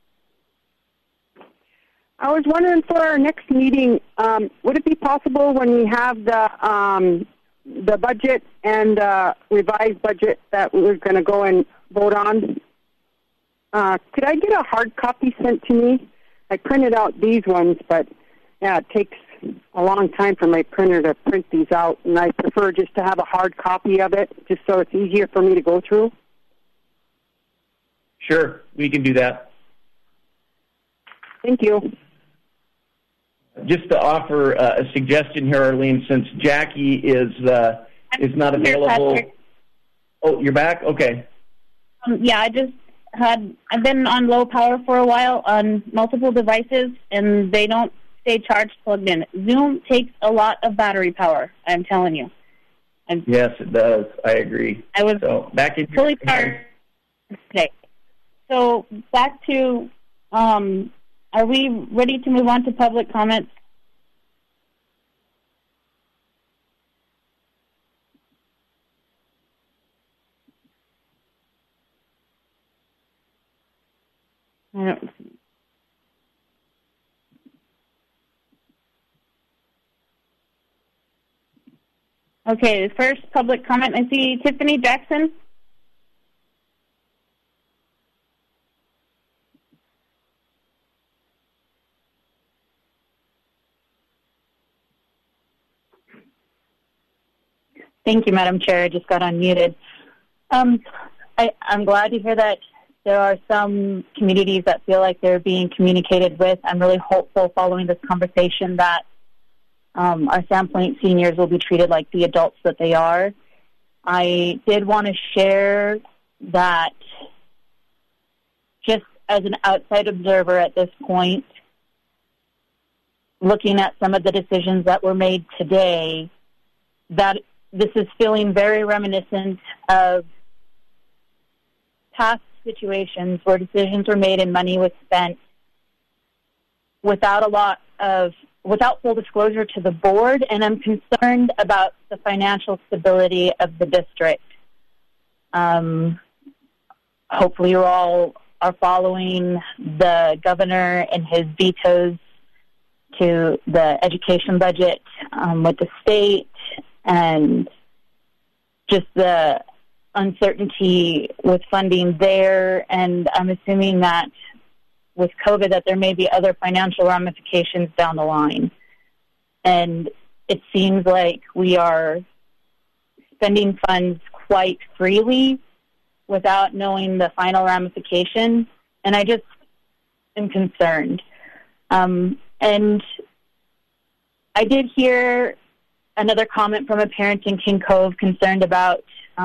I was wondering for our next meeting, would it be possible when we have the budget and revised budget that we're going to go and vote on, could I get a hard copy sent to me? I printed out these ones, but yeah, it takes a long time for my printer to print these out, and I prefer just to have a hard copy of it, just so it's easier for me to go through. Sure, we can do that. Thank you. Just to offer a suggestion here, Arlene, since Jackie is not available. Oh, you're back? Okay. Yeah, I've been on low power for a while on multiple devices, and they don't stay charged plugged in. Zoom takes a lot of battery power, I'm telling you. Yes, it does. I agree. I was back in fully powered today. So back to, are we ready to move on to public comments? I don't see. Okay, the first public comment, I see Tiffany Jackson. Thank you, Madam Chair. I just got unmuted. I'm glad to hear that there are some communities that feel like they're being communicated with. I'm really hopeful following this conversation that our Sandpoint seniors will be treated like the adults that they are. I did want to share that just as an outside observer at this point, looking at some of the decisions that were made today, that this is feeling very reminiscent of past situations where decisions were made and money was spent without full disclosure to the board, and I'm concerned about the financial stability of the district. Hopefully you all are following the governor and his vetoes to the education budget with the state, and just the uncertainty with funding there. And I'm assuming that with COVID that there may be other financial ramifications down the line. And it seems like we are spending funds quite freely without knowing the final ramifications. And I just am concerned. And I did hear another comment from a parent in King Cove concerned about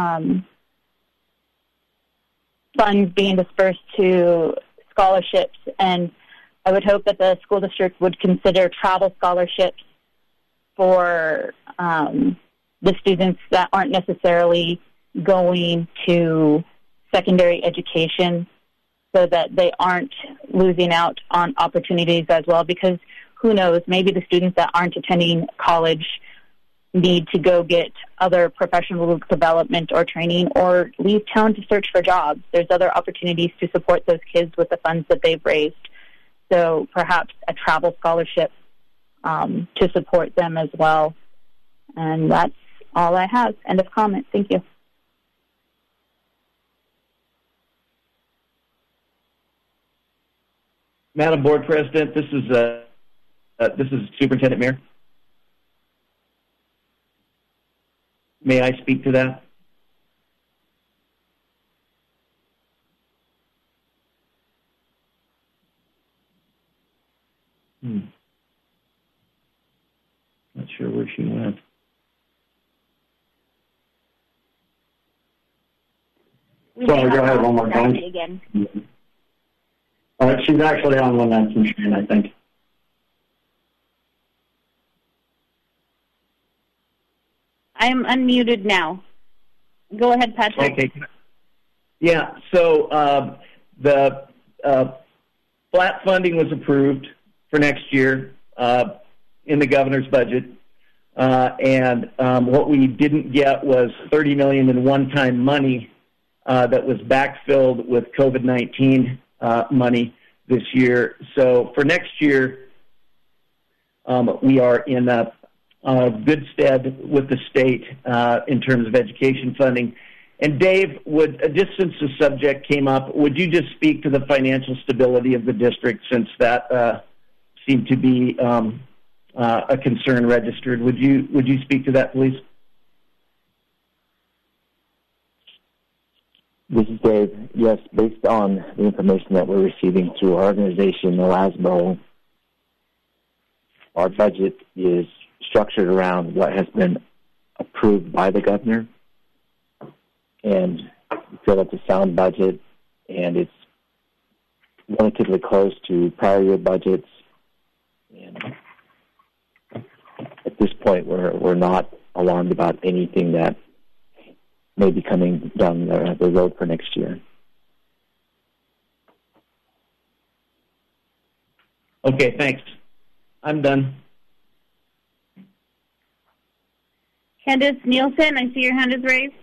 funds being dispersed to scholarships, and I would hope that the school district would consider travel scholarships for the students that aren't necessarily going to secondary education, so that they aren't losing out on opportunities as well, because who knows, maybe the students that aren't attending college need to go get other professional development or training or leave town to search for jobs. There's other opportunities to support those kids with the funds that they've raised. So perhaps a travel scholarship to support them as well. And that's all I have. End of comment. Thank you. Madam Board President, this is Superintendent Mayor. May I speak to that? Not sure where she went. Sorry, go ahead one more time. Again. All right, she's actually on one machine, I think. I'm unmuted now. Go ahead, Patrick. Okay. Yeah, so the flat funding was approved for next year in the governor's budget, and what we didn't get was $30 million in one-time money that was backfilled with COVID-19 money this year. So for next year, we are in a good stead with the state in terms of education funding. And Dave, just since the subject came up, would you just speak to the financial stability of the district, since that seemed to be a concern registered? Would you speak to that, please? This is Dave. Yes, based on the information that we're receiving through our organization, OASBO, our budget is structured around what has been approved by the governor, and we feel it's a sound budget, and it's relatively close to prior year budgets. And at this point, we're not alarmed about anything that may be coming down the road for next year. Okay, thanks. I'm done. Candace Nielsen, I see your hand is raised.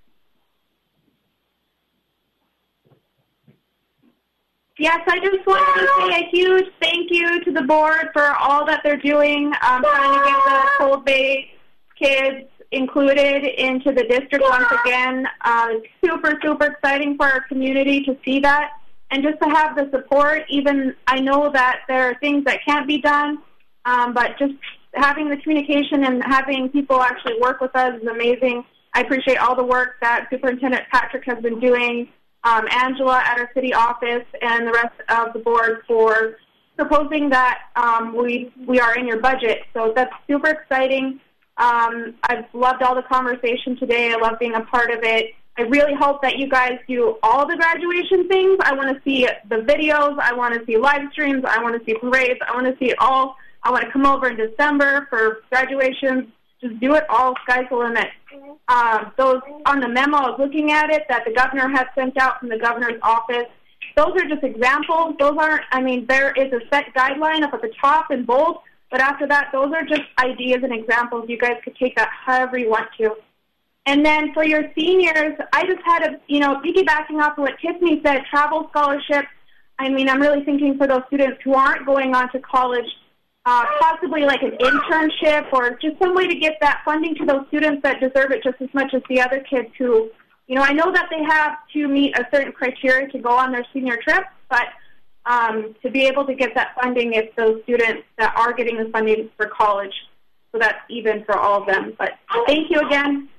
Yes, I just wanted to say a huge thank you to the board for all that they're doing, trying to get the Cold Bay kids included into the district once again. It's super, super exciting for our community to see that, and just to have the support. Even I know that there are things that can't be done, but just having the communication and having people actually work with us is amazing. I appreciate all the work that Superintendent Patrick has been doing, Angela at our city office, and the rest of the board for proposing that we are in your budget. So that's super exciting. I've loved all the conversation today. I love being a part of it. I really hope that you guys do all the graduation things. I want to see the videos. I want to see live streams. I want to see parades. I want to see it all. I want to come over in December for graduations. Just do it all. Sky's the limit. Those on the memo, I was looking at it, that the governor has sent out from the governor's office. Those are just examples. Those aren't, there is a set guideline up at the top in bold, but after that, those are just ideas and examples. You guys could take that however you want to. And then for your seniors, I just had piggybacking off of what Tiffany said, travel scholarships. I'm really thinking for those students who aren't going on to college, possibly like an internship or just some way to get that funding to those students that deserve it just as much as the other kids who, I know that they have to meet a certain criteria to go on their senior trip, but to be able to get that funding if those students that are getting the funding for college, so that's even for all of them. But thank you again.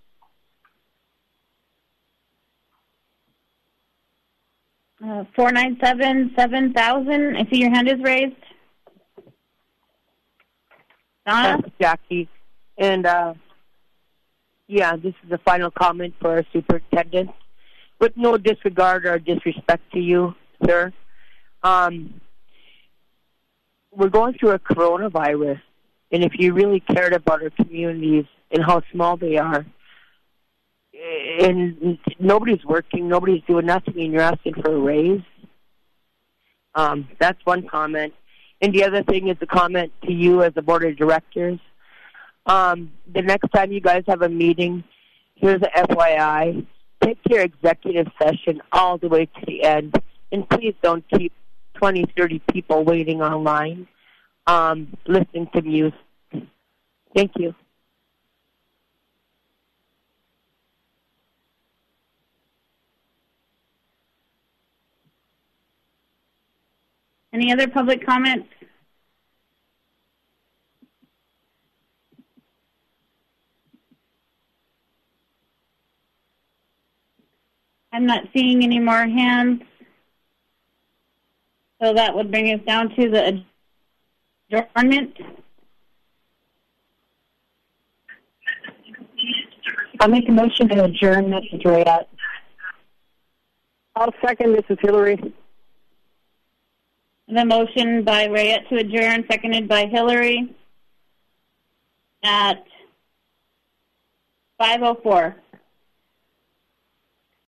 Uh, 497-7000. I see your hand is raised. Donna? Jackie. And, this is a final comment for our superintendent. With no disregard or disrespect to you, sir, we're going through a coronavirus, and if you really cared about our communities and how small they are, and nobody's working, nobody's doing nothing, and you're asking for a raise, that's one comment. And the other thing is a comment to you as a board of directors. The next time you guys have a meeting, here's a FYI, take your executive session all the way to the end, and please don't keep 20, 30 people waiting online, listening to music. Thank you. Any other public comments? I'm not seeing any more hands. So that would bring us down to the adjournment. I'll make a motion to adjourn, Mrs. Rayette. I'll second. This is Hillary. The motion by Rayette to adjourn, seconded by Hillary at 504.